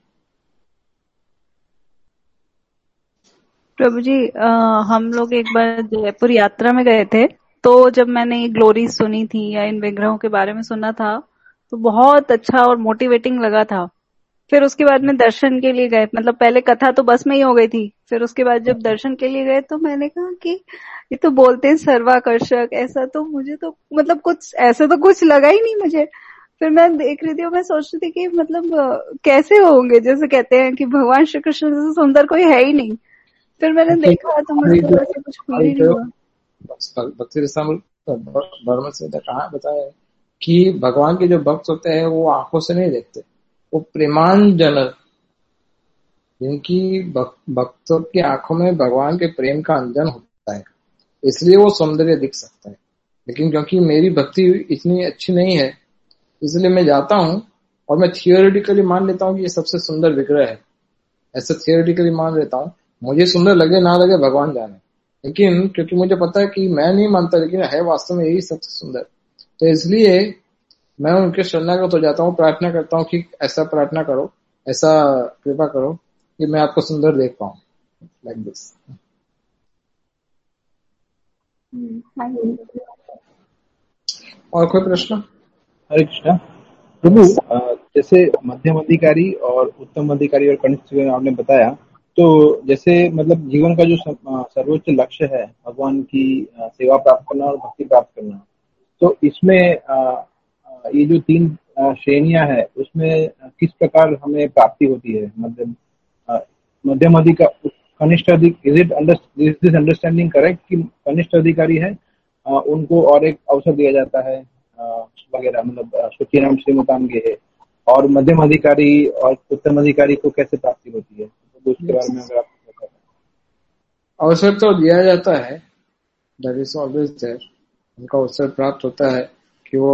प्रभु जी आ, हम लोग एक बार जयपुर यात्रा में गए थे, तो जब मैंने ये ग्लोरी सुनी थी या इन विग्रहों के बारे में सुना था तो बहुत अच्छा और मोटिवेटिंग लगा था। फिर उसके बाद में दर्शन के लिए गए, मतलब पहले कथा तो बस में ही हो गई थी, फिर उसके बाद जब दर्शन के लिए गए तो मैंने कहा कि ये तो बोलते हैं सर्वाकर्षक, ऐसा तो मुझे तो मतलब कुछ ऐसा तो कुछ लगा ही नहीं मुझे। फिर मैं देख रही थी और मैं सोच रही थी कि मतलब कैसे होंगे, जैसे कहते हैं कि भगवान श्री कृष्ण से सुंदर कोई है ही नहीं। फिर मैंने देखा तो मुझे तो ऐसे कुछ फील ही नहीं हुआ। भक्ति वर्मा से कहा बताया कि भगवान के जो भक्त होते हैं वो आंखों से नहीं देखते, वो प्रेमांजन, जिनकी भक्तों की आंखों में भगवान के प्रेम का अंजन होता है, इसलिए वो सौंदर्य दिख सकता है। लेकिन क्योंकि मेरी भक्ति इतनी अच्छी नहीं है, इसलिए मैं जाता हूँ और मैं थियोरेटिकली मान लेता हूँ कि ये सबसे सुंदर विग्रह है, ऐसे थियोरेटिकली मान लेता हूँ। मुझे सुंदर लगे ना लगे भगवान जाने, लेकिन क्योंकि मुझे पता है कि मैं नहीं मानता लेकिन है वास्तव में यही सबसे सुंदर, तो इसलिए मैं उनके शरणागत हो जाता हूँ, प्रार्थना करता हूँ कि ऐसा प्रार्थना करो, ऐसा कृपा करो कि मैं आपको सुंदर देख पाऊँ, लाइक दिस। और कोई प्रश्न? हरे कृष्णा। प्रभु, जैसे मध्यम अधिकारी और उत्तम अधिकारी और कनिष्ठ आपने बताया, तो जैसे मतलब जीवन का जो सर्वोच्च लक्ष्य है भगवान की सेवा प्राप्त करना और भक्ति प्राप्त करना, तो इसमें ये जो तीन श्रेणियां है उसमें किस प्रकार हमें प्राप्ति होती है? मध्यम मध्यम अधिकारी, कनिष्ठ अधिकारी, is it is this understanding correct कि कनिष्ठ अधिकारी है उनको और एक अवसर दिया जाता है वगैरह, मतलब सुखीराम श्रीमताम है, और मध्यम अधिकारी और उत्तम अधिकारी को कैसे प्राप्ति होती है, तो उसके बारे में अगर आप बताएं। अवसर तो दिया जाता है, दैट इज ऑलवेज देयर, उनका अवसर प्राप्त होता है कि वो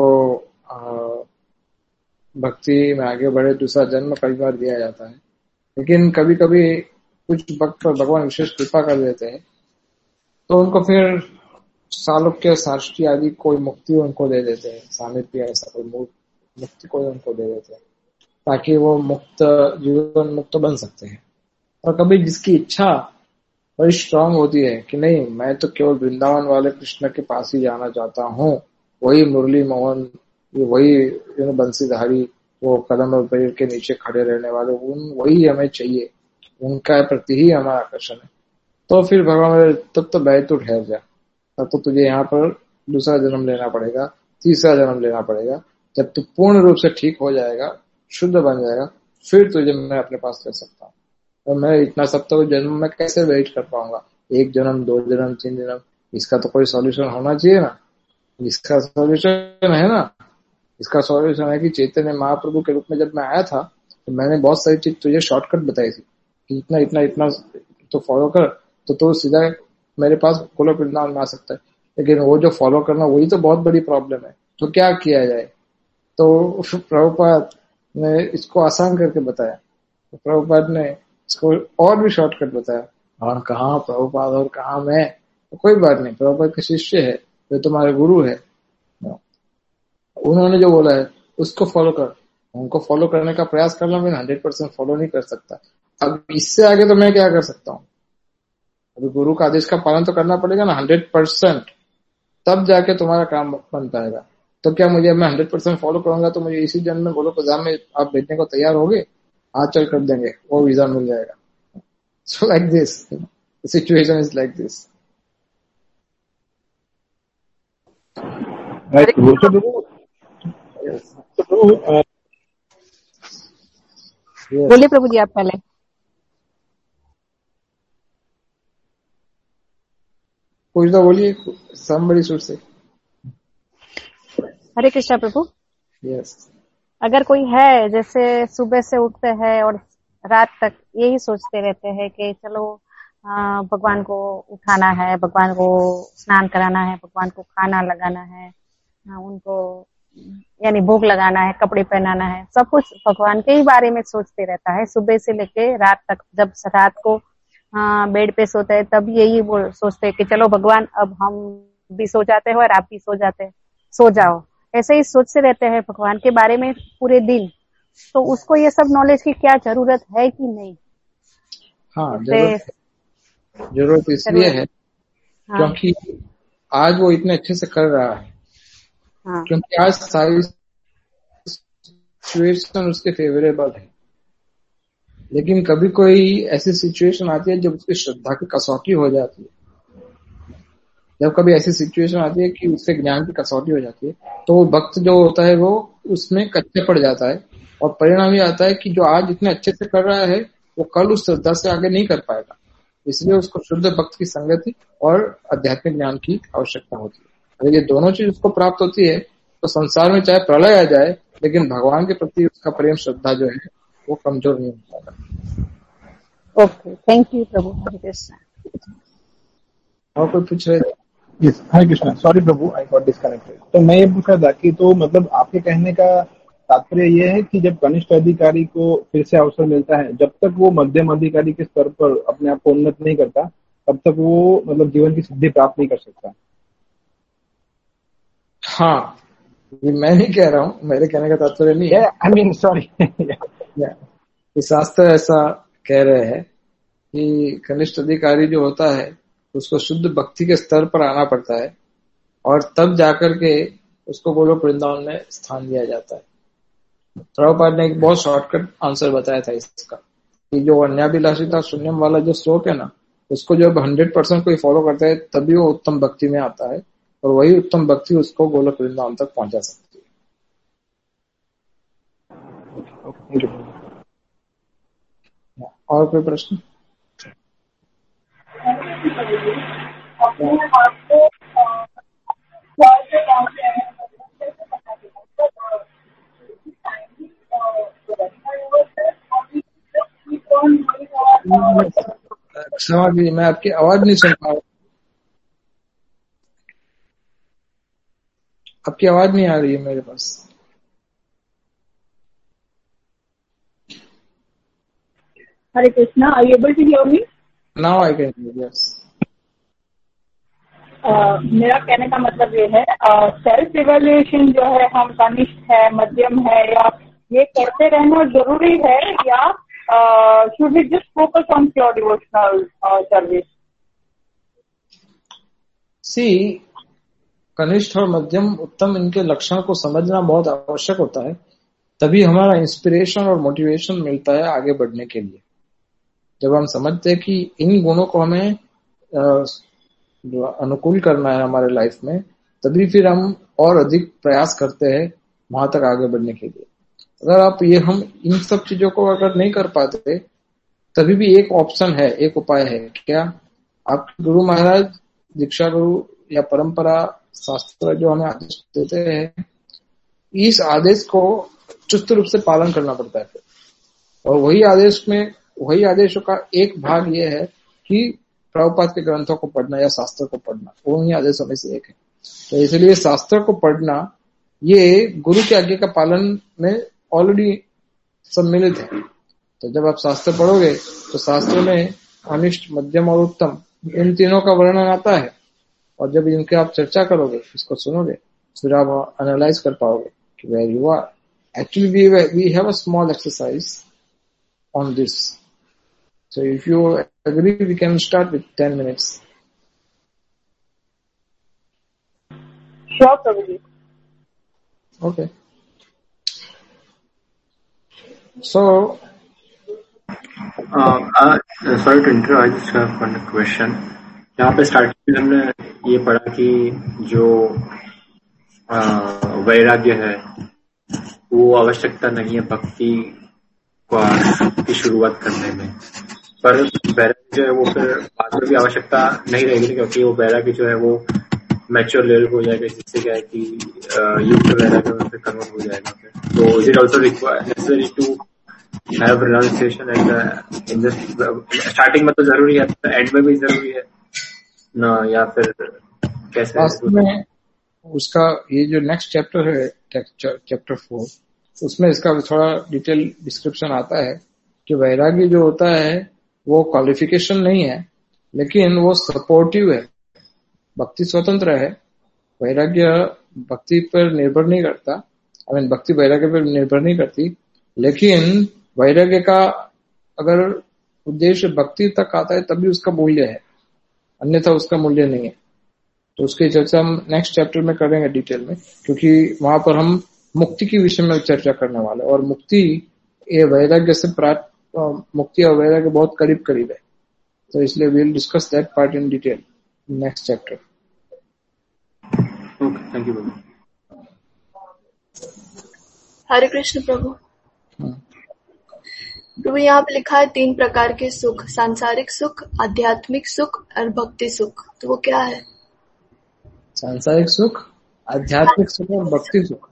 भक्ति में आगे बढ़े, दूसरा जन्म कई बार दिया जाता है। लेकिन कभी कभी कुछ भक्त पर भगवान विशेष कृपा कर देते हैं तो उनको फिर सालोक्य साष्टी आदि कोई मुक्ति उनको दे देते हैं, सामिप्य ऐसा कोई मुक्ति कोई उनको दे देते हैं। ताकि वो मुक्त जीवन मुक्त बन सकते हैं। और कभी जिसकी इच्छा बड़ी स्ट्रांग होती है कि नहीं, मैं तो केवल वृंदावन वाले कृष्ण के पास ही जाना चाहता हूँ, वही मुरली मोहन, वही बंसीधारी, वो कदम और पेड़ के नीचे खड़े रहने वाले, उन वही हमें चाहिए, उनका प्रति ही हमारा आकर्षण है, तो फिर भगवान तब तो बैठ तो ठहर जा, तब तो तुझे यहाँ पर दूसरा जन्म लेना पड़ेगा, तीसरा जन्म लेना पड़ेगा। जब तू पूर्ण रूप से ठीक हो जाएगा, शुद्ध बन जाएगा, फिर तुझे मैं अपने पास ले सकता हूँ। और मैं इतना सब तो जन्म में कैसे वेट कर पाऊंगा, एक जन्म, दो जन्म, तीन जन्म, इसका तो कोई सॉल्यूशन होना चाहिए ना। इसका सॉल्यूशन है ना, इसका सॉल्यूशन है कि चैतन्य महाप्रभु के रूप में जब मैं आया था तो मैंने बहुत सारी चीज तुझे शॉर्टकट बताई थी कि इतना इतना इतना तो फॉलो कर, तो तो सीधा मेरे पास गोलोक वृंदावन में आ सकता है। लेकिन वो जो फॉलो करना, वही तो बहुत बड़ी प्रॉब्लम है। तो क्या किया जाए? तो प्रभुपाद ने इसको आसान करके बताया, तो प्रभुपाद ने इसको और भी शॉर्टकट बताया। और कहाँ प्रभुपाद और कहाँ मैं, तो कोई बात नहीं, प्रभुपाद के शिष्य है, वे तुम्हारे गुरु है, उन्होंने जो बोला है उसको फॉलो कर। उनको फॉलो करने का प्रयास करना, मैं हंड्रेड परसेंट फॉलो नहीं कर सकता। अब इससे आगे तो मैं क्या कर सकता हूँ? अभी गुरु का आदेश का पालन तो करना पड़ेगा ना हंड्रेड परसेंट, तब जाके तुम्हारा काम बन पाएगा। तो क्या मुझे, मैं हंड्रेड परसेंट फॉलो करूंगा तो मुझे इसी जन्म में गोलोक धाम में आप भेजने को तैयार होगे? आज चल कर देंगे, वो वीजा मिल जाएगा। So like this situation is like this. बोलिए प्रभु जी, आप पहले। कुछ तो बोलिए, somebody should say। Hare Krishna प्रभु। यस। अगर कोई है जैसे सुबह से उठते हैं और रात तक यही सोचते रहते हैं कि चलो भगवान को उठाना है, भगवान को स्नान कराना है, भगवान को खाना लगाना है, उनको यानी भोग लगाना है, कपड़े पहनाना है, सब कुछ भगवान के ही बारे में सोचते रहता है सुबह से लेके रात तक। जब रात को हाँ बेड पे सोते हैं तब यही सोचते हैं कि चलो भगवान अब हम भी सो जाते हैं और आप भी सो जाते हैं, सो जाओ। ऐसे ही सोचते रहते हैं भगवान के बारे में पूरे दिन। तो उसको ये सब नॉलेज की क्या जरूरत है कि नहीं? हाँ, जरूरत जरूरत इसलिए है हाँ। क्योंकि आज वो इतने अच्छे से कर रहा है हाँ। क्योंकि आज सारी सिचुएशन उसके फेवरेबल है। लेकिन कभी कोई ऐसी सिचुएशन आती है जब उसकी श्रद्धा की कसौटी हो जाती है, जब कभी ऐसी सिचुएशन आती है कि उसके ज्ञान की कसौटी हो जाती है, तो वो भक्त जो होता है वो उसमें कच्चे पड़ जाता है। और परिणाम ये आता है कि जो आज इतने अच्छे से कर रहा है वो कल उस श्रद्धा से आगे नहीं कर पाएगा। इसलिए उसको शुद्ध भक्त की संगति और आध्यात्मिक ज्ञान की आवश्यकता होती है। अगर ये दोनों चीज उसको प्राप्त होती है तो संसार में चाहे प्रलय आ जाए, लेकिन भगवान के प्रति उसका प्रेम श्रद्धा जो है वो कमजोर नहीं होता। ओके, थैंक यू प्रभु। और कोई पूछ रहे थे? यस, हरे कृष्णा। सॉरी प्रभु, आई गॉट डिस्कनेक्टेड। तो मैं ये पूछ रहा था कि तो मतलब आपके कहने का तात्पर्य ये है कि जब कनिष्ठ अधिकारी को फिर से अवसर मिलता है, जब तक वो मध्यम अधिकारी के स्तर पर अपने आप को उन्नत नहीं करता, तब तक वो मतलब जीवन की सिद्धि प्राप्त नहीं कर सकता। हाँ, ये मैं नहीं कह रहा हूँ, मेरे कहने का तात्पर्य नहीं है। आई मीन सॉरी, शास्त्र ऐसा कह रहे हैं कि कनिष्ठ अधिकारी जो होता है उसको शुद्ध भक्ति के स्तर पर आना पड़ता है और तब जाकर के उसको गोलोक वृंदावन में स्थान दिया जाता है। प्रभुपाद ने एक बहुत शॉर्टकट आंसर बताया था इसका कि जो अन्याभिलाषिता शून्यम वाला जो श्लोक है ना, उसको जब हंड्रेड परसेंट कोई फॉलो करता है तभी वो उत्तम भक्ति में आता है और वही उत्तम भक्ति उसको गोलोक वृंदावन तक पहुंचा सकती है। और कोई प्रश्न? क्षमा कीजिए, मैं आपकी आवाज नहीं सुन पा रहा। आपकी आवाज नहीं आ रही है मेरे पास। Hare Krishna, are you able to hear me? Now I can hear, yes. मेरा कहने का मतलब ये है, सेल्फ इवैल्यूएशन जो है, हम कनिष्ठ है, मध्यम है या ये करते रहना जरूरी है या should we just focus on pure devotional service? See, कनिष्ठ और मध्यम उत्तम इनके लक्षण को समझना बहुत आवश्यक होता है, तभी हमारा इंस्पिरेशन और मोटिवेशन मिलता है आगे बढ़ने के लिए। जब हम समझते हैं कि इन गुणों को हमें अनुकूल करना है हमारे लाइफ में, तभी फिर हम और अधिक प्रयास करते हैं वहां तक आगे बढ़ने के लिए। अगर आप ये हम इन सब चीजों को अगर नहीं कर पाते, तभी भी एक ऑप्शन है, एक उपाय है। क्या? आप गुरु महाराज, दीक्षा गुरु या परंपरा शास्त्र जो हमें आदेश देते हैं, इस आदेश को चुस्त रूप से पालन करना पड़ता है। और वही आदेश में वही आदेशों का एक भाग ये है कि प्रभुपाद के ग्रंथों को पढ़ना या शास्त्र को पढ़ना, वही आदेशों में से एक है। तो इसलिए शास्त्र को पढ़ना ये गुरु के आज्ञा का पालन में ऑलरेडी सम्मिलित है। तो जब आप शास्त्र पढ़ोगे तो शास्त्र में अनिष्ट, मध्यम और उत्तम इन तीनों का वर्णन आता है, और जब इनके आप चर्चा करोगे, इसको सुनोगे, फिर आप एनालाइज कर पाओगे कि where you are. Actually, we we have a small exercise on this. So, if you agree, we can start with ten minutes. Sure, Prabhuji. Okay. So, uh, uh, sorry to interrupt. I just have one question. यहाँ पे starting में हमने ये पढ़ा कि जो uh, वैराग्य है वो आवश्यकता नहीं है भक्ति की शुरुआत करने में, पर वैराग्य जो है वो फिर बाद में भी आवश्यकता नहीं रहेगी, क्योंकि वो वैराग्य जो है वो मैच्योर लेवल हो जाएगा, जिससे क्या है कि युक्त वैराग्य में फिर कन्वर्ट हो जाएगा। फिर तो is it also required necessary to have realisation at in the starting में तो जरूरी है, एंड में भी जरूरी है ना, या फिर कैसे? उसका ये जो नेक्स्ट चैप्टर है, चैप्टर फोर, उसमें इसका थोड़ा डिटेल डिस्क्रिप्शन आता है कि वैराग्य जो होता है वो क्वालिफिकेशन नहीं है, लेकिन वो सपोर्टिव है। भक्ति स्वतंत्र है, वैराग्य भक्ति पर निर्भर नहीं करता, आई मीन भक्ति वैराग्य पर निर्भर नहीं करती, लेकिन वैराग्य का अगर उद्देश्य भक्ति तक आता है तभी उसका मूल्य है, अन्यथा उसका मूल्य नहीं है। तो उसकी चर्चा हम नेक्स्ट चैप्टर में करेंगे डिटेल में, क्योंकि वहां पर हम मुक्ति के विषय में चर्चा करने वाले, और मुक्ति ये वैराग्य से प्राप्त, मुक्ति और वैराग्य बहुत करीब करीब है। तो इसलिए we will discuss that part in detail next chapter. Okay, thank you. Hare Krishna प्रभु। प्रभु यहाँ पे लिखा है तीन प्रकार के सुख, सांसारिक सुख, आध्यात्मिक सुख और भक्ति सुख, तो वो क्या है? सांसारिक सुख, आध्यात्मिक सुख और भक्ति सुख।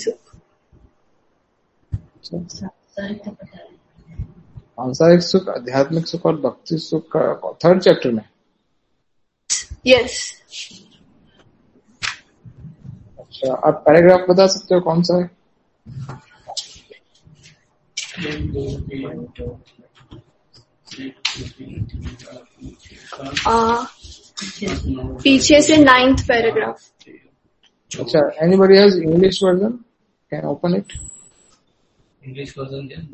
सांसारिक सुख, आध्यात्मिक सुख और भक्ति सुख का थर्ड चैप्टर में। यस। अच्छा, आप पैराग्राफ बता सकते हो कौन सा है? आ, पीछे से नाइन्थ पैराग्राफ। अच्छा, anybody has English version? Can open it? English version क्या?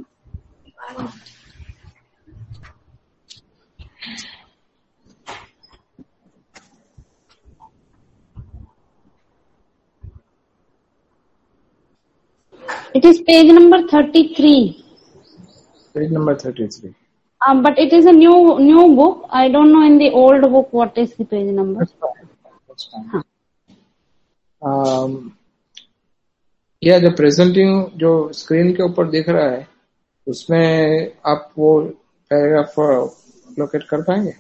It is page number thirty-three. Page number thirty-three. Um, but it is a new new book. I don't know in the old book what is the page number. That's fine. That's fine. Huh. Um, या जो presenting जो screen के ऊपर दिख रहा है उसमें आप वो पैराग्राफ लोकेट कर पाएंगे?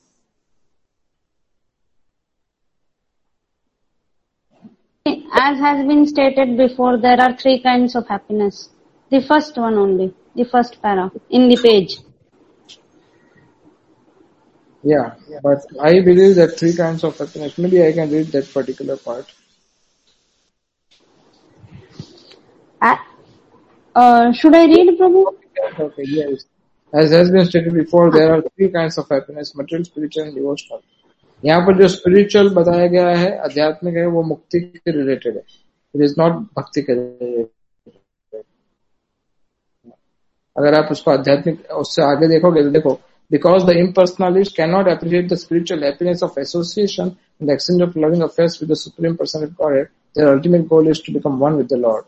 As has been stated before, there are three kinds of happiness. The first one only, the first para in the page. Yeah, but I believe that three kinds of happiness. Maybe I can read that particular part. Uh, uh, should I read, Prabhu? Okay, yes. As has been stated before, there are three kinds of happiness: material, spiritual, and devotional. यहाँ पर जो spiritual बताया गया है, आध्यात्मिक है, वो मुक्ति के रिलेटेड है. इट इज नॉट भक्ति के रिलेटेड. अगर आप उसको आध्यात्मिक उससे आगे देखोगे तो देखो, because the impersonalist cannot appreciate the spiritual happiness of association and the exchange of loving affairs with the Supreme Personality of Godhead, their ultimate goal is to become one with the Lord.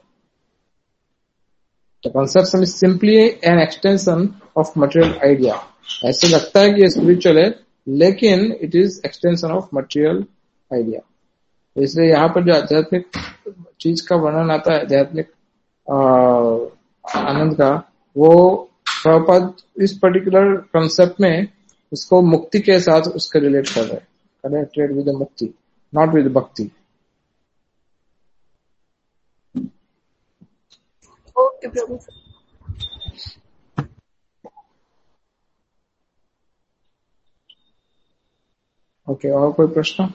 The conception is simply an extension of material idea. ऐसे लगता है कि ये spiritual है, लेकिन it is extension of material idea. इसलिए यहाँ पर जो आध्यात्मिक चीज का वर्णन आता है, आध्यात्मिक आनंद का, वो प्रभुपाद इस पर्टिकुलर कंसेप्ट में इसको मुक्ति के साथ उसके रिलेट कर रहे हैं, connected with mukti, not with bhakti. Okay प्रभु. ओके, और कोई प्रश्न?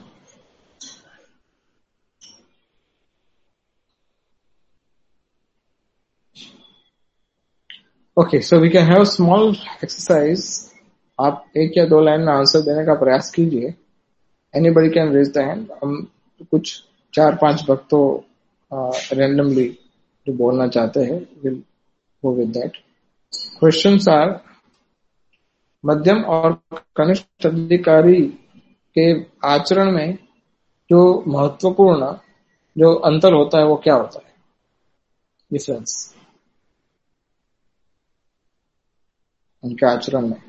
Okay, so we can have a small exercise. आप एक या दो लाइन में आंसर देने का प्रयास कीजिए. Anybody can raise the hand. हम कुछ चार पांच भक्तों randomly जो बोलना चाहते हैं, we'll go with that. Questions are: मध्यम और कनिष्ठ अधिकारी के आचरण में जो महत्वपूर्ण जो अंतर होता है वो क्या होता है? डिफरेंस उनके आचरण में.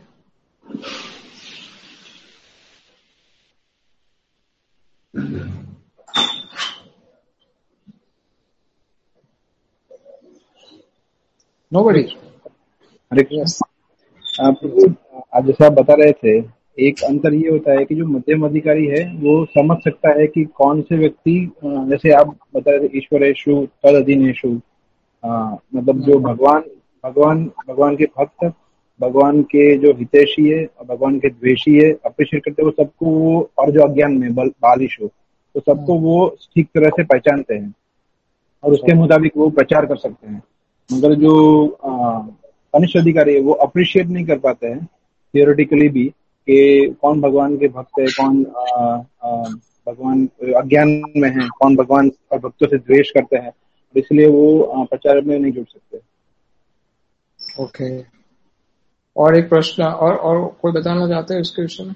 Nobody. हरे कृष्ण. आप आज जैसे आप बता रहे थे, एक अंतर ये होता है कि जो मध्यम अधिकारी है वो समझ सकता है कि कौन से व्यक्ति, जैसे आप बता रहे थे ईश्वरेषु तद अधीनेषु, मतलब जो भगवान भगवान भगवान के भक्त, भगवान के जो हितैषी है और भगवान के द्वेषी है, अप्रिशिएट करते हैं वो सबको, वो और जो अज्ञान में बालिश हो तो सबको वो ठीक तरह से पहचानते हैं और उसके मुताबिक वो प्रचार कर सकते हैं. मगर जो कनिष्ठ अधिकारी है वो अप्रिशिएट नहीं कर पाते हैं थियोरेटिकली भी कि कौन भगवान के भक्त है, कौन आ, आ, भगवान अज्ञान में है, कौन भगवान और भक्तों से द्वेष करते हैं, इसलिए वो प्रचार में नहीं जुड़ सकते. Okay okay. और एक प्रश्न, और और कोई बताना चाहते हैं इसके विषय में?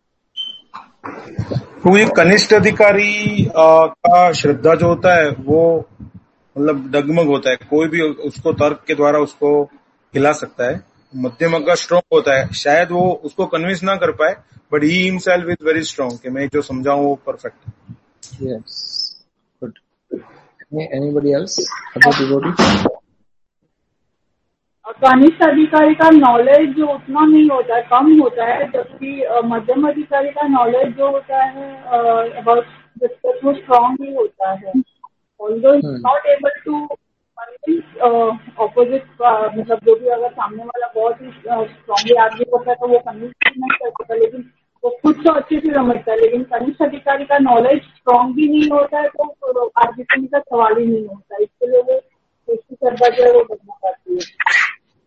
तो ये कनिष्ठ अधिकारी का श्रद्धा जो होता है वो मतलब डगमग होता है, कोई भी उसको तर्क के द्वारा उसको हिला सकता है. मध्यम का स्ट्रॉन्ग होता है, शायद वो उसको कन्विंस ना कर पाए, but he himself is very strong कि मैं जो समझाऊं वो परफेक्ट है. Yes, good. Anybody else about devotee? कनिष्ठ अधिकारी का नॉलेज जो उतना नहीं होता है, कम होता है, जबकि मध्यम अधिकारी का नॉलेज जो होता है अबाउट वो स्ट्रांग ही होता है. Although is not able to convince opposite, मतलब जो भी अगर सामने वाला बहुत ही स्ट्रांगली आगे होता है तो वो कन्विंस नहीं कर सकता, लेकिन वो खुद तो अच्छे से समझता है. लेकिन कनिष्ठ अधिकारी का नॉलेज स्ट्रांग भी नहीं होता है तो आर्ग्यूमेंट का सवाल ही नहीं होता. इसके लिए वो कोशिश करता जो है वो करना पड़ती है.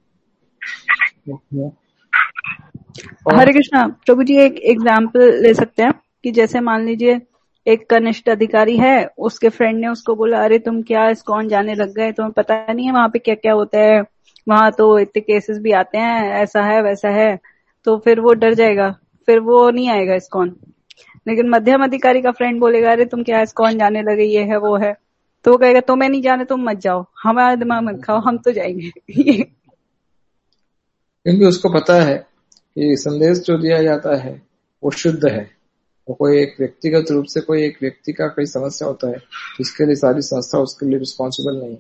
हरे कृष्णा. प्रभु जी एक एग्जाम्पल ले सकते हैं कि जैसे मान लीजिए एक कनिष्ठ अधिकारी है, उसके फ्रेंड ने उसको बोला अरे तुम क्या इस्कॉन जाने लग गए, तुम्हें पता नहीं है वहां पे क्या क्या होता है, वहां तो इतने केसेस भी आते हैं, ऐसा है वैसा है. तो फिर वो डर जाएगा, फिर वो नहीं आएगा इस्कॉन. लेकिन मध्यम अधिकारी का फ्रेंड बोलेगा अरे तुम क्या इस्कॉन जाने लगे, ये है वो है, तो वो कहेगा तुम्हें नहीं जाने तुम मत जाओ, हमारा दिमाग मत खाओ, हम तो जाएंगे. क्योंकि उसको पता है कि संदेश जो दिया जाता है वो शुद्ध है. वो कोई एक व्यक्तिगत रूप से कोई एक व्यक्ति का कोई समस्या होता है जिसके लिए सारी संस्था उसके लिए रिस्पॉन्सिबल नहीं है.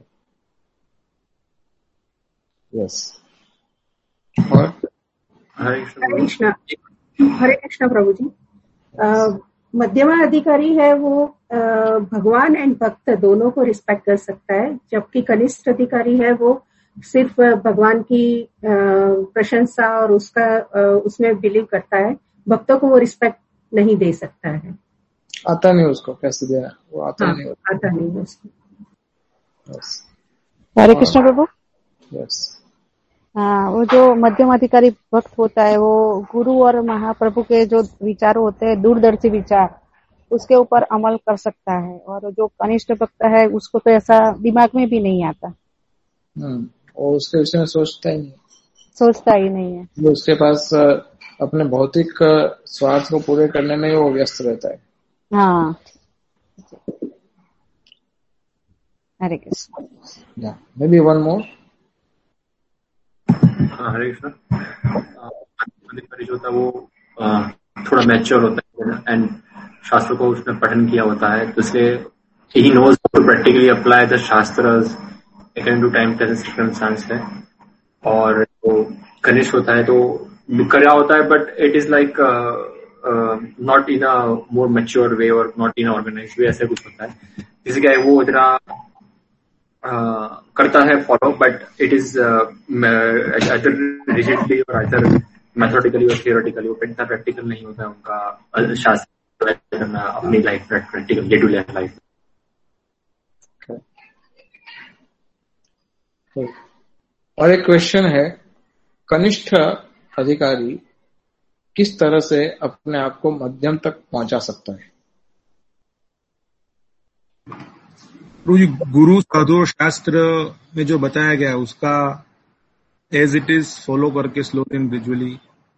यस. और हरे कृष्णा. हरे कृष्णा प्रभु जी. मध्यमा अधिकारी है वो आ, भगवान एंड भक्त दोनों को रिस्पेक्ट कर सकता है, जबकि कनिष्ठ अधिकारी है वो सिर्फ भगवान की प्रशंसा और उसका उसमें बिलीव करता है, भक्तों को वो रिस्पेक्ट नहीं दे सकता है. आता नहीं उसको, कैसे देना, वो आता हाँ, नहीं आता नहीं उसको. हरे कृष्ण प्रभु. यस. हाँ, वो जो मध्यम अधिकारी भक्त होता है वो गुरु और महाप्रभु के जो विचार होते हैं, दूरदर्शी विचार, उसके ऊपर अमल कर सकता है. और जो कनिष्ठ भक्त है उसको तो ऐसा दिमाग में भी नहीं आता. हम्म और उसके विषय में सोचता ही नहीं. सोचता ही नहीं है। वो उसके पास अपने भौतिक स्वार्थ को पूरे करने में वो व्यस्त रहता है। हाँ, Hare Krishna. Maybe one more. Hare Krishna. अधिकारी जो होता है वो थोड़ा मैच्योर होता है एंड शास्त्र को उसने पठन किया होता है, तो इसलिए ही knows to practically apply the shastras according to time place circumstance है। और तो कनिष्ठ होता है तो करा होता है, but it is like not in a more mature way और नॉट इन ऑर्गेनाइज वे, ऐसा कुछ होता है। जैसे क्या है वो इतना Uh, करता है follow, but it is other rigidly और अदर मैथोडिकली और थियोरेटिकली, वो इतना प्रैक्टिकल नहीं होता है उनका शास्त्र करना अपनी life practical day to day life. और एक क्वेश्चन है, कनिष्ठ अधिकारी किस तरह से अपने आप को मध्यम तक पहुंचा सकता है? गुरु साधु शास्त्र में जो बताया गया उसका एज इट इज फॉलो करके slowly and gradually.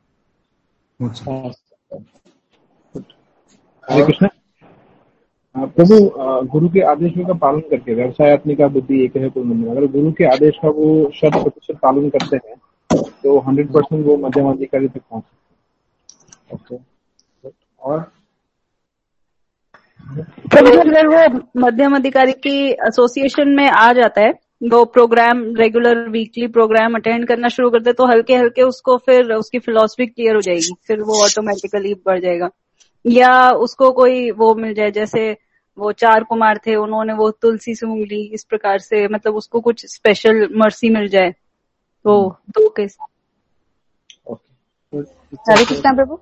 Hare Krishna. प्रभु, गुरु के आदेशों का पालन करके व्यवसाय आत्मिका बुद्धि एक है पूर्ण। अगर गुरु के आदेश का वो शत प्रतिशत पालन करते हैं तो हंड्रेड परसेंट वो मध्यम अधिकारी तक पहुंच सकते हैं। ओके, और अगर वो मध्यम अधिकारी की एसोसिएशन में आ जाता है, वो programme regular weekly programme attend करना शुरू करते, तो हल्के हल्के उसको फिर उसकी फिलॉसफी क्लियर हो जाएगी, फिर वो ऑटोमेटिकली बढ़ जाएगा। या उसको कोई वो मिल जाए, जैसे वो चार कुमार थे, उन्होंने वो तुलसी से उंगली, इस प्रकार से मतलब उसको कुछ स्पेशल मर्सी मिल जाए, तो दो केस। हरे कृष्ण प्रभु।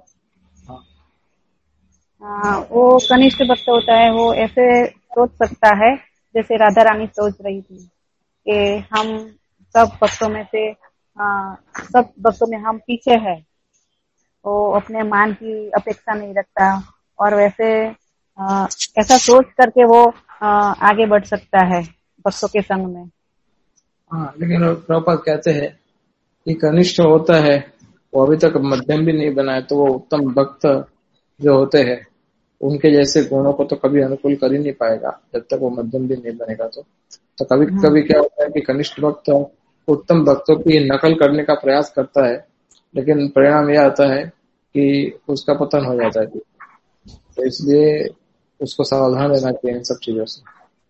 हाँ, वो कनिष्ठ भक्त होता है, वो ऐसे सोच सकता है जैसे राधा रानी सोच रही थी कि हम सब भक्तों में से आ, सब भक्तों में हम पीछे हैं। वो अपने मान की अपेक्षा नहीं रखता और वैसे आ, ऐसा सोच करके वो आ, आगे बढ़ सकता है भक्तों के संग में। हाँ, लेकिन प्रभुपाद कहते हैं कि कनिष्ठ होता है, वो अभी तक मध्यम भी नहीं बनाए, तो वो उत्तम भक्त जो होते हैं उनके जैसे गुणों को तो कभी अनुकूल कर ही नहीं पाएगा जब तक वो मध्यम भी नहीं बनेगा। तो तो कभी कभी क्या होता है कि कनिष्ठ भक्त उत्तम भक्तों की नकल करने का प्रयास करता है, लेकिन परिणाम यह आता है कि उसका पतन हो जाता है। तो इसलिए उसको सावधान रहना चाहिए इन सब चीजों से।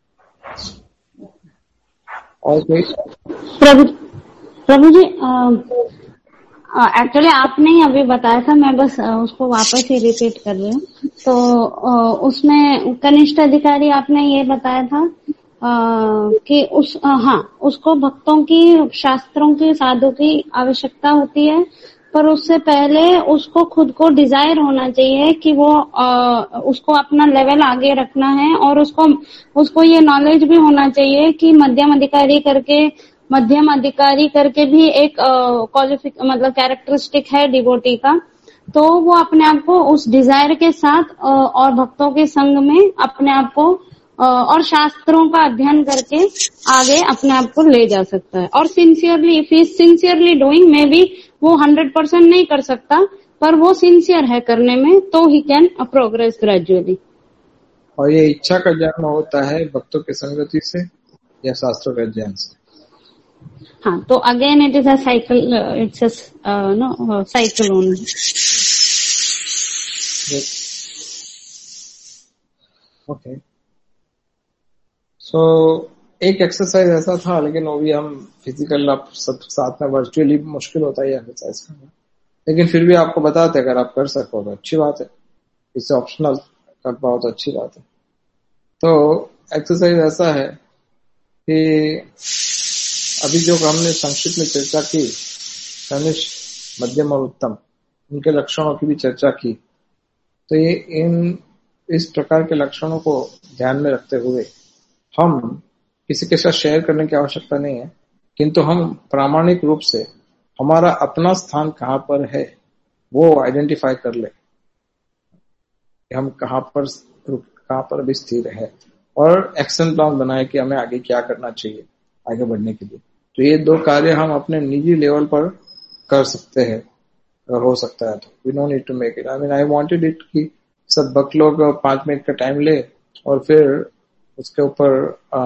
और कोई प्रभु प्रभु जी, एक्चुअली आपने ही अभी बताया था, मैं बस उसको वापस ही रिपीट कर रही हूँ। तो उसमें कनिष्ठ अधिकारी आपने ये बताया था कि उस हाँ उसको भक्तों की, शास्त्रों की, साधु की आवश्यकता होती है, पर उससे पहले उसको खुद को डिजायर होना चाहिए कि वो आ, उसको अपना लेवल आगे रखना है, और उसको उसको ये नॉलेज भी होना चाहिए कि मध्यम अधिकारी करके मध्यम अधिकारी करके भी एक क्वालिफिक मतलब कैरेक्टरिस्टिक है डिवोटी का। तो वो अपने आप को उस डिजायर के साथ और भक्तों के संग में अपने आप को और शास्त्रों का अध्ययन करके आगे अपने आप को ले जा सकता है। और sincerely, if he sincerely doing, maybe वो हंड्रेड परसेंट नहीं कर सकता, पर वो सिंसियर है करने में, तो ही कैन प्रोग्रेस ग्रेजुअली। और ये इच्छा का जन्म होता है भक्तों की संगति से या शास्त्रों के अध्ययन से? हाँ, तो again it is a cycle, it's no cycle only. Okay, so एक एक्सरसाइज ऐसा था, लेकिन वो भी हम फिजिकल आप सब साथ में वर्चुअली मुश्किल होता है एक्सरसाइज करना, लेकिन फिर भी आपको बताते अगर आप कर सको तो अच्छी बात है, इसे ऑप्शनल कर पाओ तो अच्छी बात है। तो एक्सरसाइज ऐसा है कि अभी जो हमने संक्षिप्त में चर्चा की, कनिष्ठ, मध्यम और उत्तम, उनके लक्षणों की भी चर्चा की, तो ये इन इस प्रकार के लक्षणों को ध्यान में रखते हुए हम किसी के साथ शेयर करने की आवश्यकता नहीं है, किंतु हम प्रामाणिक रूप से हमारा अपना स्थान कहाँ पर है वो आइडेंटिफाई कर ले, हम कहाँ पर कहाँ पर भी स्थिर है, और एक्शन प्लान बनाए कि हमें आगे क्या करना चाहिए आगे बढ़ने के लिए। तो ये दो कार्य हम अपने निजी लेवल पर कर सकते हैं, अगर हो सकता है तो we no need to make it. I mean I wanted it कि सब भक्त लोग पांच मिनट का टाइम ले और फिर उसके ऊपर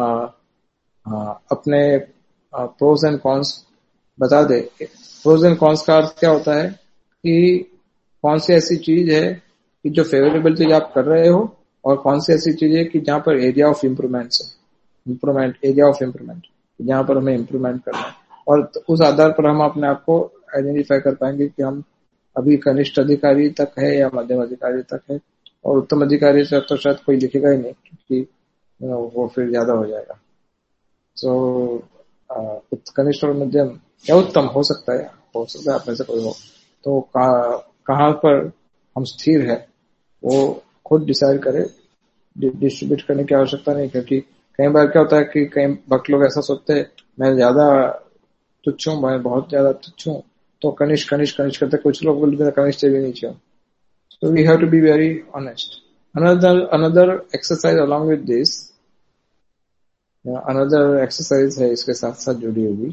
अपने प्रोज एंड कॉन्स बता दे। प्रोज एंड कॉन्स का अर्थ क्या होता है कि कौन सी ऐसी चीज है कि जो फेवरेबल चीज आप कर रहे हो और कौन सी ऐसी चीज है कि जहां पर एरिया ऑफ इम्प्रूवमेंट है, इम्प्रूवमेंट एरिया ऑफ इम्प्रूवमेंट जहां पर हमें इम्प्रूवमेंट करना है। और उस आधार पर हम अपने आप को आइडेंटिफाई कर पाएंगे कि हम अभी कनिष्ठ अधिकारी तक है या मध्यम अधिकारी तक है, और उत्तम अधिकारी से तो शायद कोई लिखेगा ही नहीं क्योंकि वो फिर ज्यादा हो जाएगा। सो so, कनिष्ठ और मध्यम या उत्तम हो सकता है, हो सकता है आप में से कोई हो, तो कहाँ पर हम स्थिर है वो खुद डिसाइड करे। डिस्ट्रीब्यूट करने की आवश्यकता नहीं, क्योंकि कई बार क्या होता है कि कई भक्त लोग ऐसा सोचते हैं मैं ज्यादा तुच्छ हूँ, मैं बहुत ज्यादा तुच्छ हूँ, तो कनिष्ठ कनिष्ठ कनिष्ठ करते, कुछ लोग बोलते हैं कनिष्ठ भी नीचे हूँ। So we have to be very honest. Another another exercise along with this, another exercise है इसके साथ साथ जुड़ी हुई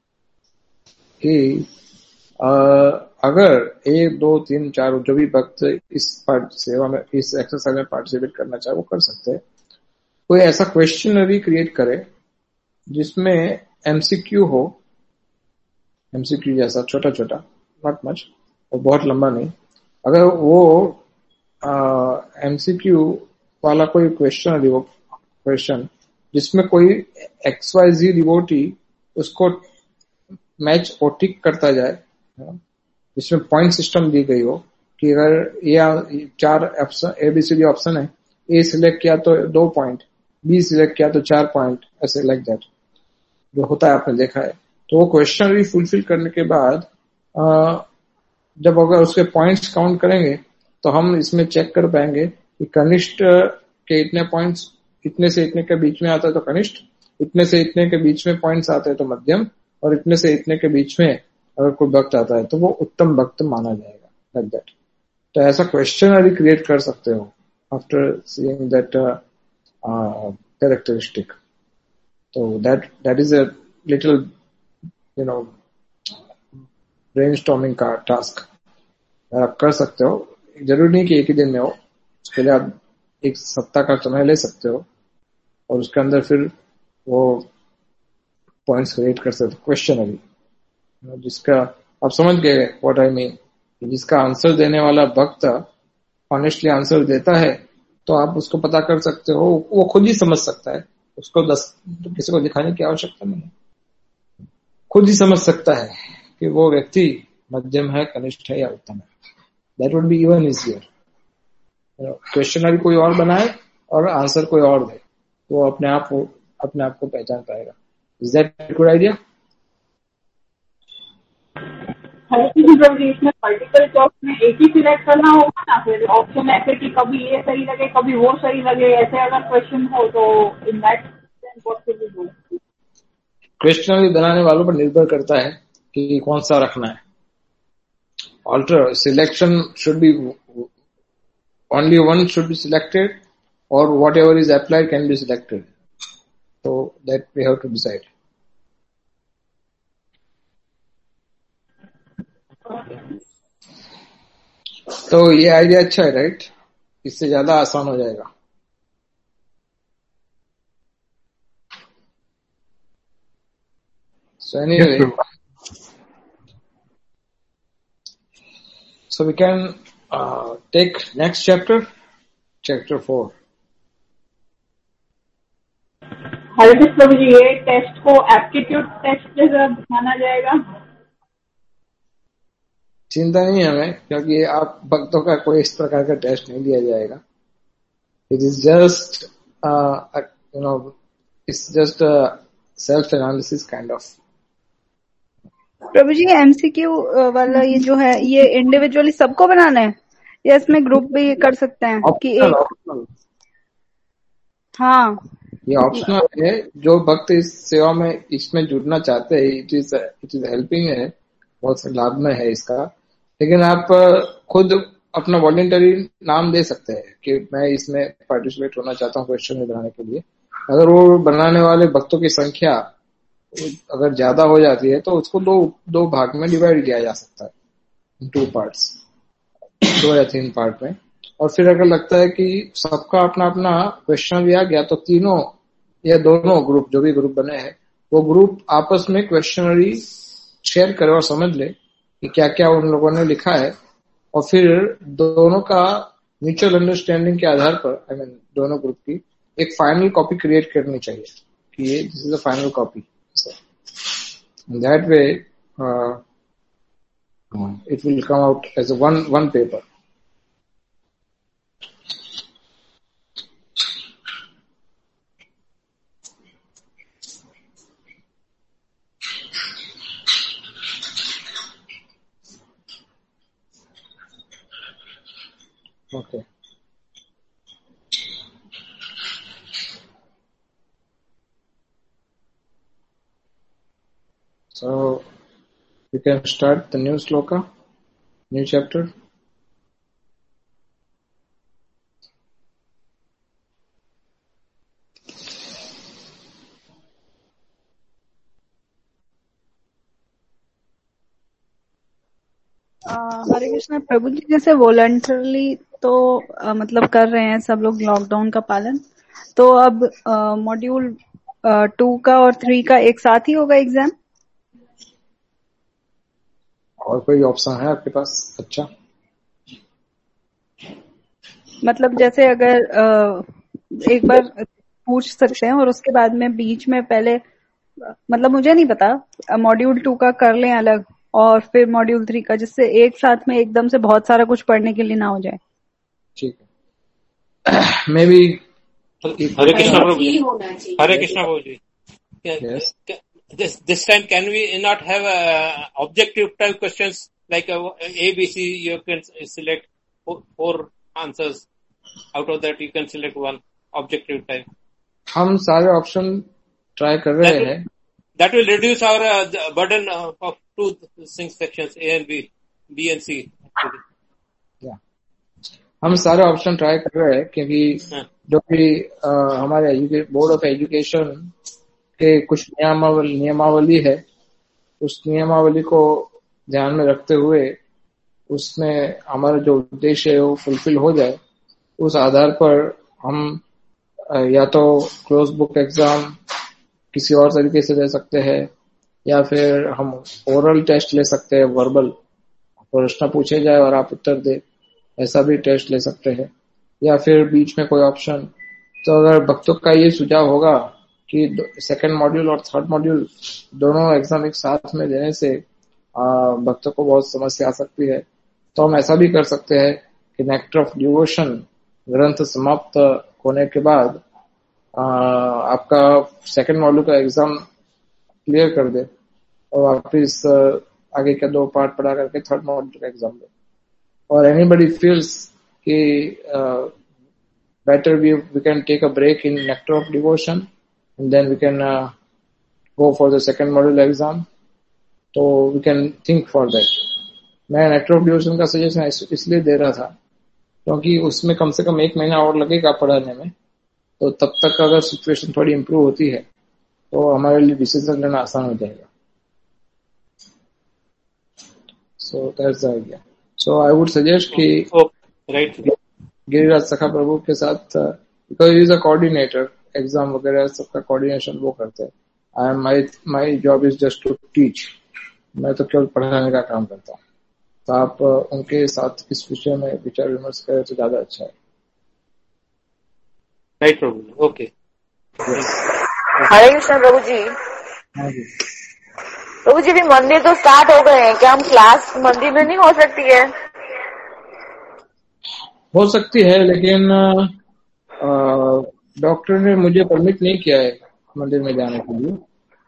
कि uh, अगर एक दो तीन चार जो भी भक्त इस पार्ट सेवा में इस एक्सरसाइज में पार्टिसिपेट करना चाहे वो कर सकते हैं। कोई ऐसा क्वेश्चनरी क्रिएट करे जिसमें एमसीक्यू हो, एमसीक्यू जैसा छोटा छोटा, नॉट मच और बहुत लंबा नहीं। अगर वो एमसीक्यू वाला कोई क्वेश्चन क्वेश्चन जिसमें कोई एक्स वाई जी डिवोटी उसको मैच और टिक करता जाए, जिसमें पॉइंट सिस्टम दी गई हो कि अगर ये चार ऑप्शन एबीसीडी ऑप्शन है, ए सिलेक्ट किया तो दो पॉइंट, बी सिलेक्ट किया तो चार पॉइंट, ऐसे लाइक दैट जो होता है आपने देखा है। तो वो क्वेश्चनरी फुलफिल करने के बाद जब अगर उसके पॉइंट्स काउंट करेंगे तो हम इसमें चेक कर पाएंगे कि कनिष्ठ के इतने पॉइंट्स इतने से इतने के बीच में आता है तो कनिष्ठ, इतने से इतने के बीच में पॉइंट्स आते हैं तो मध्यम, और इतने से इतने के बीच में अगर कोई भक्त आता है तो वो उत्तम भक्त माना जाएगा, लाइक दैट। तो ऐसा क्वेश्चनरी क्रिएट कर सकते हो आफ्टर सीइंग दैट कैरेक्टरिस्टिक। तो that that is a little you know brainstorming का टास्क आप कर सकते हो। जरूरी नहीं कि एक ही दिन में हो, उसके लिए आप एक सप्ताह का समय ले सकते हो और उसके अंदर फिर वो पॉइंट्स क्रिएट कर सकते हो क्वेश्चनरी, जिसका आप समझ गए व्हाट आई मीन, जिसका आंसर देने वाला भक्त ऑनेस्टली आंसर देता है तो आप उसको पता कर सकते हो, वो खुद ही समझ सकता है, उसको दस तो किसी को दिखाने की आवश्यकता नहीं है, खुद ही समझ सकता है कि वो व्यक्ति मध्यम है, कनिष्ठ है या उत्तम है। That would be even easier. Questionnaire कोई और बनाए और आंसर कोई और दे, वो अपने आप अपने आप को पहचान पाएगा। Is that good idea? इसमें मल्टीपल चॉइस में एक ही सिलेक्ट करना होगा ना, फिर ऑप्शन ऐसे कि कभी ये सही लगे कभी वो सही लगे, ऐसे अगर क्वेश्चन हो तो इन दैट पॉसिबल। क्वेश्चनरी बनाने वालों पर निर्भर करता है कि कौन सा रखना है। Alter selection should be only one should be selected और whatever is applied can be selected, so that we have to decide. तो ये आइडिया अच्छा है, राइट? इससे ज्यादा आसान हो जाएगा। So anyway, yes, so we can uh, take next chapter, chapter four. हरे कृष्ण प्रभु जी, ये टेस्ट को एप्टीट्यूड टेस्ट जैसा माना जाएगा? चिंता नहीं है हमें, क्योंकि आप भक्तों का कोई इस प्रकार का टेस्ट नहीं लिया जाएगा। It is just you know it's just self analysis kind of. प्रभु जी, एमसीक्यू वाला ये जो है ये इंडिविजुअली सबको बनाना है या इसमें ग्रुप भी कर सकते हैं? कि एक ऑप्शनल। हाँ, ये ऑप्शनल है। जो भक्त इस सेवा में इसमें जुड़ना चाहते हैं, it is it is helping है, बहुत लाभ में है इसका। लेकिन आप खुद अपना वॉलंटरी नाम दे सकते हैं कि मैं इसमें पार्टिसिपेट होना चाहता हूँ क्वेश्चन बनाने के लिए। अगर वो बनाने वाले भक्तों की संख्या अगर ज्यादा हो जाती है तो उसको दो दो भाग में डिवाइड किया जा सकता है, टू पार्ट्स, दो या तीन पार्ट में। और फिर अगर लगता है कि सबका अपना अपना क्वेश्चन आ गया तो तीनों या दोनों ग्रुप, जो भी ग्रुप बने हैं, वो ग्रुप आपस में क्वेश्चनरी शेयर करे और समझ ले कि क्या क्या उन लोगों ने लिखा है, और फिर दोनों का म्यूचुअल अंडरस्टैंडिंग के आधार पर, आई I मीन mean, दोनों ग्रुप की एक फाइनल कॉपी क्रिएट करनी चाहिए कि ये this is a final copy. That way it will come out as one one paper. Okay. So you can start the new sloka, new chapter. Hare Krishna प्रभु जी, जैसे वॉलंटरली तो आ, मतलब कर रहे हैं सब लोग लॉकडाउन का पालन, तो अब मॉड्यूल टू का और थ्री का एक साथ ही होगा एग्जाम? और कोई ऑप्शन है आपके पास? अच्छा, मतलब जैसे अगर आ, एक बार पूछ सकते हैं और उसके बाद में बीच में पहले, मतलब मुझे नहीं पता, मॉड्यूल टू का कर लें अलग और फिर मॉड्यूल थ्री का, जिससे एक साथ में एकदम से बहुत सारा कुछ पढ़ने के लिए ना हो जाए। ठीक है, मे बी। हरे कृष्णा प्रभु जी, हरे कृष्णा प्रभु जी, Yes. this this time can we not have uh, objective type questions like uh, A, B, C? You can select four, four answers. Out of that, you can select one objective type. हम सारे option try कर रहे हैं। That will reduce our uh, the burden uh, of two sections, A and B, B and C. Actually. Yeah. हम सारे option try कर रहे हैं क्योंकि जो भी uh, हमारे बोर्ड ऑफ एजुकेशन के कुछ नियमावली नियमावली है, उस नियमावली को ध्यान में रखते हुए उसमें हमारा जो उद्देश्य है वो फुलफिल हो जाए, उस आधार पर हम या तो क्लोज बुक एग्जाम किसी और तरीके से दे सकते हैं, या फिर हम ओरल टेस्ट ले सकते हैं, वर्बल प्रश्न पूछे जाए और आप उत्तर दे, ऐसा भी टेस्ट ले सकते हैं, या फिर बीच में कोई ऑप्शन। तो अगर भक्तों का ये सुझाव होगा कि सेकंड मॉड्यूल और थर्ड मॉड्यूल दोनों एग्जाम एक साथ में देने से भक्तों को बहुत समस्या आ सकती है, तो हम ऐसा भी कर सकते हैं कि नेक्टर ऑफ डिवोशन ग्रंथ समाप्त होने के बाद आ, आपका सेकंड मॉड्यूल का एग्जाम क्लियर कर दे और वापिस आगे के दो पार्ट पढ़ा करके थर्ड मॉड्यूल का एग्जाम दे। और एनीबडी फील्स कि better we we can take a break in nectar of devotion and then we can uh, go for the second module exam, तो we can think for that. मैं nectar of devotion का suggestion इसलिए दे रहा था क्योंकि उसमें कम से कम एक महीना और लगेगा पढ़ाने में, तो तब तक अगर सिचुएशन थोड़ी इम्प्रूव होती है तो हमारे लिए डिसीजन लेना आसान हो जाएगा। So that's the idea. So I would suggest कि गिरिराज सखा प्रभु के साथ, because he is a coordinator, exam वगैरह सबका कोऑर्डिनेशन वो करते हैं। I am my my job is just to teach, मैं तो केवल पढ़ाने का काम करता हूँ। तो आप उनके साथ इस विषय में विचार विमर्श करें तो ज्यादा अच्छा है। राइट प्रभु, ओके। हरे कृष्ण प्रभु जी। हाँ जी प्रभु जी, भी मंदिर तो स्टार्ट हो गए हैं, क्या हम क्लास मंदिर में नहीं हो सकती है? हो सकती है, लेकिन आ, डॉक्टर ने मुझे परमिट नहीं किया है मंदिर में जाने के लिए,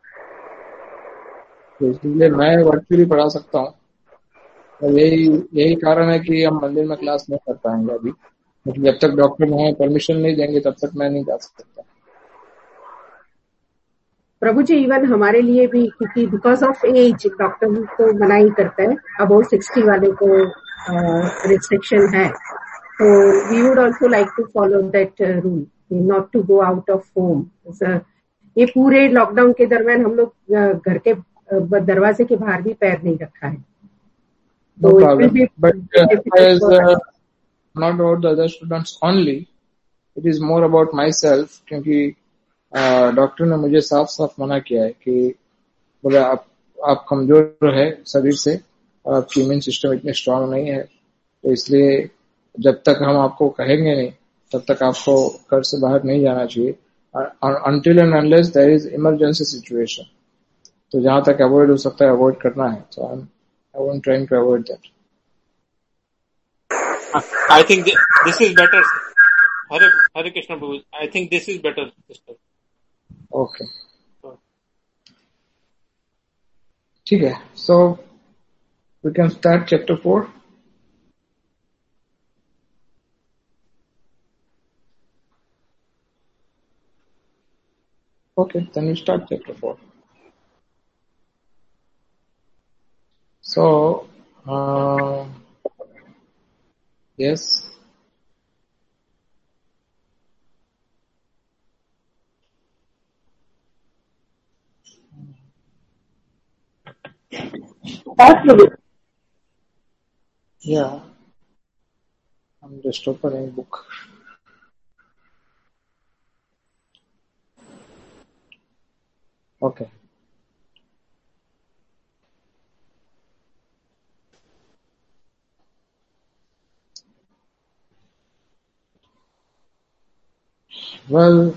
तो इसलिए मैं वर्चुअली पढ़ा सकता हूँ। और यही यही कारण है कि हम मंदिर में क्लास नहीं कर पाएंगे अभी, क्योंकि जब तक डॉक्टर मुझे परमिशन नहीं देंगे तब तक मैं नहीं जा सकता। प्रभु जी, इवन हमारे लिए भी, क्योंकि बिकॉज ऑफ एज डॉक्टर तो मना ही करता है, अबव सिक्सटी वाले को रिस्ट्रिक्शन है, तो we would also like to follow that rule, not to go out of home. So, ये पूरे लॉकडाउन के दरमियान हम लोग घर के दरवाजे के बाहर भी पैर नहीं रखा है. No problem. But uh, as uh, not about the other students only, it is more about myself. क्योंकि डॉक्टर ने मुझे साफ साफ मना किया है कि बोले आप आप कमजोर है शरीर से और आपकी इम्यून सिस्टम इतनी स्ट्रांग नहीं है, तो इसलिए जब तक हम आपको कहेंगे नहीं तब तक आपको घर से बाहर नहीं जाना चाहिए until and unless there is emergency situation. तो जहां तक अवॉइड हो सकता है अवॉइड करना है. So I'm I won't trying to avoid that. I think th- this is better. Hare Hare Krishna Prabhu. I think this is better, sister. Okay. ठीक है. So we can start chapter four. Okay, then we start chapter four. So, uh, yes. Yeah. I'm just opening book. Okay. Well,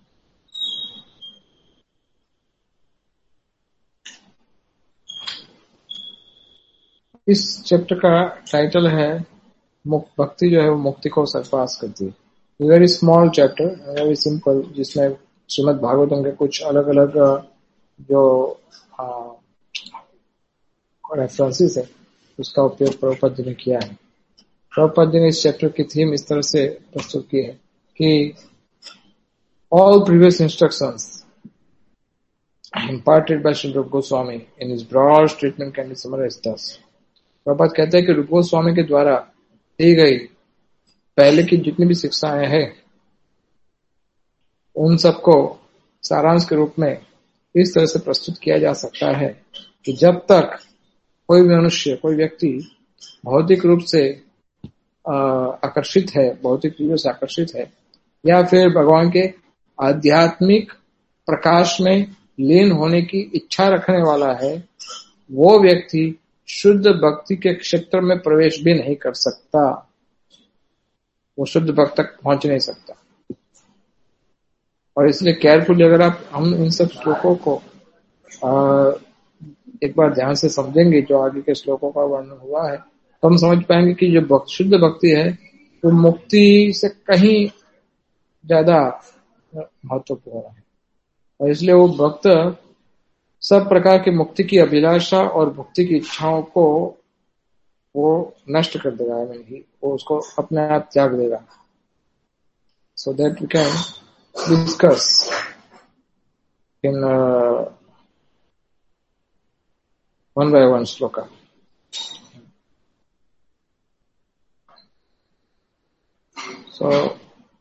इस chapter का title है भक्ति जो है वो मुक्ति को सरपास करती है. Very small chapter, very simple, जिसमें श्रीमद् भागवतम के कुछ अलग अलग जो रेफरेंसेस है उसका उपयोग प्रभुपाद जी ने किया है. प्रभुपाद जी ने इस चैप्टर की थीम इस तरह से प्रस्तुत की है कि all previous instructions imparted by Sri Rupa Goswami in his broad statement can be summarized thus. Prabhupada कहते हैं कि रूप गोस्वामी के द्वारा दी गई पहले की जितनी भी शिक्षाएं हैं उन सबको सारांश के रूप में इस तरह से प्रस्तुत किया जा सकता है कि जब तक कोई मनुष्य, कोई व्यक्ति भौतिक रूप से आकर्षित है, भौतिक चीजों से आकर्षित है, या फिर भगवान के आध्यात्मिक प्रकाश में लीन होने की इच्छा रखने वाला है, वो व्यक्ति शुद्ध भक्ति के क्षेत्र में प्रवेश भी नहीं कर सकता. वो शुद्ध भक्त तक पहुंच नहीं सकता. और इसलिए केयरफुली अगर आप हम इन सब श्लोकों को आ, एक बार ध्यान से समझेंगे जो आगे के श्लोकों का वर्णन हुआ है, तो हम समझ पाएंगे कि जो भक्त, शुद्ध भक्ति है वो मुक्ति से कहीं ज्यादा महत्वपूर्ण है. और इसलिए वो भक्त सब प्रकार की मुक्ति की अभिलाषा और भक्ति की इच्छाओं को वो नष्ट कर देगा. I mean, ही वो उसको अपने आप त्याग देगा. So that we can discuss in uh, one by one shloka. So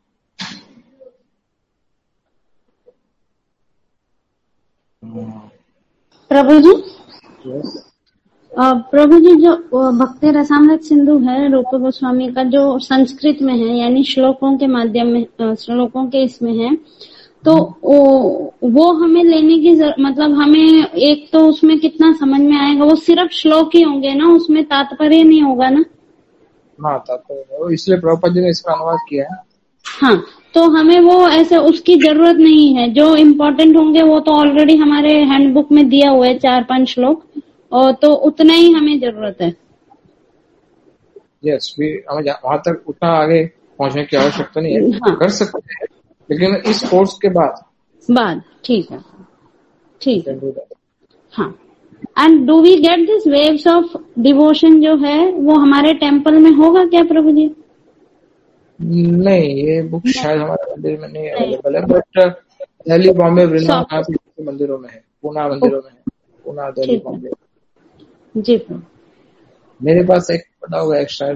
प्रभु जी, yes. प्रभु जी, जो भक्ति रसामृत सिंधु है रूप गोस्वामी का, जो संस्कृत में है, यानी श्लोकों के माध्यम में, श्लोकों के इसमें है, तो वो, वो हमें लेने की जर, मतलब हमें एक तो उसमें कितना समझ में आएगा, वो सिर्फ श्लोक ही होंगे ना, उसमें तात्पर्य नहीं होगा ना. हाँ, तात्पर्य, इसलिए प्रभुपाद जी ने इसका अनुवाद किया है. हाँ, तो हमें वो ऐसे उसकी जरूरत नहीं है. जो इम्पोर्टेंट होंगे वो तो ऑलरेडी हमारे हैंडबुक में दिया हुआ है, चार पांच श्लोक, और तो उतना ही हमें जरूरत है. यस, हमें वहां तक उतना आगे पहुंचने की आवश्यकता नहीं है. हाँ. कर सकते हैं, लेकिन इस कोर्स के बाद बाद ठीक है, ठीक है. हाँ. And do we get this waves of devotion जो है वो हमारे टेम्पल में होगा क्या प्रभु जी? नहीं, ये बुक शायद हमारे मंदिर में नहीं अवेलेबल है, बट दिल्ली, बॉम्बे, वृंदावन के मंदिरों में है, पूना मंदिरों में है, पूना, दिल्ली, बॉम्बे. जी, मेरे पास एक पड़ा हुआ है, एक शायद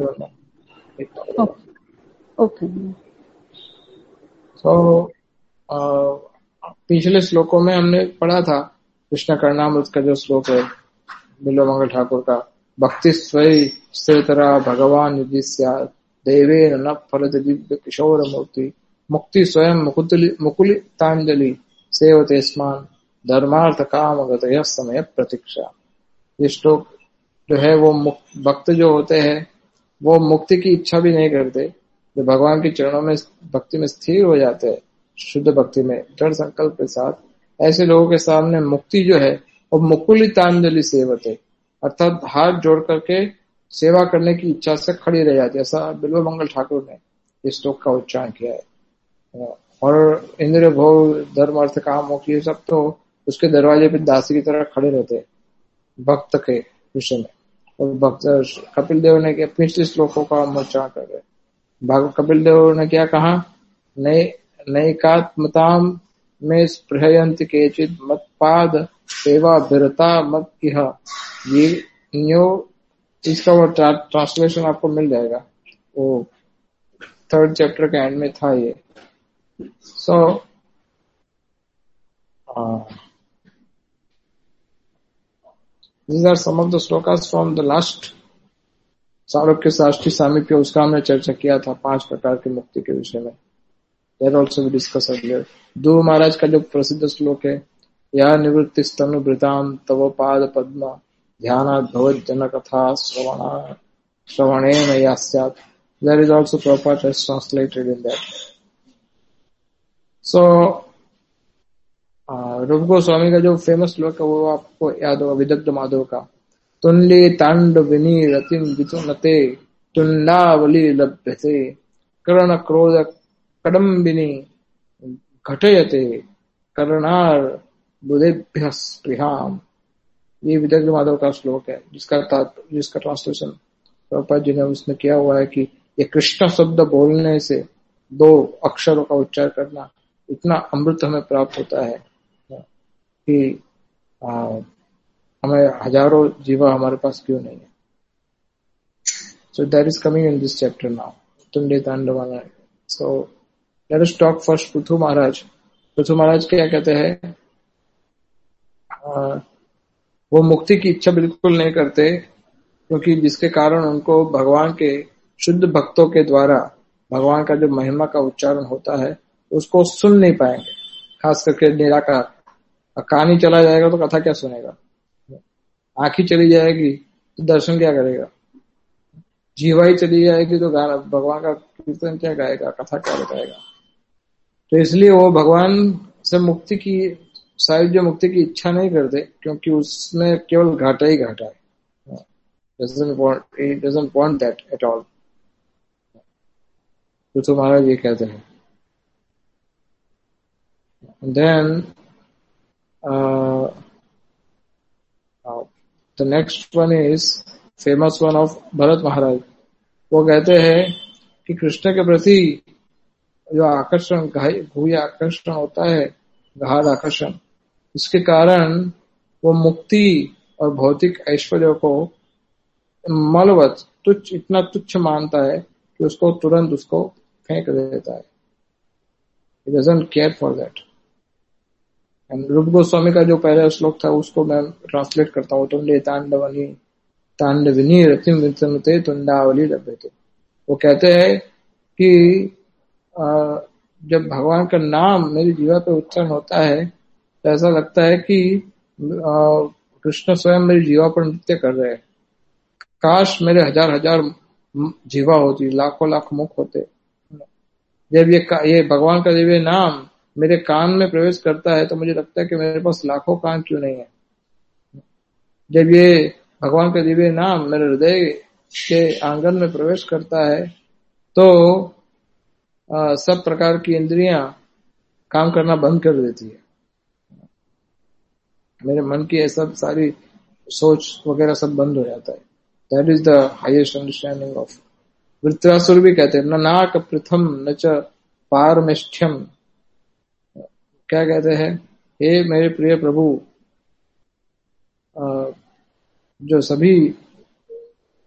वरना. ओके. So uh, पिछले श्लोकों में हमने पढ़ा था कृष्ण कर्णामृत का जो श्लोक है बिल्व मंगल ठाकुर का, भक्ति स्वयं स्थिरतरा भगवान यदि स्यात् देवेन न फलति दिव्य किशोर मूर्ति मुक्ति स्वयं मुकुलितांजलि सेवते स्मान धर्मार्थ काम गतय समय प्रतीक्षा। ये श्लोक जो है वो भक्त जो होते हैं वो मुक्ति की इच्छा भी नहीं करते, जो भगवान के चरणों में भक्ति में स्थिर हो जाते हैं शुद्ध भक्ति में दृढ़ संकल्प के साथ, ऐसे लोगों के सामने मुक्ति जो है वो मुकुलितांजलि सेवते, अर्थात हाथ जोड़ करके सेवा करने की इच्छा से खड़ी रह जाती है। ऐसा बिल्व मंगल ठाकुर ने इस श्लोक का उच्चारण किया है। और इंद्र भोग धर्म अर्थ काम मोक्ष ये सब तो उसके दरवाजे पे दासी की तरह खड़े रहते भक्त के विषय में। और भक्त कपिल देव ने क्या पिछले श्लोकों का हम उच्चारण कर रहे। कपिल देव ने क्या कहा, नई नैकात्मताम में स्पृहयंत केचित मत पाद सेवा बिरता मत इह। ये न्यो इसका वो ट्रांसलेशन आपको मिल जाएगा, वो थर्ड चैप्टर के एंड में था ये। सो these are some of the slokas from the last सारोग्य Sashti सामीप्य, उसका हमने चर्चा किया था पांच प्रकार की मुक्ति के विषय में। That also we discussed earlier. ध्रुव महाराज का जो प्रसिद्ध श्लोक है, या निवृत्ति स्तनु वृताम तव पाद पद्म ध्यानात् भवत् जन कथा श्रवणा श्रवणेन यास्यात्। There is also Prabhupada has translated in that. So रूप गोस्वामी का जो फेमस श्लोक है वो आपको याद होगा, विदग्ध माधव का, तुंडे तांड विनी रतिम वितुनते तुंडावली लभ्यते कर्ण क्रोध कडम्बिनी घटयते कर्णार बुधेभ्य स्पृहाम। ये विदग्ध माधव का श्लोक है, जिसका जिसका ट्रांसलेशन प्रभुपाद जी ने उसने किया हुआ है कि ये कृष्ण शब्द बोलने से दो अक्षरों का उच्चार करना इतना अमृत हमें प्राप्त होता है कि आ, हमें हजारों जीवा हमारे पास क्यों नहीं है। So that is coming in this chapter now, तुंडे तांडवाना। So let us talk first Prithu Maharaj. Prithu Maharaj क्या कहते हैं, वो मुक्ति की इच्छा बिल्कुल नहीं करते, क्योंकि जिसके कारण उनको भगवान के शुद्ध भक्तों के द्वारा भगवान का जो महिमा का उच्चारण होता है उसको सुन नहीं पाएंगे। खास करके निराकार, कान ही चला जाएगा तो कथा क्या सुनेगा, आंख ही चली जाएगी तो दर्शन क्या करेगा, जीवा ही चली जाएगी तो गाना भगवान का कीर्तन क्या गाएगा, कथा क्या बताएगा। तो इसलिए वो भगवान से मुक्ति की शायद जो मुक्ति की इच्छा नहीं करते, क्योंकि उसमें केवल घाटा ही घाटा है। doesn't want, he doesn't want that at all. तो महाराज ये कहते हैं। Then uh, uh, the next one is famous one of Bharat महाराज। वो कहते हैं कि कृष्ण के प्रति जो आकर्षण घूय आकर्षण होता है, गाढ़ आकर्षण, इसके कारण वो मुक्ति और भौतिक ऐश्वर्य को मलवत तुच्छ इतना तुच्छ मानता है कि उसको तुरंत उसको फेंक देता है। He doesn't care for that. And रूप गोस्वामी का जो पहला श्लोक था उसको मैं ट्रांसलेट करता हूँ, तुंडे तांडवनी तांडविनी रतिम वितनुते तुंडावली लभ्यते। वो कहते हैं कि जब भगवान का नाम मेरी जीवा पे उच्चारण होता है तो ऐसा लगता है कि कृष्ण स्वयं मेरी जीवा पर नृत्य कर रहे हैं। काश मेरे हजार हजार जीवा होती, लाखों लाख मुख होते। जब ये ये भगवान का जब ये नाम मेरे कान में प्रवेश करता है तो मुझे लगता है कि मेरे पास लाखों कान क्यों नहीं है। जब ये भगवान का दिव्य नाम मेरे हृदय के आंगन में प्रवेश करता है तो आ, सब प्रकार की इंद्रियां काम करना बंद कर देती है। मेरे मन की ये सब सारी सोच वगैरह सब बंद हो जाता है। That is the highest understanding of. Vritrasura भी कहते हैं न नाक प्रथम न च पारमेष्ठ्यम। क्या कहते हैं, हे मेरे प्रिय प्रभु, जो सभी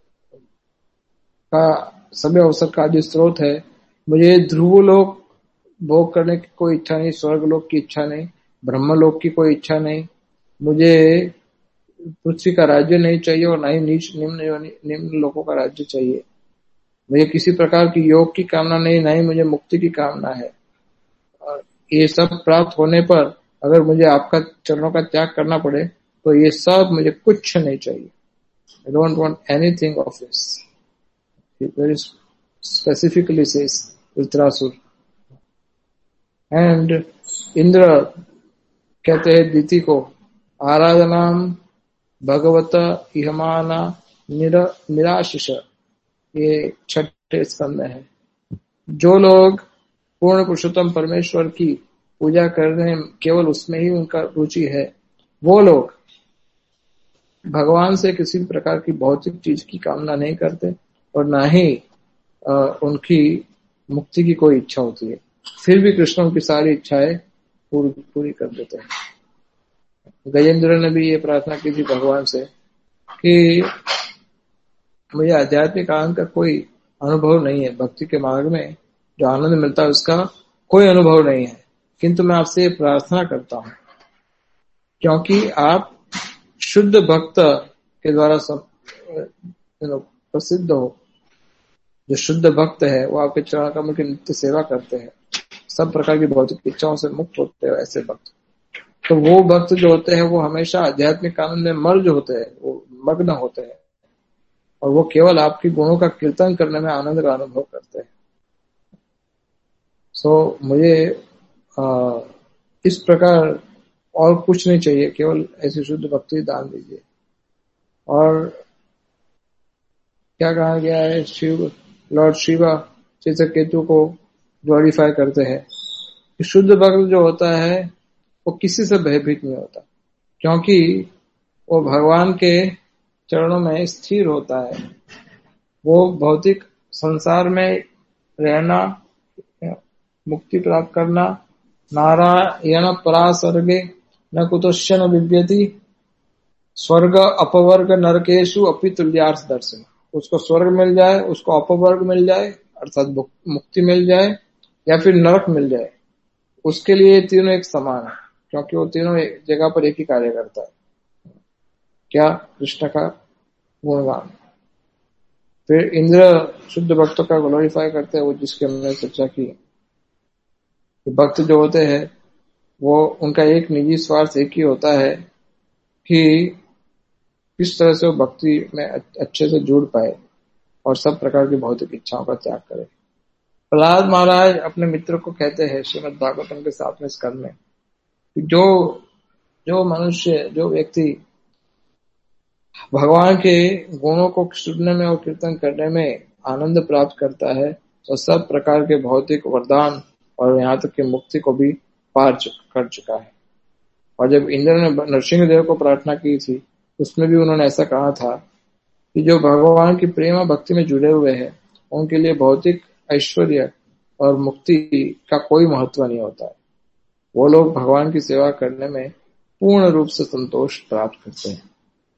का सभी अवसर का जो स्रोत है, मुझे ध्रुव लोक भोग करने की कोई इच्छा नहीं, स्वर्ग लोक की इच्छा नहीं, ब्रह्मलोक की कोई इच्छा नहीं, मुझे पृथ्वी का राज्य नहीं चाहिए और ना ही नीच निम्न निम्न लोगों का राज्य चाहिए, मुझे किसी प्रकार की योग की कामना नहीं, ना ही मुझे मुक्ति की कामना है। और ये सब प्राप्त होने पर अगर मुझे आपका चरणों का त्याग करना पड़े तो ये सब मुझे कुछ नहीं चाहिए। I don't want anything of this. He very specifically says Dhritarashtra. And Indra कहते हैं दीति को, आराधनाम भगवता इहमाना निर, निराशिष, ये छठे स्कंद में है। जो लोग पूर्ण पुरुषोत्तम परमेश्वर की पूजा करने केवल उसमें ही उनका रुचि है, वो लोग भगवान से किसी प्रकार की भौतिक चीज की कामना नहीं करते और ना ही आ, उनकी मुक्ति की कोई इच्छा होती है, फिर भी कृष्ण उनकी सारी इच्छाएं पूरी पूरी कर देते हैं। गजेंद्र ने भी ये प्रार्थना की थी भगवान से कि मुझे आध्यात्मिक आनंद का कोई अनुभव नहीं है, भक्ति के मार्ग में जो आनंद मिलता है उसका कोई अनुभव नहीं है, किंतु मैं आपसे ये प्रार्थना करता हूं क्योंकि आप शुद्ध भक्त के द्वारा सब प्रसिद्ध हो। जो शुद्ध भक्त है वो आपके चरण कमल की नित्य सेवा करते हैं, सब प्रकार की भौतिक इच्छाओं से मुक्त होते हैं ऐसे भक्त। तो वो भक्त जो होते हैं वो हमेशा आध्यात्मिक आनंद में मर्ज होते हैं, वो मग्न होते हैं और वो केवल आपकी गुणों का कीर्तन करने में आनंद का अनुभव करते हैं। सो so, मुझे आ, इस प्रकार और कुछ नहीं चाहिए, केवल ऐसी शुद्ध भक्ति दान दीजिए। और क्या कहा गया है, शिव लॉर्ड शिवा चित्रकेतु को ग्लोरीफाई करते हैं कि शुद्ध भक्त जो होता है वो किसी से भयभीत नहीं होता, क्योंकि वो भगवान के चरणों में स्थिर होता है। वो भौतिक संसार में रहना, मुक्ति प्राप्त करना, नारायण परा स्वर्गे न कुतोश्चन विद्यति, स्वर्ग अपवर्ग नरकेशु अपि तुल्यार्थ दर्शन। उसको स्वर्ग मिल जाए, उसको अपवर्ग मिल जाए अर्थात मुक्ति मिल जाए, या फिर नरक मिल जाए, उसके लिए तीनों एक समान है, क्योंकि वो तीनों एक जगह पर एक ही कार्य करता है। क्या? कृष्ण का गुणगान। फिर इंद्र शुद्ध भक्तों का ग्लोरीफाई करते हैं, वो जिसकी हमने चर्चा की। भक्त जो होते हैं वो उनका एक निजी स्वार्थ एक ही होता है कि किस तरह से वो भक्ति में अच्छे से जुड़ पाए और सब प्रकार की भौतिक इच्छाओं का त्याग करे। प्रहलाद महाराज अपने मित्र को कहते हैं श्रीमद् भागवतम के सातवें स्कंद में कि जो जो मनुष्य जो व्यक्ति भगवान के गुणों को सुनने में और कीर्तन करने में आनंद प्राप्त करता है तो सब प्रकार के भौतिक वरदान और यहाँ तक कि मुक्ति को भी पार कर चुका है। और जब इंद्र ने नरसिंह देव को प्रार्थना की थी उसमें भी उन्होंने ऐसा कहा था कि जो भगवान की प्रेम भक्ति में जुड़े हुए हैं उनके लिए भौतिक ऐश्वर्य और मुक्ति का कोई महत्व नहीं होता है। वो लोग भगवान की सेवा करने में पूर्ण रूप से संतोष प्राप्त करते हैं।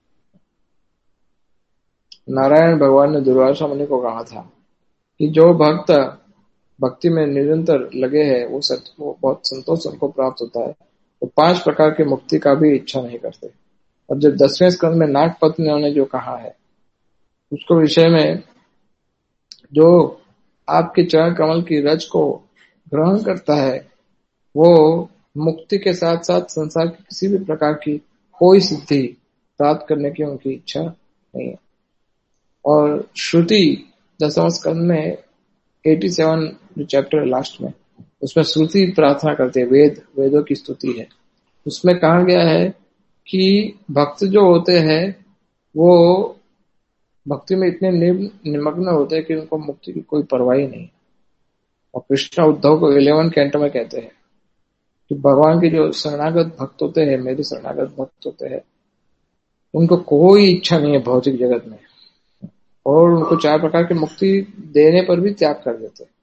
नारायण भगवान ने दुर्वासा मुनि को कहा था कि जो भक्त भक्ति में निरंतर लगे हैं वो सत्य वो बहुत संतोष उनको प्राप्त होता है, वो पांच प्रकार की मुक्ति का भी इच्छा नहीं करते। और जब दसवें स्कंद में नागपत्नियों ने जो कहा है उसको विषय में, जो आपके चरण कमल की रज को ग्रहण करता है वो मुक्ति के साथ साथ संसार की किसी भी प्रकार की कोई सिद्धि प्राप्त करने की उनकी इच्छा नहीं है। और श्रुति दसवें स्कंद में सत्तासी जो चैप्टर लास्ट में उसमें श्रुति प्रार्थना करते हैं, वेद वेदों की स्तुति है। उसमें कहा गया है कि भक्त जो होते हैं वो भक्ति में इतने निमग्न होते हैं कि उनको मुक्ति की कोई परवाह ही नहीं। और कृष्ण उद्धव को इलेवन कैंटो में कहते हैं कि भगवान के जो शरणागत भक्त होते हैं, मेरे शरणागत भक्त होते हैं, उनको कोई इच्छा नहीं है भौतिक जगत में और उनको चार प्रकार की मुक्ति देने पर भी त्याग कर देते हैं।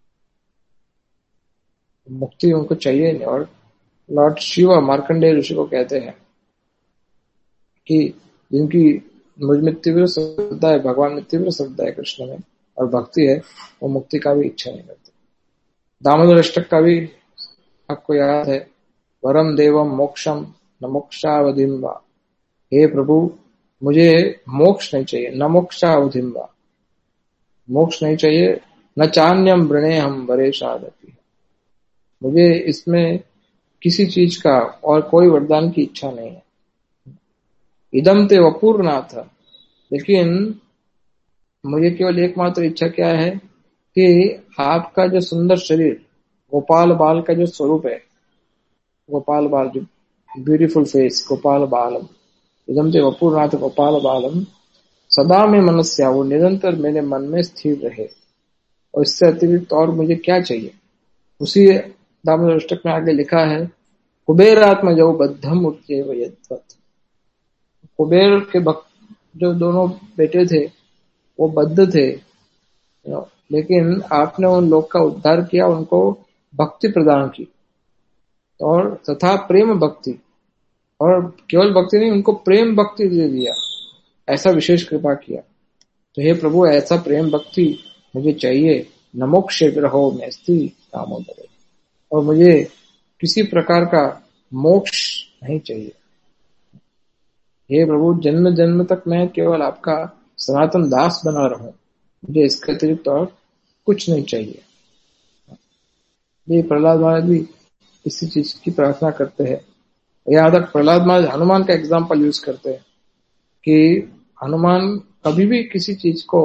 मुक्ति उनको चाहिए नहीं। और लॉर्ड शिवा मार्कंडेय ऋषि को कहते हैं कि जिनकी मुझ में तीव्र श्रद्धा है, भगवान में तीव्र श्रद्धा है कृष्ण में और भक्ति है, वो मुक्ति का भी इच्छा नहीं करते। दामोदर अष्टक का भी आपको याद है, वरम देवम मोक्षम न मोक्षावधिम वा। हे प्रभु, मुझे मोक्ष नहीं चाहिए, न मोक्षावधिम वा, मोक्ष नहीं चाहिए, न चान्यम वृणे हम वरेशादपि, मुझे इसमें किसी चीज का और कोई वरदान की इच्छा नहीं है। इदम ते वपूर्नाथ, लेकिन मुझे केवल एकमात्र इच्छा क्या है कि आपका जो सुंदर शरीर, गोपाल बाल का जो स्वरूप है, गोपाल बाल, जो ब्यूटीफुल फेस, गोपाल बालम, इदम ते वपूर्नाथ गोपाल बालम सदा में मनस्या, वो निरंतर मेरे मन में स्थिर रहे। और इससे अतिरिक्त और मुझे क्या चाहिए? उसी दामोदर अष्टक में आगे लिखा है, कुबेरात्म जो बद्धम उच्चैव यद्वत्, कुबेर के भक्त जो दोनों बेटे थे वो बद्ध थे, लेकिन आपने उन लोग का उद्धार किया, उनको भक्ति प्रदान की, और तथा प्रेम भक्ति, और केवल भक्ति नहीं, उनको प्रेम भक्ति दे दिया, ऐसा विशेष कृपा किया। तो हे प्रभु, ऐसा प्रेम भक्ति मुझे चाहिए। न मोक्ष ग्रहो में स्थिति दामोदर, और मुझे किसी प्रकार का मोक्ष नहीं चाहिए। हे प्रभु, जन्म जन्म तक मैं केवल आपका सनातन दास बना रहूं, मुझे इसके अतिरिक्त और कुछ नहीं चाहिए। ये प्रहलाद महाराज भी इसी चीज की प्रार्थना करते हैं। यहाँ तक प्रहलाद महाराज हनुमान का एग्जाम्पल यूज करते हैं कि हनुमान कभी भी किसी चीज को,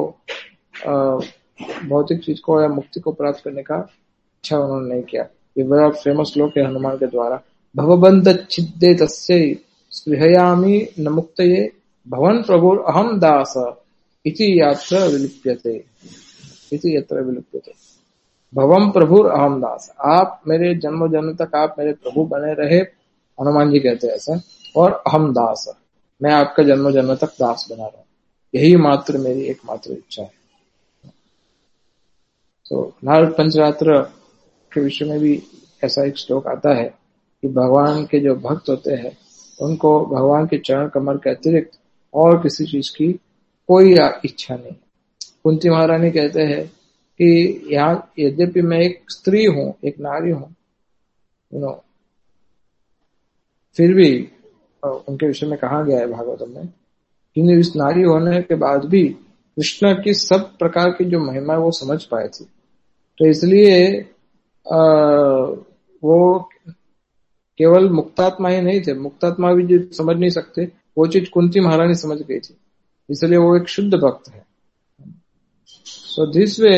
भौतिक चीज को या मुक्ति को प्राप्त करने का इच्छा उन्होंने नहीं किया। ये बड़ा फेमस श्लोक है हनुमान के द्वारा, भवबंध छिद्दे तस्यै स्पृहयामि न मुक्तये भवन प्रभुर अहम दास इति यत्र विलिप्यते, इति यत्र विलिप्यते। भवम प्रभुर अहम दास, आप मेरे जन्म जन्म तक आप मेरे प्रभु बने रहे, हनुमान जी कहते हैं ऐसा, और अहम दास, मैं आपका जन्म जन्म तक दास बना रहा हूं, यही मात्र मेरी एकमात्र इच्छा है। तो नारद पंचरात्र के विषय में भी ऐसा एक श्लोक आता है कि भगवान के जो भक्त होते हैं उनको भगवान के चरण कमल के अतिरिक्त और किसी चीज की कोई इच्छा नहीं। कुंती महारानी कहते हैं कि यहाँ यद्यपि मैं एक स्त्री हूं, एक नारी हूं, यू नो, फिर भी उनके विषय में कहा गया है भागवतम में, कि इस नारी होने के बाद भी कृष्ण की सब प्रकार की जो महिमा वो समझ पाए थे। तो इसलिए आ, वो केवल मुक्तात्मा ही नहीं थे, मुक्तात्मा भी जो समझ नहीं सकते वो चीज कुंती महारानी समझ गई थी, इसलिए वो एक शुद्ध भक्त है। So this way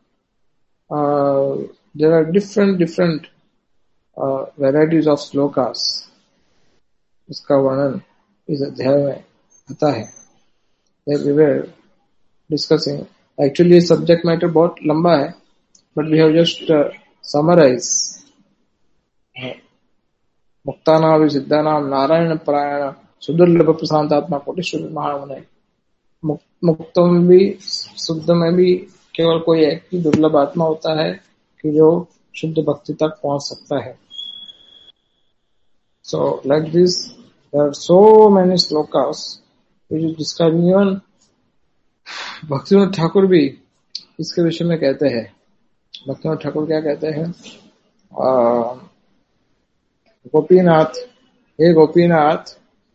there are different different varieties of shlokas, इसका वर्णन इस अध्याय में आता है। We were discussing, actually subject matter बहुत लंबा है, but we have just summarise. मुक्तानां सिद्धानां नारायण परायण सुदुर्लभ प्रशांतात्मा कोटेश्वर महामुने, मुक्तों में भी शुद्ध में भी केवल कोई एक ही दुर्लभ आत्मा होता है कि जो शुद्ध भक्ति तक पहुंच सकता है। So like this, there are so many slokas which is describing, even Bhaktinath Thakur भी इसके विषय में कहते हैं। भक्तिनाथ ठाकुर क्या कहते हैं? गोपीनाथ, हे गोपीनाथ,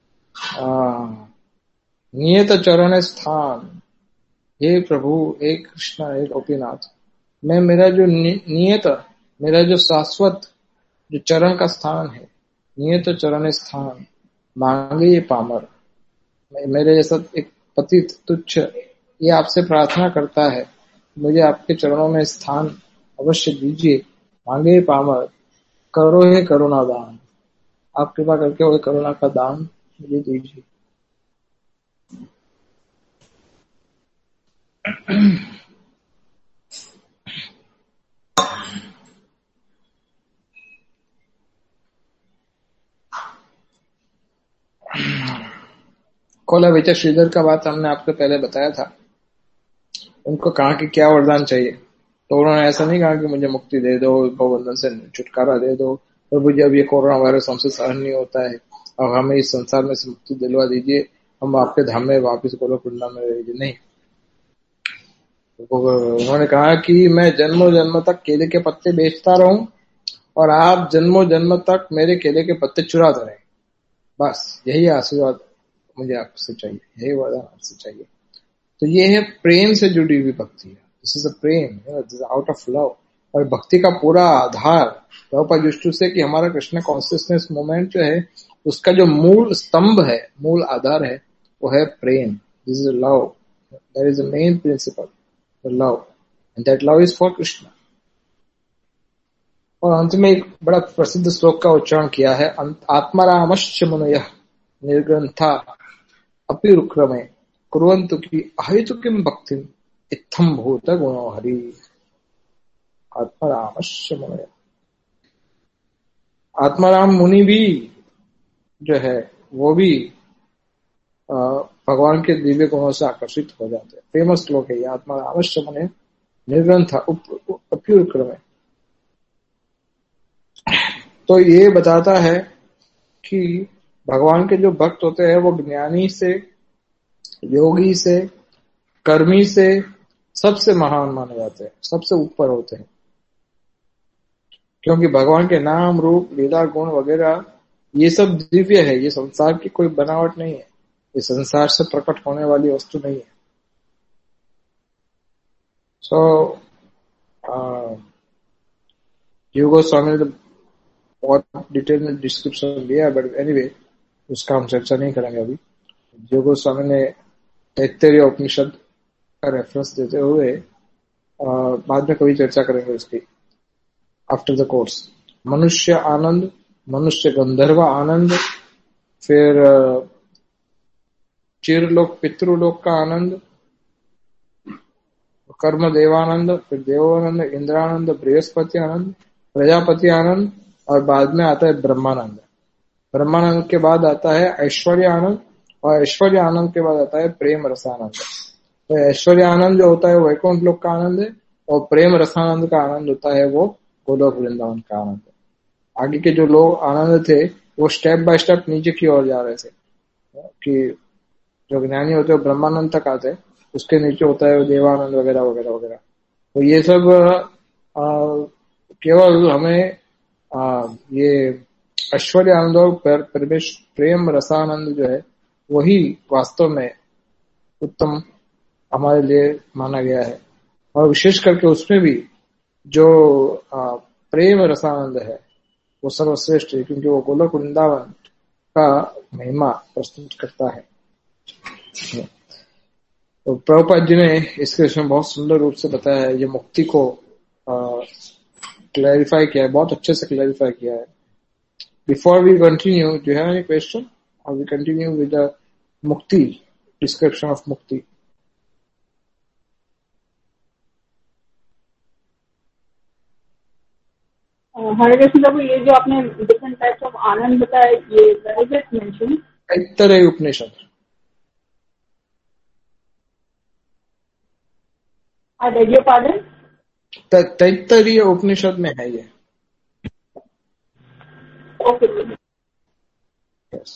नियत चरण स्थान, हे प्रभु, हे कृष्ण, हे गोपीनाथ, मैं मेरा जो नियत, मेरा जो शाश्वत जो चरण का स्थान है, नियत चरण स्थान, मांगे ये पामर, मेरे जैसा एक पतित तुच्छ ये आपसे प्रार्थना करता है, मुझे आपके चरणों में स्थान अवश्य दीजिए। मांगे ये पामर, करो हे करुणा दान, आप कृपा करके वो करुणा का दान मुझे दीजिए। कोला बेचा श्रीधर का बात हमने आपको पहले बताया था। उनको कहा कि क्या वरदान चाहिए, तो उन्होंने ऐसा नहीं कहा कि मुझे मुक्ति दे दो, बंधन से छुटकारा दे दो, और मुझे अब ये कोरोना वायरस हमसे सहन नहीं होता है, अब हमें इस संसार में से मुक्ति दिलवा दीजिए, हम आपके धाम में वापिस गोलोक वृंदावन में रह दीजिए। नहीं, उन्होंने कहा कि मैं जन्मों जन्म तक केले के पत्ते बेचता रहूं और आप जन्मों जन्म तक मेरे केले के पत्ते चुराते रहें, बस यही आशीर्वाद मुझे आपसे चाहिए, यही वादा आपसे चाहिए। तो ये है प्रेम से जुड़ी हुई भक्ति है। This is a prem, this is out of love. और भक्ति का पूरा आधार प्रभुपाद यूज्ड टू से कि हमारा कृष्ण कॉन्शियसनेस मूवमेंट जो है उसका जो मूल स्तंभ है, मूल आधार है, वो है प्रेम। This is love, that is the main principle, the love, and that love is for Krishna. और अंत में एक बड़ा प्रसिद्ध श्लोक का उच्चारण किया है, आत्मारामश्च मुनयः निर्ग्रंथा अपि रुक्रमे कुर्वन्तु की अहेतु किम भक्तिम इत्थम भूत गुणो हरि। आत्मारामश्च मुनयः, आत्माराम मुनि भी जो है वो भी भगवान के दिव्य गुणों से आकर्षित हो जाते हैं। फेमस श्लोक है ये, आत्मारामश्च मुनयः निर्ग्रंथा अपि रुक्रमे। तो ये बताता है कि भगवान के जो भक्त होते हैं वो ज्ञानी से, योगी से, कर्मी से सबसे महान माने जाते हैं, सबसे ऊपर होते हैं, क्योंकि भगवान के नाम, रूप, लीला, गुण वगैरह ये सब दिव्य है। ये संसार की कोई बनावट नहीं है, ये संसार से प्रकट होने वाली वस्तु नहीं है। सो योगी गोस्वामी ने बहुत डिटेल में डिस्क्रिप्शन दिया, बट एनीवे उसका हम चर्चा नहीं करेंगे अभी। योगी गोस्वामी ने तैत्तरीय उपनिषद का रेफरेंस देते हुए आ, बाद में कभी चर्चा करेंगे उसकी, आफ्टर द कोर्स। मनुष्य आनंद, मनुष्य गंधर्व आनंद, फिर चिरलोक पितृलोक का आनंद, कर्म देवानंद, फिर देवानंद, इंद्रानंद, बृहस्पति आनंद, प्रजापति आनंद, और बाद में आता है ब्रह्मानंद। ब्रह्मानंद के बाद आता है ऐश्वर्य आनंद, और ऐश्वर्य आनंद के बाद आता है प्रेम रसानंद। तो ऐश्वर्य आनंद जो होता है वो वैकुंठ लोक का आनंद है, और प्रेम रसानंद का आनंद होता है वो गोलोक वृंदावन का आनंद है। आगे के जो लोग आनंद थे वो स्टेप बाय स्टेप नीचे की ओर जा रहे थे, कि जो ज्ञानी होते हैं ब्रह्मानंद तक आते, उसके नीचे होता है देवानंद वगैरह वगैरह वगैरह। तो ये सब आ, केवल हमें आ, ये ऐश्वर्य आनंद और प्रवेश प्रेम रसानंद जो है वही वास्तव में उत्तम हमारे लिए माना गया है। और विशेष करके उसमें भी जो आ, प्रेम रसानंद है वो सर्वश्रेष्ठ है, क्योंकि वो गोलोक वृंदावन का महिमा प्रस्तुत करता है। तो प्रभुपाद जी ने इसके विषय में बहुत सुंदर रूप से बताया है, ये मुक्ति को क्लैरिफाई किया है, बहुत अच्छे से क्लैरिफाई किया है। Before we continue, do you have any question और we continue with the mukti, description of mukti. Hare Krishna प्रभु, ये जो आपने डिफरेंट टाइप्स ऑफ आनंद बताया, ये very good mention Taittiriya Upanishad. I beg your pardon? Taittiriya Upanishad में है ये। ओके। यस।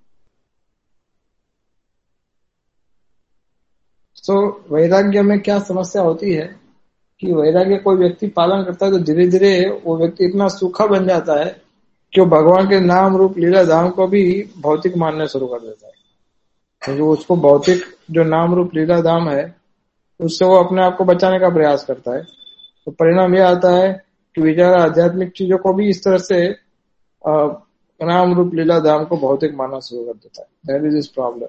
सो वैराग्य में क्या समस्या होती है कि वैराग्य कोई व्यक्ति पालन करता है तो धीरे धीरे वो व्यक्ति इतना सूखा बन जाता है कि वो भगवान के नाम, रूप, लीला, धाम को भी भौतिक मानने शुरू कर देता है, क्योंकि तो उसको भौतिक जो नाम, रूप, लीला, धाम है उससे वो अपने आप को बचाने का प्रयास करता है। तो परिणाम यह आता है कि बेचारा आध्यात्मिक चीजों को भी इस तरह से आ, नाम, रूप, लीला, धाम को भौतिक मानना शुरू कर देता है। That is is problem.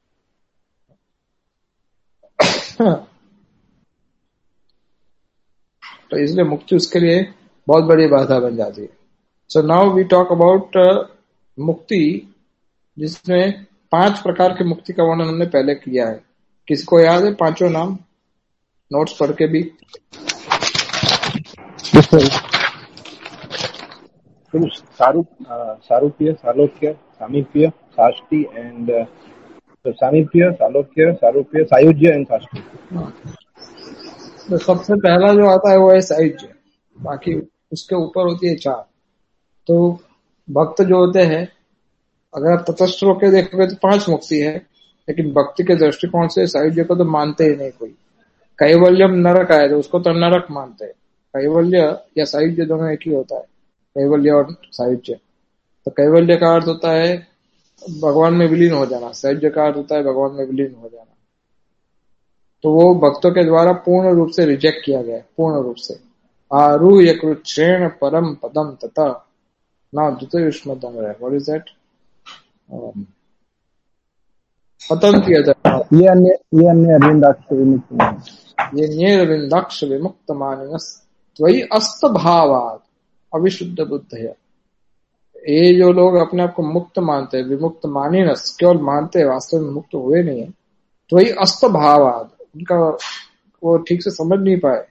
तो इसलिए मुक्ति उसके लिए बहुत बड़ी बाधा बन जाती है। So now we talk about mukti, जिसमें पांच प्रकार की मुक्ति का वर्णन हमने पहले किया है। किसी को याद है पांचों नाम? नोट्स पढ़ के भी। सारूप्य, सालोक्य, सामीप्य, साष्टी एंड सामीप्य, सालोक्य, सारूप्य, सायुज्य एंड साष्टी। तो सबसे पहला जो आता है वो है सायुज्य, बाकी उसके ऊपर होती है चार। तो भक्त जो होते हैं, अगर आप तटस्थ होकर देखोगे तो पांच मुक्ति है, लेकिन भक्ति के दृष्टिकोण से सायुज्य को तो मानते ही नहीं कोई। कैवल्यम नरक आए तो उसको तो नरक मानते हैं। कैवल्य या सायुज्य दोनों एक ही होता है, कैवल्य और सायुज्य। तो कैवल्य का अर्थ होता है भगवान में विलीन हो जाना, सायुज्य का अर्थ होता है भगवान में विलीन हो जाना। तो वो भक्तों के द्वारा पूर्ण रूप से रिजेक्ट किया गया है, पूर्ण रूप से। आरूह्य कृच्छ्रेण परम पदम तथा ना द्वितीयुष्मतम है। What is that? पतंती अधः ये अन्य ये अन्य अरविंदाक्ष विमुक्त ये न्येरविंदाक्ष विमुक्त मानिनस त्वयि अस्त भावात् अविशुद्ध बुद्ध है। ये जो लोग अपने आप को मुक्त मानते हैं, विमुक्त मानिनस केवल मानते हैं, वास्तव में मुक्त हुए नहीं है। त्वयि अस्त भावात्, उनका वो ठीक से समझ नहीं पाए।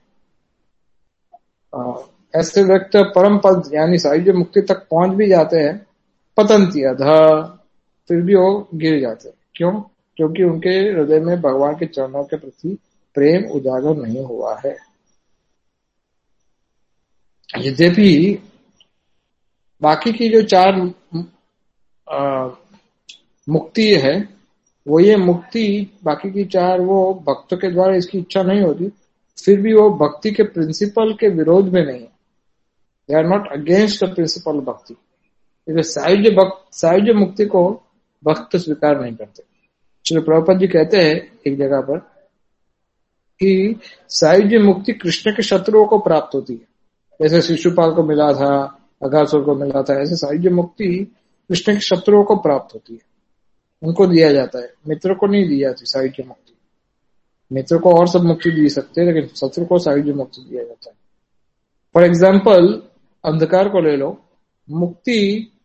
आ, ऐसे व्यक्ति परम पद यानी सायुज्य मुक्ति तक पहुंच भी जाते हैं, पतंती अधः, फिर भी वो गिर जाते हैं। क्यों? क्योंकि उनके हृदय में भगवान के चरणों के प्रति प्रेम उजागर नहीं हुआ है। यद्यपि बाकी की जो चार आ, मुक्ति है, वो ये मुक्ति बाकी की चार वो भक्तों के द्वारा इसकी इच्छा नहीं होती, फिर भी वो भक्ति के प्रिंसिपल के विरोध में नहीं है। They are not against the principle bhakti. सायुज्य भक्त सायुज्य मुक्ति को भक्त स्वीकार नहीं करते। श्री प्रभुपाद जी कहते हैं एक जगह पर कि सायुज्य मुक्ति कृष्ण के शत्रुओं को प्राप्त होती है। जैसे शिशुपाल को मिला था, अघासुर को मिला था, ऐसे सायुज्य मुक्ति कृष्ण के शत्रुओं को प्राप्त होती है, उनको दिया जाता है। मित्र को नहीं दी जाती सायुज्य मुक्ति। मित्र को और सब मुक्ति दी सकते हैं, लेकिन शत्रु को सायुज्य मुक्ति दिया जाता है। फॉर एग्जाम्पल अंधकार को ले लो। मुक्ति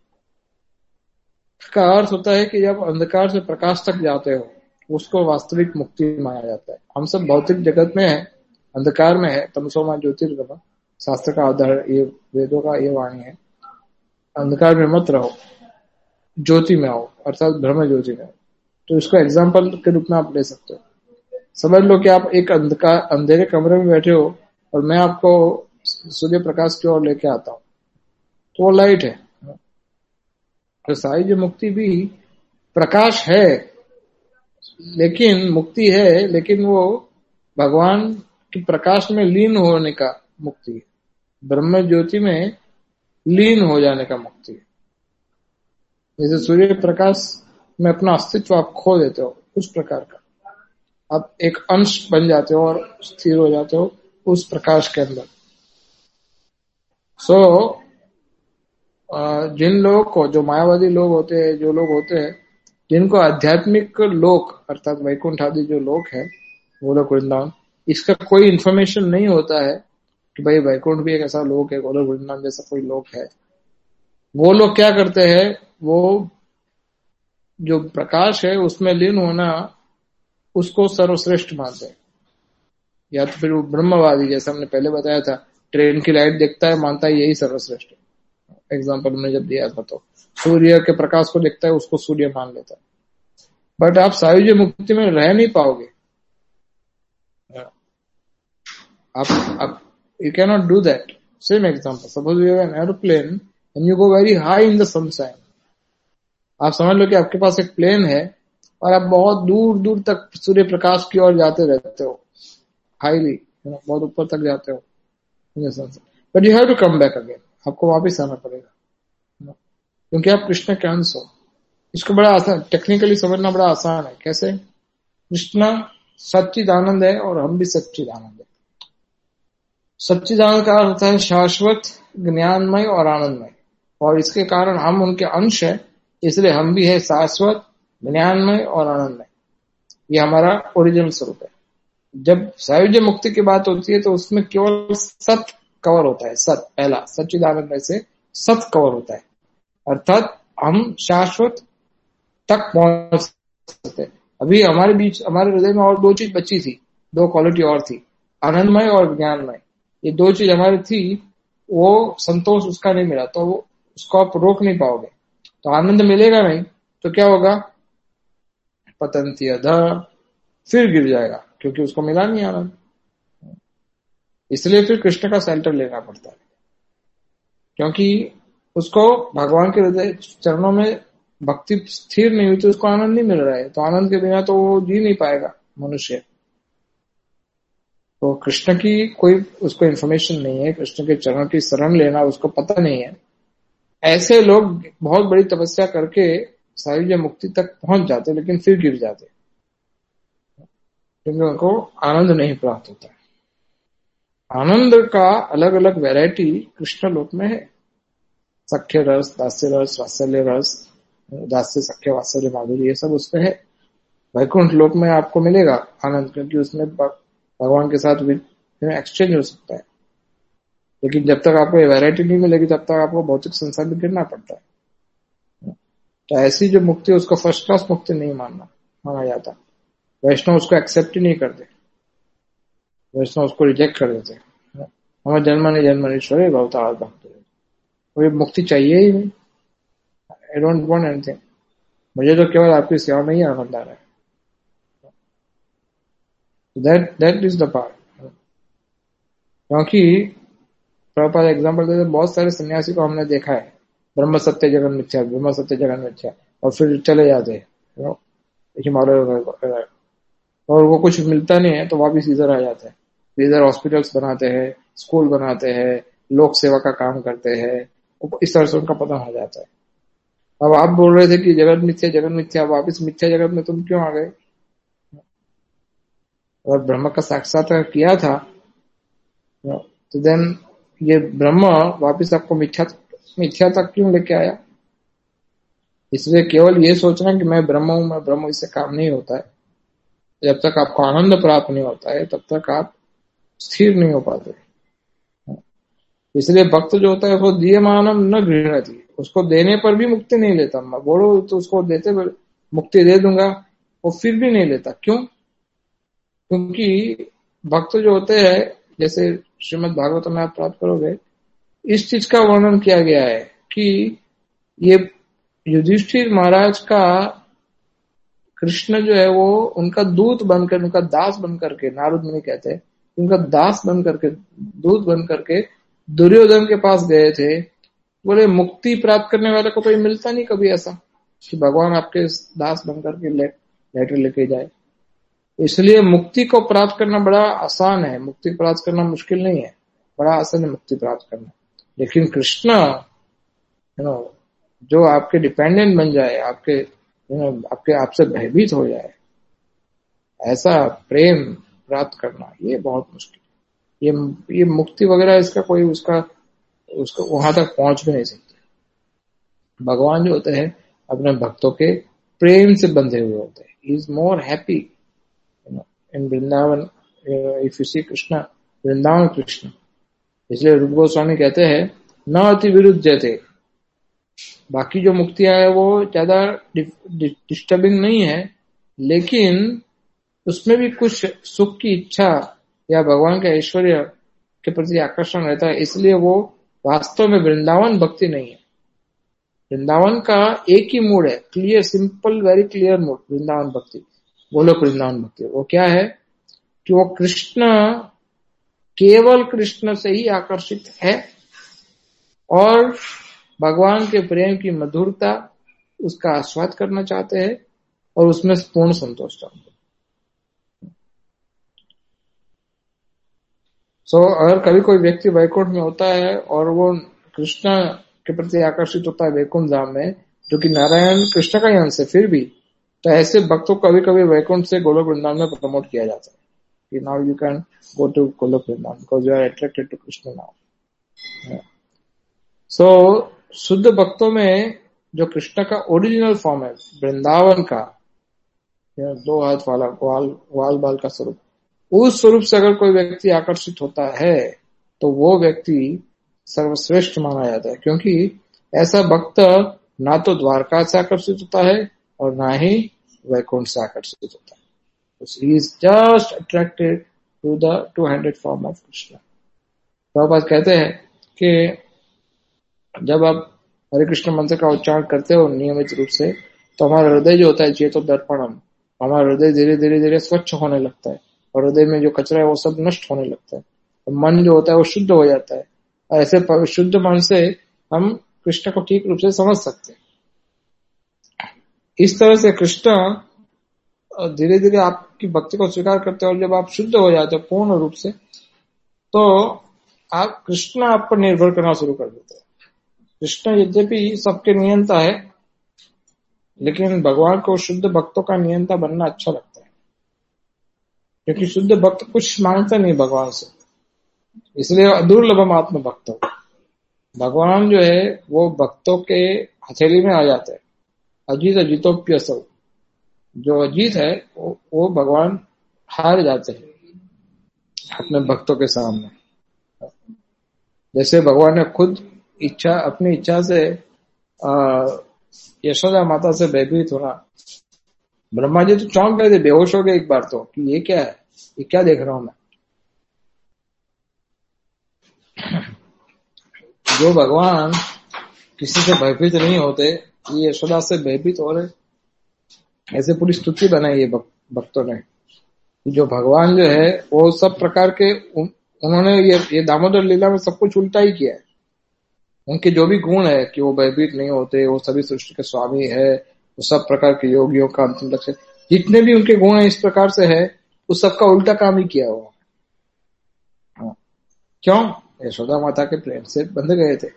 का अर्थ होता है कि जब अंधकार से प्रकाश तक जाते हो, उसको वास्तविक मुक्ति माना जाता है। हम सब भौतिक जगत में है, अंधकार में है, तमसोमा ज्योतिर्गमः, शास्त्र का आधार ये, वेदों का ये वाणी है। अंधकार में मत रहो, ज्योति में आओ, अर्थात ब्रह्म ज्योति में आओ। तो इसको एग्जाम्पल के रूप में आप ले सकते हो। समझ लो कि आप एक अंधकार अंधेरे कमरे में बैठे हो और मैं आपको सूर्य प्रकाश की ओर लेके आता हूं, तो वो लाइट है। तो सायुज्य मुक्ति भी प्रकाश है, लेकिन मुक्ति है, लेकिन वो भगवान के प्रकाश में लीन होने का मुक्ति है, ब्रह्म ज्योति में लीन हो जाने का मुक्ति है। जैसे सूर्य प्रकाश में अपना अस्तित्व आप खो देते हो, उस प्रकार का आप एक अंश बन जाते हो और स्थिर हो जाते हो उस प्रकाश के अंदर। सो so, जिन लोगों को, जो मायावादी लोग होते हैं, जो लोग होते हैं जिनको आध्यात्मिक लोक अर्थात वैकुंठ आदि जो लोक है, गोलोक वृंदावन, इसका कोई इन्फॉर्मेशन नहीं होता है कि भाई वैकुंठ भी एक ऐसा लोक है, गोलोक वृंदावन जैसा कोई लोक है। वो लोग क्या करते हैं, वो जो प्रकाश है उसमें लीन होना उसको सर्वश्रेष्ठ मानते हैं। या तो फिर वो ब्रह्मवादी, जैसा हमने पहले बताया था, ट्रेन की लाइट देखता है, मानता है यही सर्वश्रेष्ठ है। एग्जाम्पल हमने जब दिया था, तो सूर्य के प्रकाश को देखता है, उसको सूर्य मान लेता है। बट आप सायुज्य मुक्ति में रह नहीं पाओगे। आप, आप you cannot do that. Same example. Suppose you have an aeroplane and you go very high in the sunshine. आप समझ लो कि आपके पास एक प्लेन है और आप बहुत दूर दूर तक सूर्य प्रकाश की ओर जाते रहते हो, हाईली, बहुत ऊपर तक जाते हो, but you have to come back again. आपको वापस आना पड़ेगा क्योंकि आप कृष्ण के अंश हो। इसको बड़ा आसान, टेक्निकली समझना बड़ा आसान है। कैसे? कृष्ण सच्चिदानंद है और हम भी सच्चिदानंद है। सच्चिदानंद का अर्थ होता है शाश्वत, ज्ञानमय और आनंदमय, और इसके कारण हम उनके अंश है, इसलिए हम भी है शाश्वत, ज्ञानमय और आनंदमय। ये हमारा ओरिजिनल स्वरूप है। जब सायुज्य मुक्ति की बात होती है तो उसमें केवल सत कवर होता है। सत, पहला सच्चिदानंद में से सत कवर होता है, अर्थात हम शाश्वत तक पहुंच सकते हैं। अभी हमारे बीच, हमारे हृदय में और दो चीज बची थी, दो क्वालिटी और थी, आनंदमय और ज्ञानमय। ये दो चीज हमारी थी, वो संतोष उसका नहीं मिला, तो वो उसको आप रोक नहीं पाओगे। तो आनंद मिलेगा नहीं तो क्या होगा? पतंती अधः, फिर गिर जाएगा, क्योंकि उसको मिला नहीं आनंद। इसलिए फिर कृष्ण का सेंटर लेना पड़ता है, क्योंकि उसको भगवान के हृदय चरणों में भक्ति स्थिर नहीं हुई तो उसको आनंद नहीं मिल रहा है। तो आनंद के बिना तो वो जी नहीं पाएगा मनुष्य। तो कृष्ण की कोई उसको इन्फॉर्मेशन नहीं है, कृष्ण के चरणों की शरण लेना उसको पता नहीं है। ऐसे लोग बहुत बड़ी तपस्या करके सायुज्य मुक्ति तक पहुंच जाते लेकिन फिर गिर जाते, क्योंकि उनको आनंद नहीं प्राप्त होता। आनंद का अलग अलग वैरायटी कृष्ण लोक में है। सख्य रस, दास्य रस, वात्सल्य रस, दास्य, सख्य, वात्सल्य, माधुर्य, ये सब उसमें है। वैकुंठ लोक में आपको मिलेगा आनंद, क्योंकि उसमें भगवान के साथ एक्सचेंज हो सकता है। लेकिन जब तक आपको ये वैरायटी नहीं मिलेगी तब तक आपको भौतिक संसार में गिरना पड़ता है। तो ऐसी जो मुक्ति है उसको फर्स्ट क्लास मुक्ति नहीं मानना माना जाता। वैष्णव उसको एक्सेप्ट ही नहीं करते, वैष्णव उसको रिजेक्ट कर देते। हमें जन्म नहीं जन्म ईश्वर भवता भक्त, कोई मुक्ति चाहिए ही नहीं। आई डोंट वांट एनीथिंग, मुझे तो केवल आपकी सेवा में ही आनंद आ रहा है। That that is the part. क्योंकि प्रभुपाद एग्जाम्पल देते, बहुत सारे सन्यासी को हमने देखा है, ब्रह्म सत्य जगन मिथ्या, ब्रह्म सत्य जगन मिथ्या, और फिर चले जाते हैं हिमालय, और वो कुछ मिलता नहीं है तो वापिस इधर आ जाते हैं। इधर हॉस्पिटल्स बनाते हैं, स्कूल बनाते हैं, लोक सेवा का काम करते हैं, इस तरह से उनका पतन हो जाता है। अब आप बोल रहे थे कि जगत मिथ्या जगत मिथ्या, वापिस मिथ्या जगत में तुम क्यों आ गए? और ब्रह्म का साक्षात्कार किया था तो देन ये ब्रह्म वापिस आपको मिथ्या मिथ्या तक क्यों लेके आया? इसलिए केवल ये सोचना कि मैं ब्रह्म हूं, मैं ब्रह्म, इससे काम नहीं होता है। जब तक आपको आनंद प्राप्त नहीं होता है तब तक आप स्थिर नहीं हो पाते। इसलिए भक्त जो होता है वो दीयमानम न गृह्णाति, उसको देने पर भी मुक्ति नहीं लेता। मैं बोलो तो उसको देते मुक्ति दे दूंगा, वो फिर भी नहीं लेता। क्यों? क्योंकि भक्त जो होते हैं, जैसे श्रीमद् भागवत में आप प्राप्त करोगे, इस चीज का वर्णन किया गया है कि ये युधिष्ठिर महाराज का कृष्ण जो है वो उनका दूत बनकर, उनका दास बनकर के, नारद मुनि कहते हैं, उनका दास बन करके, दूत बन करके दुर्योधन के पास गए थे। बोले मुक्ति प्राप्त करने वाले को तो ये मिलता नहीं कभी ऐसा कि भगवान आपके दास बन करके ले, लेटर लेके जाए। इसलिए मुक्ति को प्राप्त करना बड़ा आसान है, मुक्ति प्राप्त करना मुश्किल नहीं है, बड़ा आसान है मुक्ति प्राप्त करना। लेकिन कृष्ण यू नो जो आपके डिपेंडेंट बन जाए, आपके यू नो आपके आपसे भयभीत हो जाए, ऐसा प्रेम प्राप्त करना ये बहुत मुश्किल है। ये ये मुक्ति वगैरह इसका कोई उसका उसको वहां तक पहुंच भी नहीं सकते। भगवान जो होते हैं अपने भक्तों के प्रेम से बंधे हुए होते हैं। He is more happy in Vrindavan, if you see Krishna, Vrindavan Krishna. इसलिए रूप गोस्वामी कहते हैं न अति विरुद्ध थे। बाकी जो मुक्तियां है वो ज्यादा डिस्टर्बिंग नहीं है, लेकिन उसमें भी कुछ सुख की इच्छा या भगवान के ऐश्वर्य के प्रति आकर्षण रहता है। इसलिए वो वास्तव में वृंदावन भक्ति नहीं है। वृंदावन का एक ही मूड है, clear, simple, very clear mood, Vrindavan bhakti, Goloka Vrindavan भक्ति। वो क्या है कि वो कृष्ण, केवल कृष्ण से ही आकर्षित है और भगवान के प्रेम की मधुरता उसका आस्वाद करना चाहते हैं और उसमें पूर्ण संतोष चाहते हैं। सो so, अगर कभी कोई व्यक्ति वैकुंठ में होता है और वो कृष्ण के प्रति आकर्षित होता है वैकुंठ धाम में, जो कि नारायण कृष्ण का ही अंश है, फिर भी तो ऐसे भक्तों को कभी कभी वैकुंठ से गोलोक वृंदावन में प्रमोट किया जाता है कि now you can go to Goloka Vrindavan because you are attracted to Krishna now. So शुद्ध भक्तों में जो कृष्ण का ओरिजिनल फॉर्म है वृंदावन का, दो हाथ वाला वाल वाल बाल का स्वरूप, उस स्वरूप से अगर कोई व्यक्ति आकर्षित होता है तो वो व्यक्ति सर्वश्रेष्ठ माना जाता है। क्योंकि ऐसा भक्त ना तो द्वारका से आकर्षित होता है और ना ही वैकुंठ से आकर्षित होता है। He is just attracted to the two handed form of Krishna. Prabhupada कहते हैं कि जब आप हरे कृष्ण मंत्र का उच्चारण करते हो नियमित रूप से, तो हमारा हृदय जो होता है चेतो दर्पणम, हमारा हृदय धीरे धीरे धीरे स्वच्छ होने लगता है और हृदय में जो कचरा है वो सब नष्ट होने लगता है और मन जो होता है वो शुद्ध हो जाता है। और ऐसे शुद्ध मन से हम कृष्ण को ठीक रूप से समझ सकते हैं। इस तरह से कृष्ण धीरे धीरे आपकी भक्ति को स्वीकार करते हो और जब आप शुद्ध हो जाते हो पूर्ण रूप से, तो आप कृष्ण आप पर निर्भर करना शुरू कर देते हैं। कृष्ण यद्यपि सबके नियंता है, लेकिन भगवान को शुद्ध भक्तों का नियंता बनना अच्छा लगता है, क्योंकि शुद्ध भक्त कुछ मांगता नहीं भगवान से, इसलिए दुर्लभम आत्म भक्त। भगवान जो है वो भक्तों के हथेली में आ जाते हैं। अजीत अजीतोप्यसव, जो अजीत है वो, वो भगवान हार जाते हैं अपने भक्तों के सामने। जैसे भगवान ने खुद इच्छा अपनी इच्छा से यशोदा माता से भयभीत होना, ब्रह्मा जी तो चौंक गए थे, बेहोश हो गए एक बार तो कि ये क्या है, ये क्या देख रहा हूं मैं। जो भगवान किसी से भयभीत नहीं होते, ये यशोदा से भयभीत हो रहे, ऐसे पूरी स्तुति बनाई है भक्तों ने। जो भगवान जो है वो सब प्रकार के उन, उन्होंने ये, ये दामोदर लीला में सब कुछ उल्टा ही किया है। उनके जो भी गुण है कि वो भयभीत नहीं होते, वो सभी सृष्टि के स्वामी है, वो सब प्रकार के योगियों का अंतिम लक्ष्य, जितने भी उनके गुण है इस प्रकार से है, उस सबका उल्टा काम ही किया हुआ। हाँ। क्यों? यशोदा माता के प्रेम से बंध गए थे,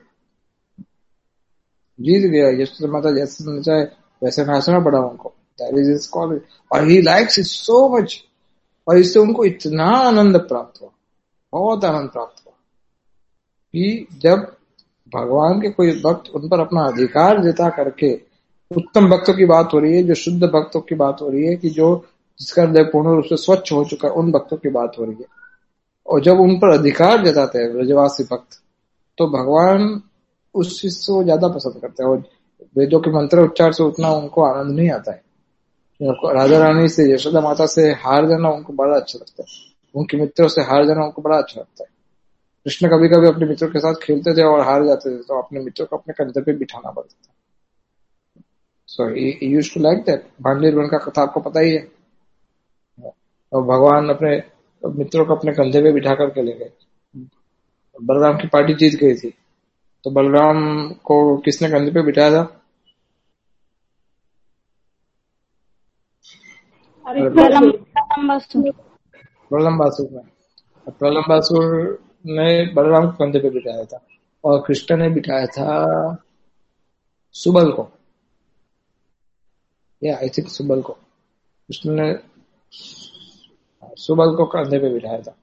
जीत गया। यशोदा माता जैसे नचाए वैसे नाचना पड़ा उनको। दैट इज हिज कॉलेज, और he likes it so much, और इससे उनको इतना आनंद प्राप्त हुआ, बहुत आनंद प्राप्त हुआ कि जब भगवान के कोई भक्त उन पर अपना अधिकार जता करके, उत्तम भक्तों की बात हो रही है, जो शुद्ध भक्तों की बात हो रही है, कि जो जिसका हृदय पूर्ण रूप से स्वच्छ हो चुका है, उन भक्तों की बात हो रही है। और जब उन पर अधिकार जताते हैं ब्रजवासी भक्त, तो भगवान उस चीज को ज्यादा पसंद करते हैं। और वेदों के मंत्र उच्चार से उतना उनको आनंद नहीं आता है। राजा रानी से, यशोदा माता से हार जाना उनको बड़ा अच्छा लगता है, उनके मित्रों से हार जाना उनको बड़ा अच्छा लगता है। कृष्ण कभी कभी अपने मित्रों के साथ खेलते थे और हार जाते थे, तो अपने मित्रों को अपने कंधे पे बिठाना पड़ता था। So he used to like that. Bhandirvan का कथा आपको पता ही है। और भगवान अपने मित्रों को अपने कंधे पे बिठा करके ले गए। बलराम की पार्टी जीत गई थी, तो बलराम को किसने कंधे पे बिठाया था? प्रलंबासुर ने। प्रलंबासुर ने बलराम को कंधे पे बिठाया था, और कृष्ण ने बिठाया था सुबल को, या आई थिंक सुबल को। कृष्ण ने सुबल को कंधे पे बिठाया था।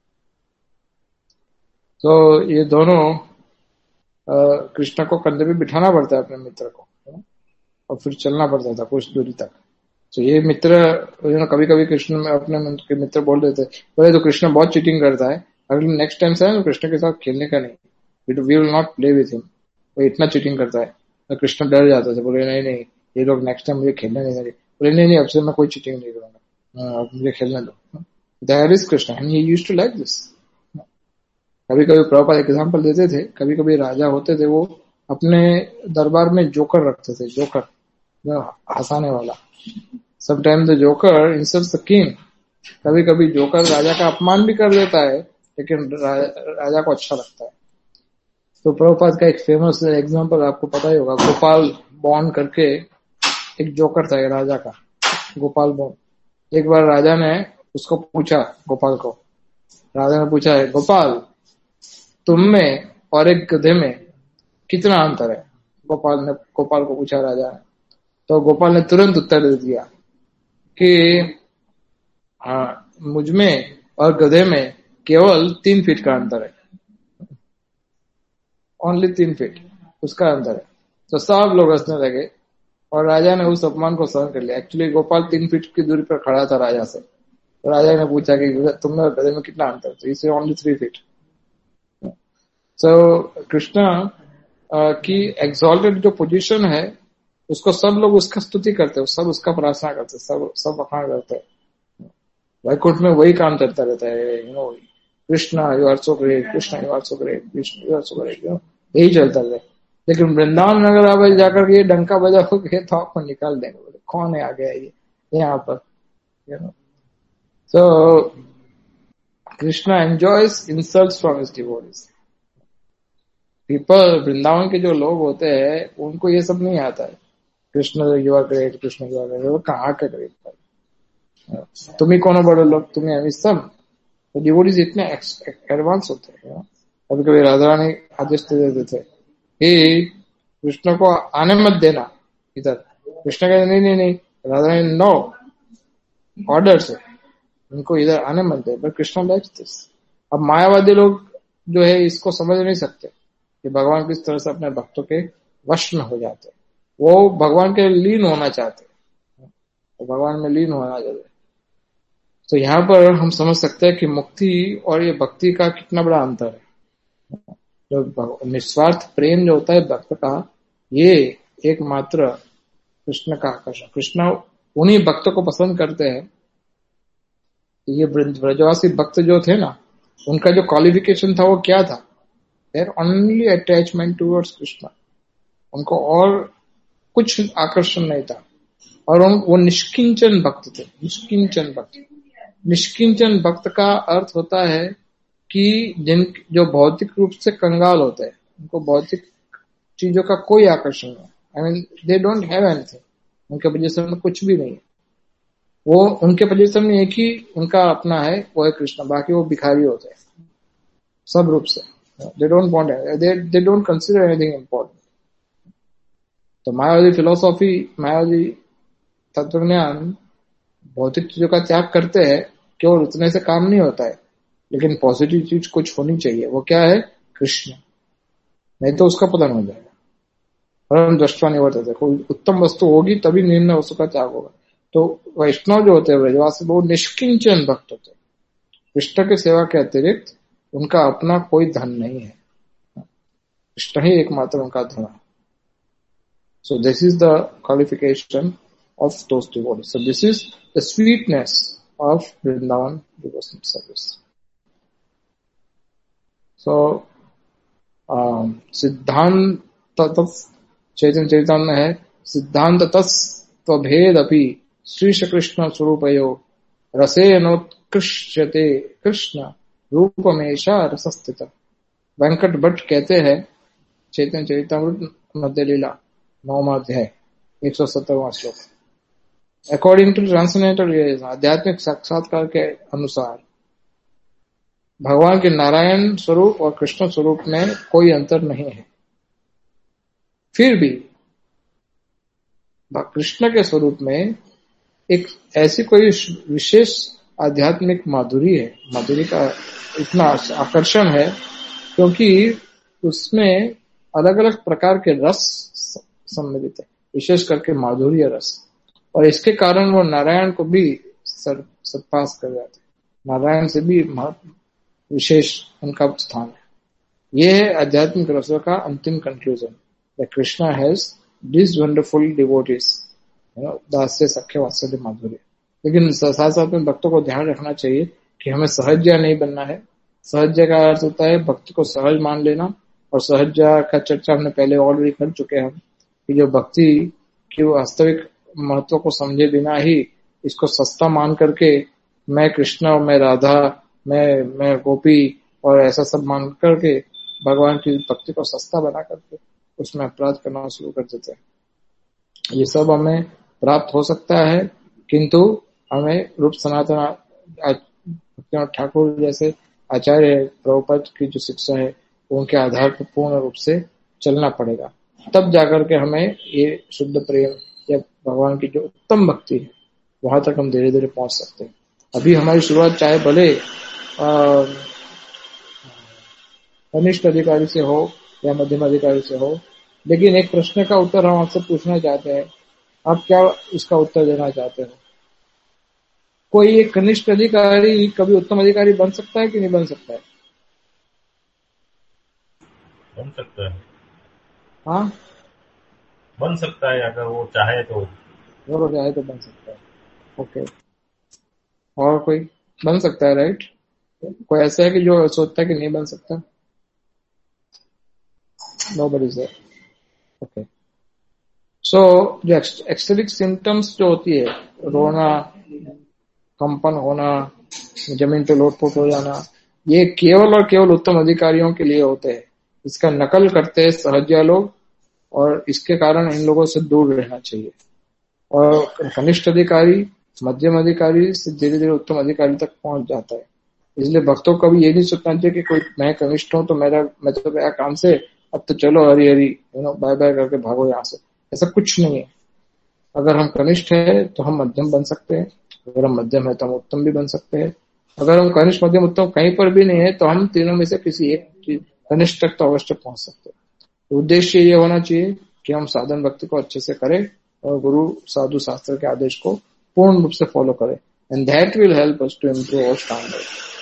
तो ये दोनों, कृष्ण को कंधे पे बिठाना पड़ता है अपने मित्र को, और फिर चलना पड़ता था कुछ दूरी तक। तो ये मित्र कभी कभी कृष्ण में अपने के मित्र बोल देते, बोले तो कृष्ण बहुत चीटिंग करता है, अगर नेक्स्ट टाइम से है तो कृष्ण के साथ खेलने का नहीं, we will not play with him, वो इतना चीटिंग करता है। तो कृष्ण डर जाता था, बोले नहीं नहीं ये लोग नेक्स्ट टाइम मुझे खेलने नहीं देंगे। बोले नहीं नहीं अब से मैं कोई चीटिंग नहीं करूंगा, अब मुझे खेलने दो। That is Krishna and he used to like this. कभी कभी प्रभुपाद एग्जाम्पल देते थे, कभी कभी राजा होते थे वो अपने दरबार में जोकर रखते थे, जोकर हंसाने वाला। Sometime the joker insults the king, कभी कभी जोकर राजा का अपमान भी कर देता है, लेकिन रा, राजा को अच्छा लगता है। तो प्रभुपाद का एक फेमस एग्जांपल आपको पता ही होगा, गोपाल बॉन करके एक जोकर था राजा का, गोपाल बॉन। एक बार राजा ने उसको पूछा, गोपाल को राजा ने पूछा है, गोपाल तुम में और एक गधे में कितना अंतर है? गोपाल ने गोपाल को पूछा राजा ने। तो गोपाल ने तुरंत उत्तर दे दिया कि हाँ, मुझ में और गधे में केवल तीन फीट का अंतर है, ओनली तीन फीट उसका अंतर है। तो सब लोग हंसने लगे और राजा ने उस अपमान को सहन कर लिया। एक्चुअली गोपाल तीन फीट की दूरी पर खड़ा था राजा से। तो राजा ने पूछा कि तुम में और गधे में कितना अंतर? तो इसे only three feet. So Krishna की एक्सॉल्टेड जो पोजीशन है उसको सब लोग उसका स्तुति करते हैं, सब उसका प्रार्थना करते हैं, सब सब वखाण करते हैं। वैकुंठ में वही काम चलता रहता है, you know, Krishna you are so great, Krishna you are so great, Krishna you are so great, you know, यही चलता है। लेकिन वृंदावन नगर आप जाकर ये डंका बजाओगे तो आपको निकाल देंगे, बोले कौन है आ गया ये यहाँ पर, you know. So Krishna enjoys insults from his devotees. People, Vrindavan के जो लोग होते हैं उनको ये सब नहीं आता है, Krishna you are great, Krishna you are great, वो कहाँ का ग्रेट है। तुम्ही कौन बड़े लोग, तुम्हें अभी सब तो डिवोटीज इतने एडवांस होते हैं। कभी कभी राधा रानी आदेश दे देते थे कि कृष्ण को आने मत देना इधर। कृष्ण कहते नहीं नहीं नहीं, राधा रानी नो ऑर्डर से उनको इधर आने मत दे, बट कृष्ण लाइक्स दिस। अब मायावादी लोग जो है इसको समझ नहीं सकते कि भगवान किस तरह से अपने भक्तों के वश में हो जाते, वो भगवान के लीन होना चाहते, तो भगवान में लीन होना चाहते। तो यहाँ पर हम समझ सकते हैं कि मुक्ति और ये भक्ति का कितना बड़ा अंतर है। जो निस्वार्थ प्रेम जो होता है भक्त का, ये एकमात्र कृष्ण का आकर्षण, कृष्ण उन्हीं भक्तों को पसंद करते हैं। ये ब्रजवासी भक्त जो थे ना, उनका जो क्वालिफिकेशन था वो क्या था, there only attachment towards Krishna, उनको और कुछ आकर्षण नहीं था। और वो निष्किंचन भक्त थे, निष्किंचन भक्त। निष्किंचन भक्त का अर्थ होता है कि जिन जो भौतिक रूप से कंगाल होते हैं, उनको भौतिक चीजों का कोई आकर्षण नहीं। I mean they don't have anything, उनके पोजीशन में कुछ भी नहीं है। वो उनके पोजीशन में एक ही उनका अपना है, वो है कृष्ण, बाकी वो भिखारी होते हैं सब रूप से। They don't want, they they don't consider anything important. तो मायावादी फिलोसॉफी, मायावादी तत्वज्ञान भौतिक चीजों का त्याग करते हैं, केवल उतने से काम नहीं होता है, लेकिन पॉजिटिव चीज कुछ होनी चाहिए। वो क्या है, कृष्ण, नहीं तो उसका पतन हो जाएगा। परम दृष्टवा निवर्तते, कोई उत्तम वस्तु होगी तभी निम्न वस्तु का त्याग होगा। तो वैष्णव जो होते हैं ब्रजवासी, वो निष्किंचन भक्त होते हैं। कृष्ण की सेवा के अतिरिक्त उनका अपना कोई धन नहीं है, कृष्ण ही एकमात्र उनका धन है। So this is the qualification of those devotees. So this is the sweetness of Vrindavan devotional service. So um, सिद्धांत तत्व चैतन्य चैतन्य है, सिद्धांत तत्व अपि श्री कृष्ण स्वरूपयो रसेनोत्कृष्यते कृष्ण रूपमेशा रसस्थित। वेंकट भट्ट कहते हैं चैतन्य चैतन्य मध्य लीला नौवां अध्याय एक सौ सत्तरवां श्लोक, अकॉर्डिंग टू ट्रांसनेटल रियलिज्म, आध्यात्मिक साक्षात्कार के अनुसार भगवान के नारायण स्वरूप और कृष्ण स्वरूप में कोई अंतर नहीं है। फिर भी कृष्ण के स्वरूप में एक ऐसी कोई विशेष आध्यात्मिक माधुरी है, माधुरी का इतना आकर्षण है क्योंकि उसमें अलग अलग प्रकार के रस सम्मिलित है, विशेष करके माधुर्य रस, और इसके कारण वो नारायण को भी सरपास कर जाते, नारायण से भी विशेष उनका स्थान है। यह है आध्यात्मिक रसों का अंतिम conclusion, that Krishna has this wonderful devotees, you know, dasya sakhya vatsalya माधुर्य। लेकिन साथ साथ में भक्तों को ध्यान रखना चाहिए कि हमें सहज्या नहीं बनना है। सहज्या का अर्थ होता है भक्ति को सहज मान लेना, और सहज्या का चर्चा हमने पहले ऑलरेडी कर चुके हैं कि जो भक्ति की वास्तविक महत्व को समझे बिना ही इसको सस्ता मान करके मैं कृष्ण, मैं राधा, मैं मैं गोपी और ऐसा सब मान करके भगवान की भक्ति को सस्ता बना करके उसमें अपराध करना शुरू कर देते हैं। ये सब हमें प्राप्त हो सकता है, किंतु हमें रूप सनातन ठाकुर जैसे आचार्य प्रभुपाद की जो शिक्षा है उनके आधार पर पूर्ण रूप से चलना पड़ेगा, तब जाकर के हमें ये शुद्ध प्रेम या भगवान की जो उत्तम भक्ति है वहां तक हम धीरे धीरे पहुंच सकते हैं। अभी हमारी शुरुआत चाहे भले कनिष्ठ अधिकारी से हो या मध्यम अधिकारी से हो, लेकिन एक प्रश्न का उत्तर हम आपसे पूछना चाहते हैं, आप क्या इसका उत्तर देना चाहते हो? कोई एक कनिष्ठ अधिकारी कभी उत्तम अधिकारी बन सकता है कि नहीं बन सकता है? बन सकता है। हाँ, बन सकता है अगर वो चाहे तो। वो चाहे तो बन सकता है। ओके, और कोई बन सकता है, राइट? कोई ऐसा है कि जो सोचता है कि नहीं बन सकता? Nobody is there. Okay. So जो एक्सटरिक सिम्टम्स जो होती है, रोना, कंपन होना, जमीन पे लोटपोट हो जाना, ये केवल और केवल उत्तम अधिकारियों के लिए होते हैं। इसका नकल करते हैं सहज्या लोग, और इसके कारण इन लोगों से दूर रहना चाहिए। और कनिष्ठ अधिकारी मध्यम अधिकारी से धीरे धीरे उत्तम अधिकारी तक पहुंच जाता है। इसलिए भक्तों को कभी ये नहीं सोचना चाहिए कि कोई मैं कनिष्ठ हूं तो मेरा मैं तो गया काम से, अब तो चलो Hari Hari you know bye bye करके भागो यहाँ से। ऐसा कुछ नहीं है। अगर हम कनिष्ठ है तो हम मध्यम बन सकते हैं, अगर हम मध्यम है तो हम उत्तम भी बन सकते हैं। अगर हम कनिष्ठ मध्यम उत्तम कहीं पर भी नहीं है तो हम तीनों में से किसी एक कनिष्ठ तक तो अवश्य पहुंच सकते हैं। उद्देश्य ये होना चाहिए कि हम साधन भक्ति को अच्छे से करें और गुरु साधु शास्त्र के आदेश को पूर्ण रूप से फॉलो करें, and that will help us to improve our standard.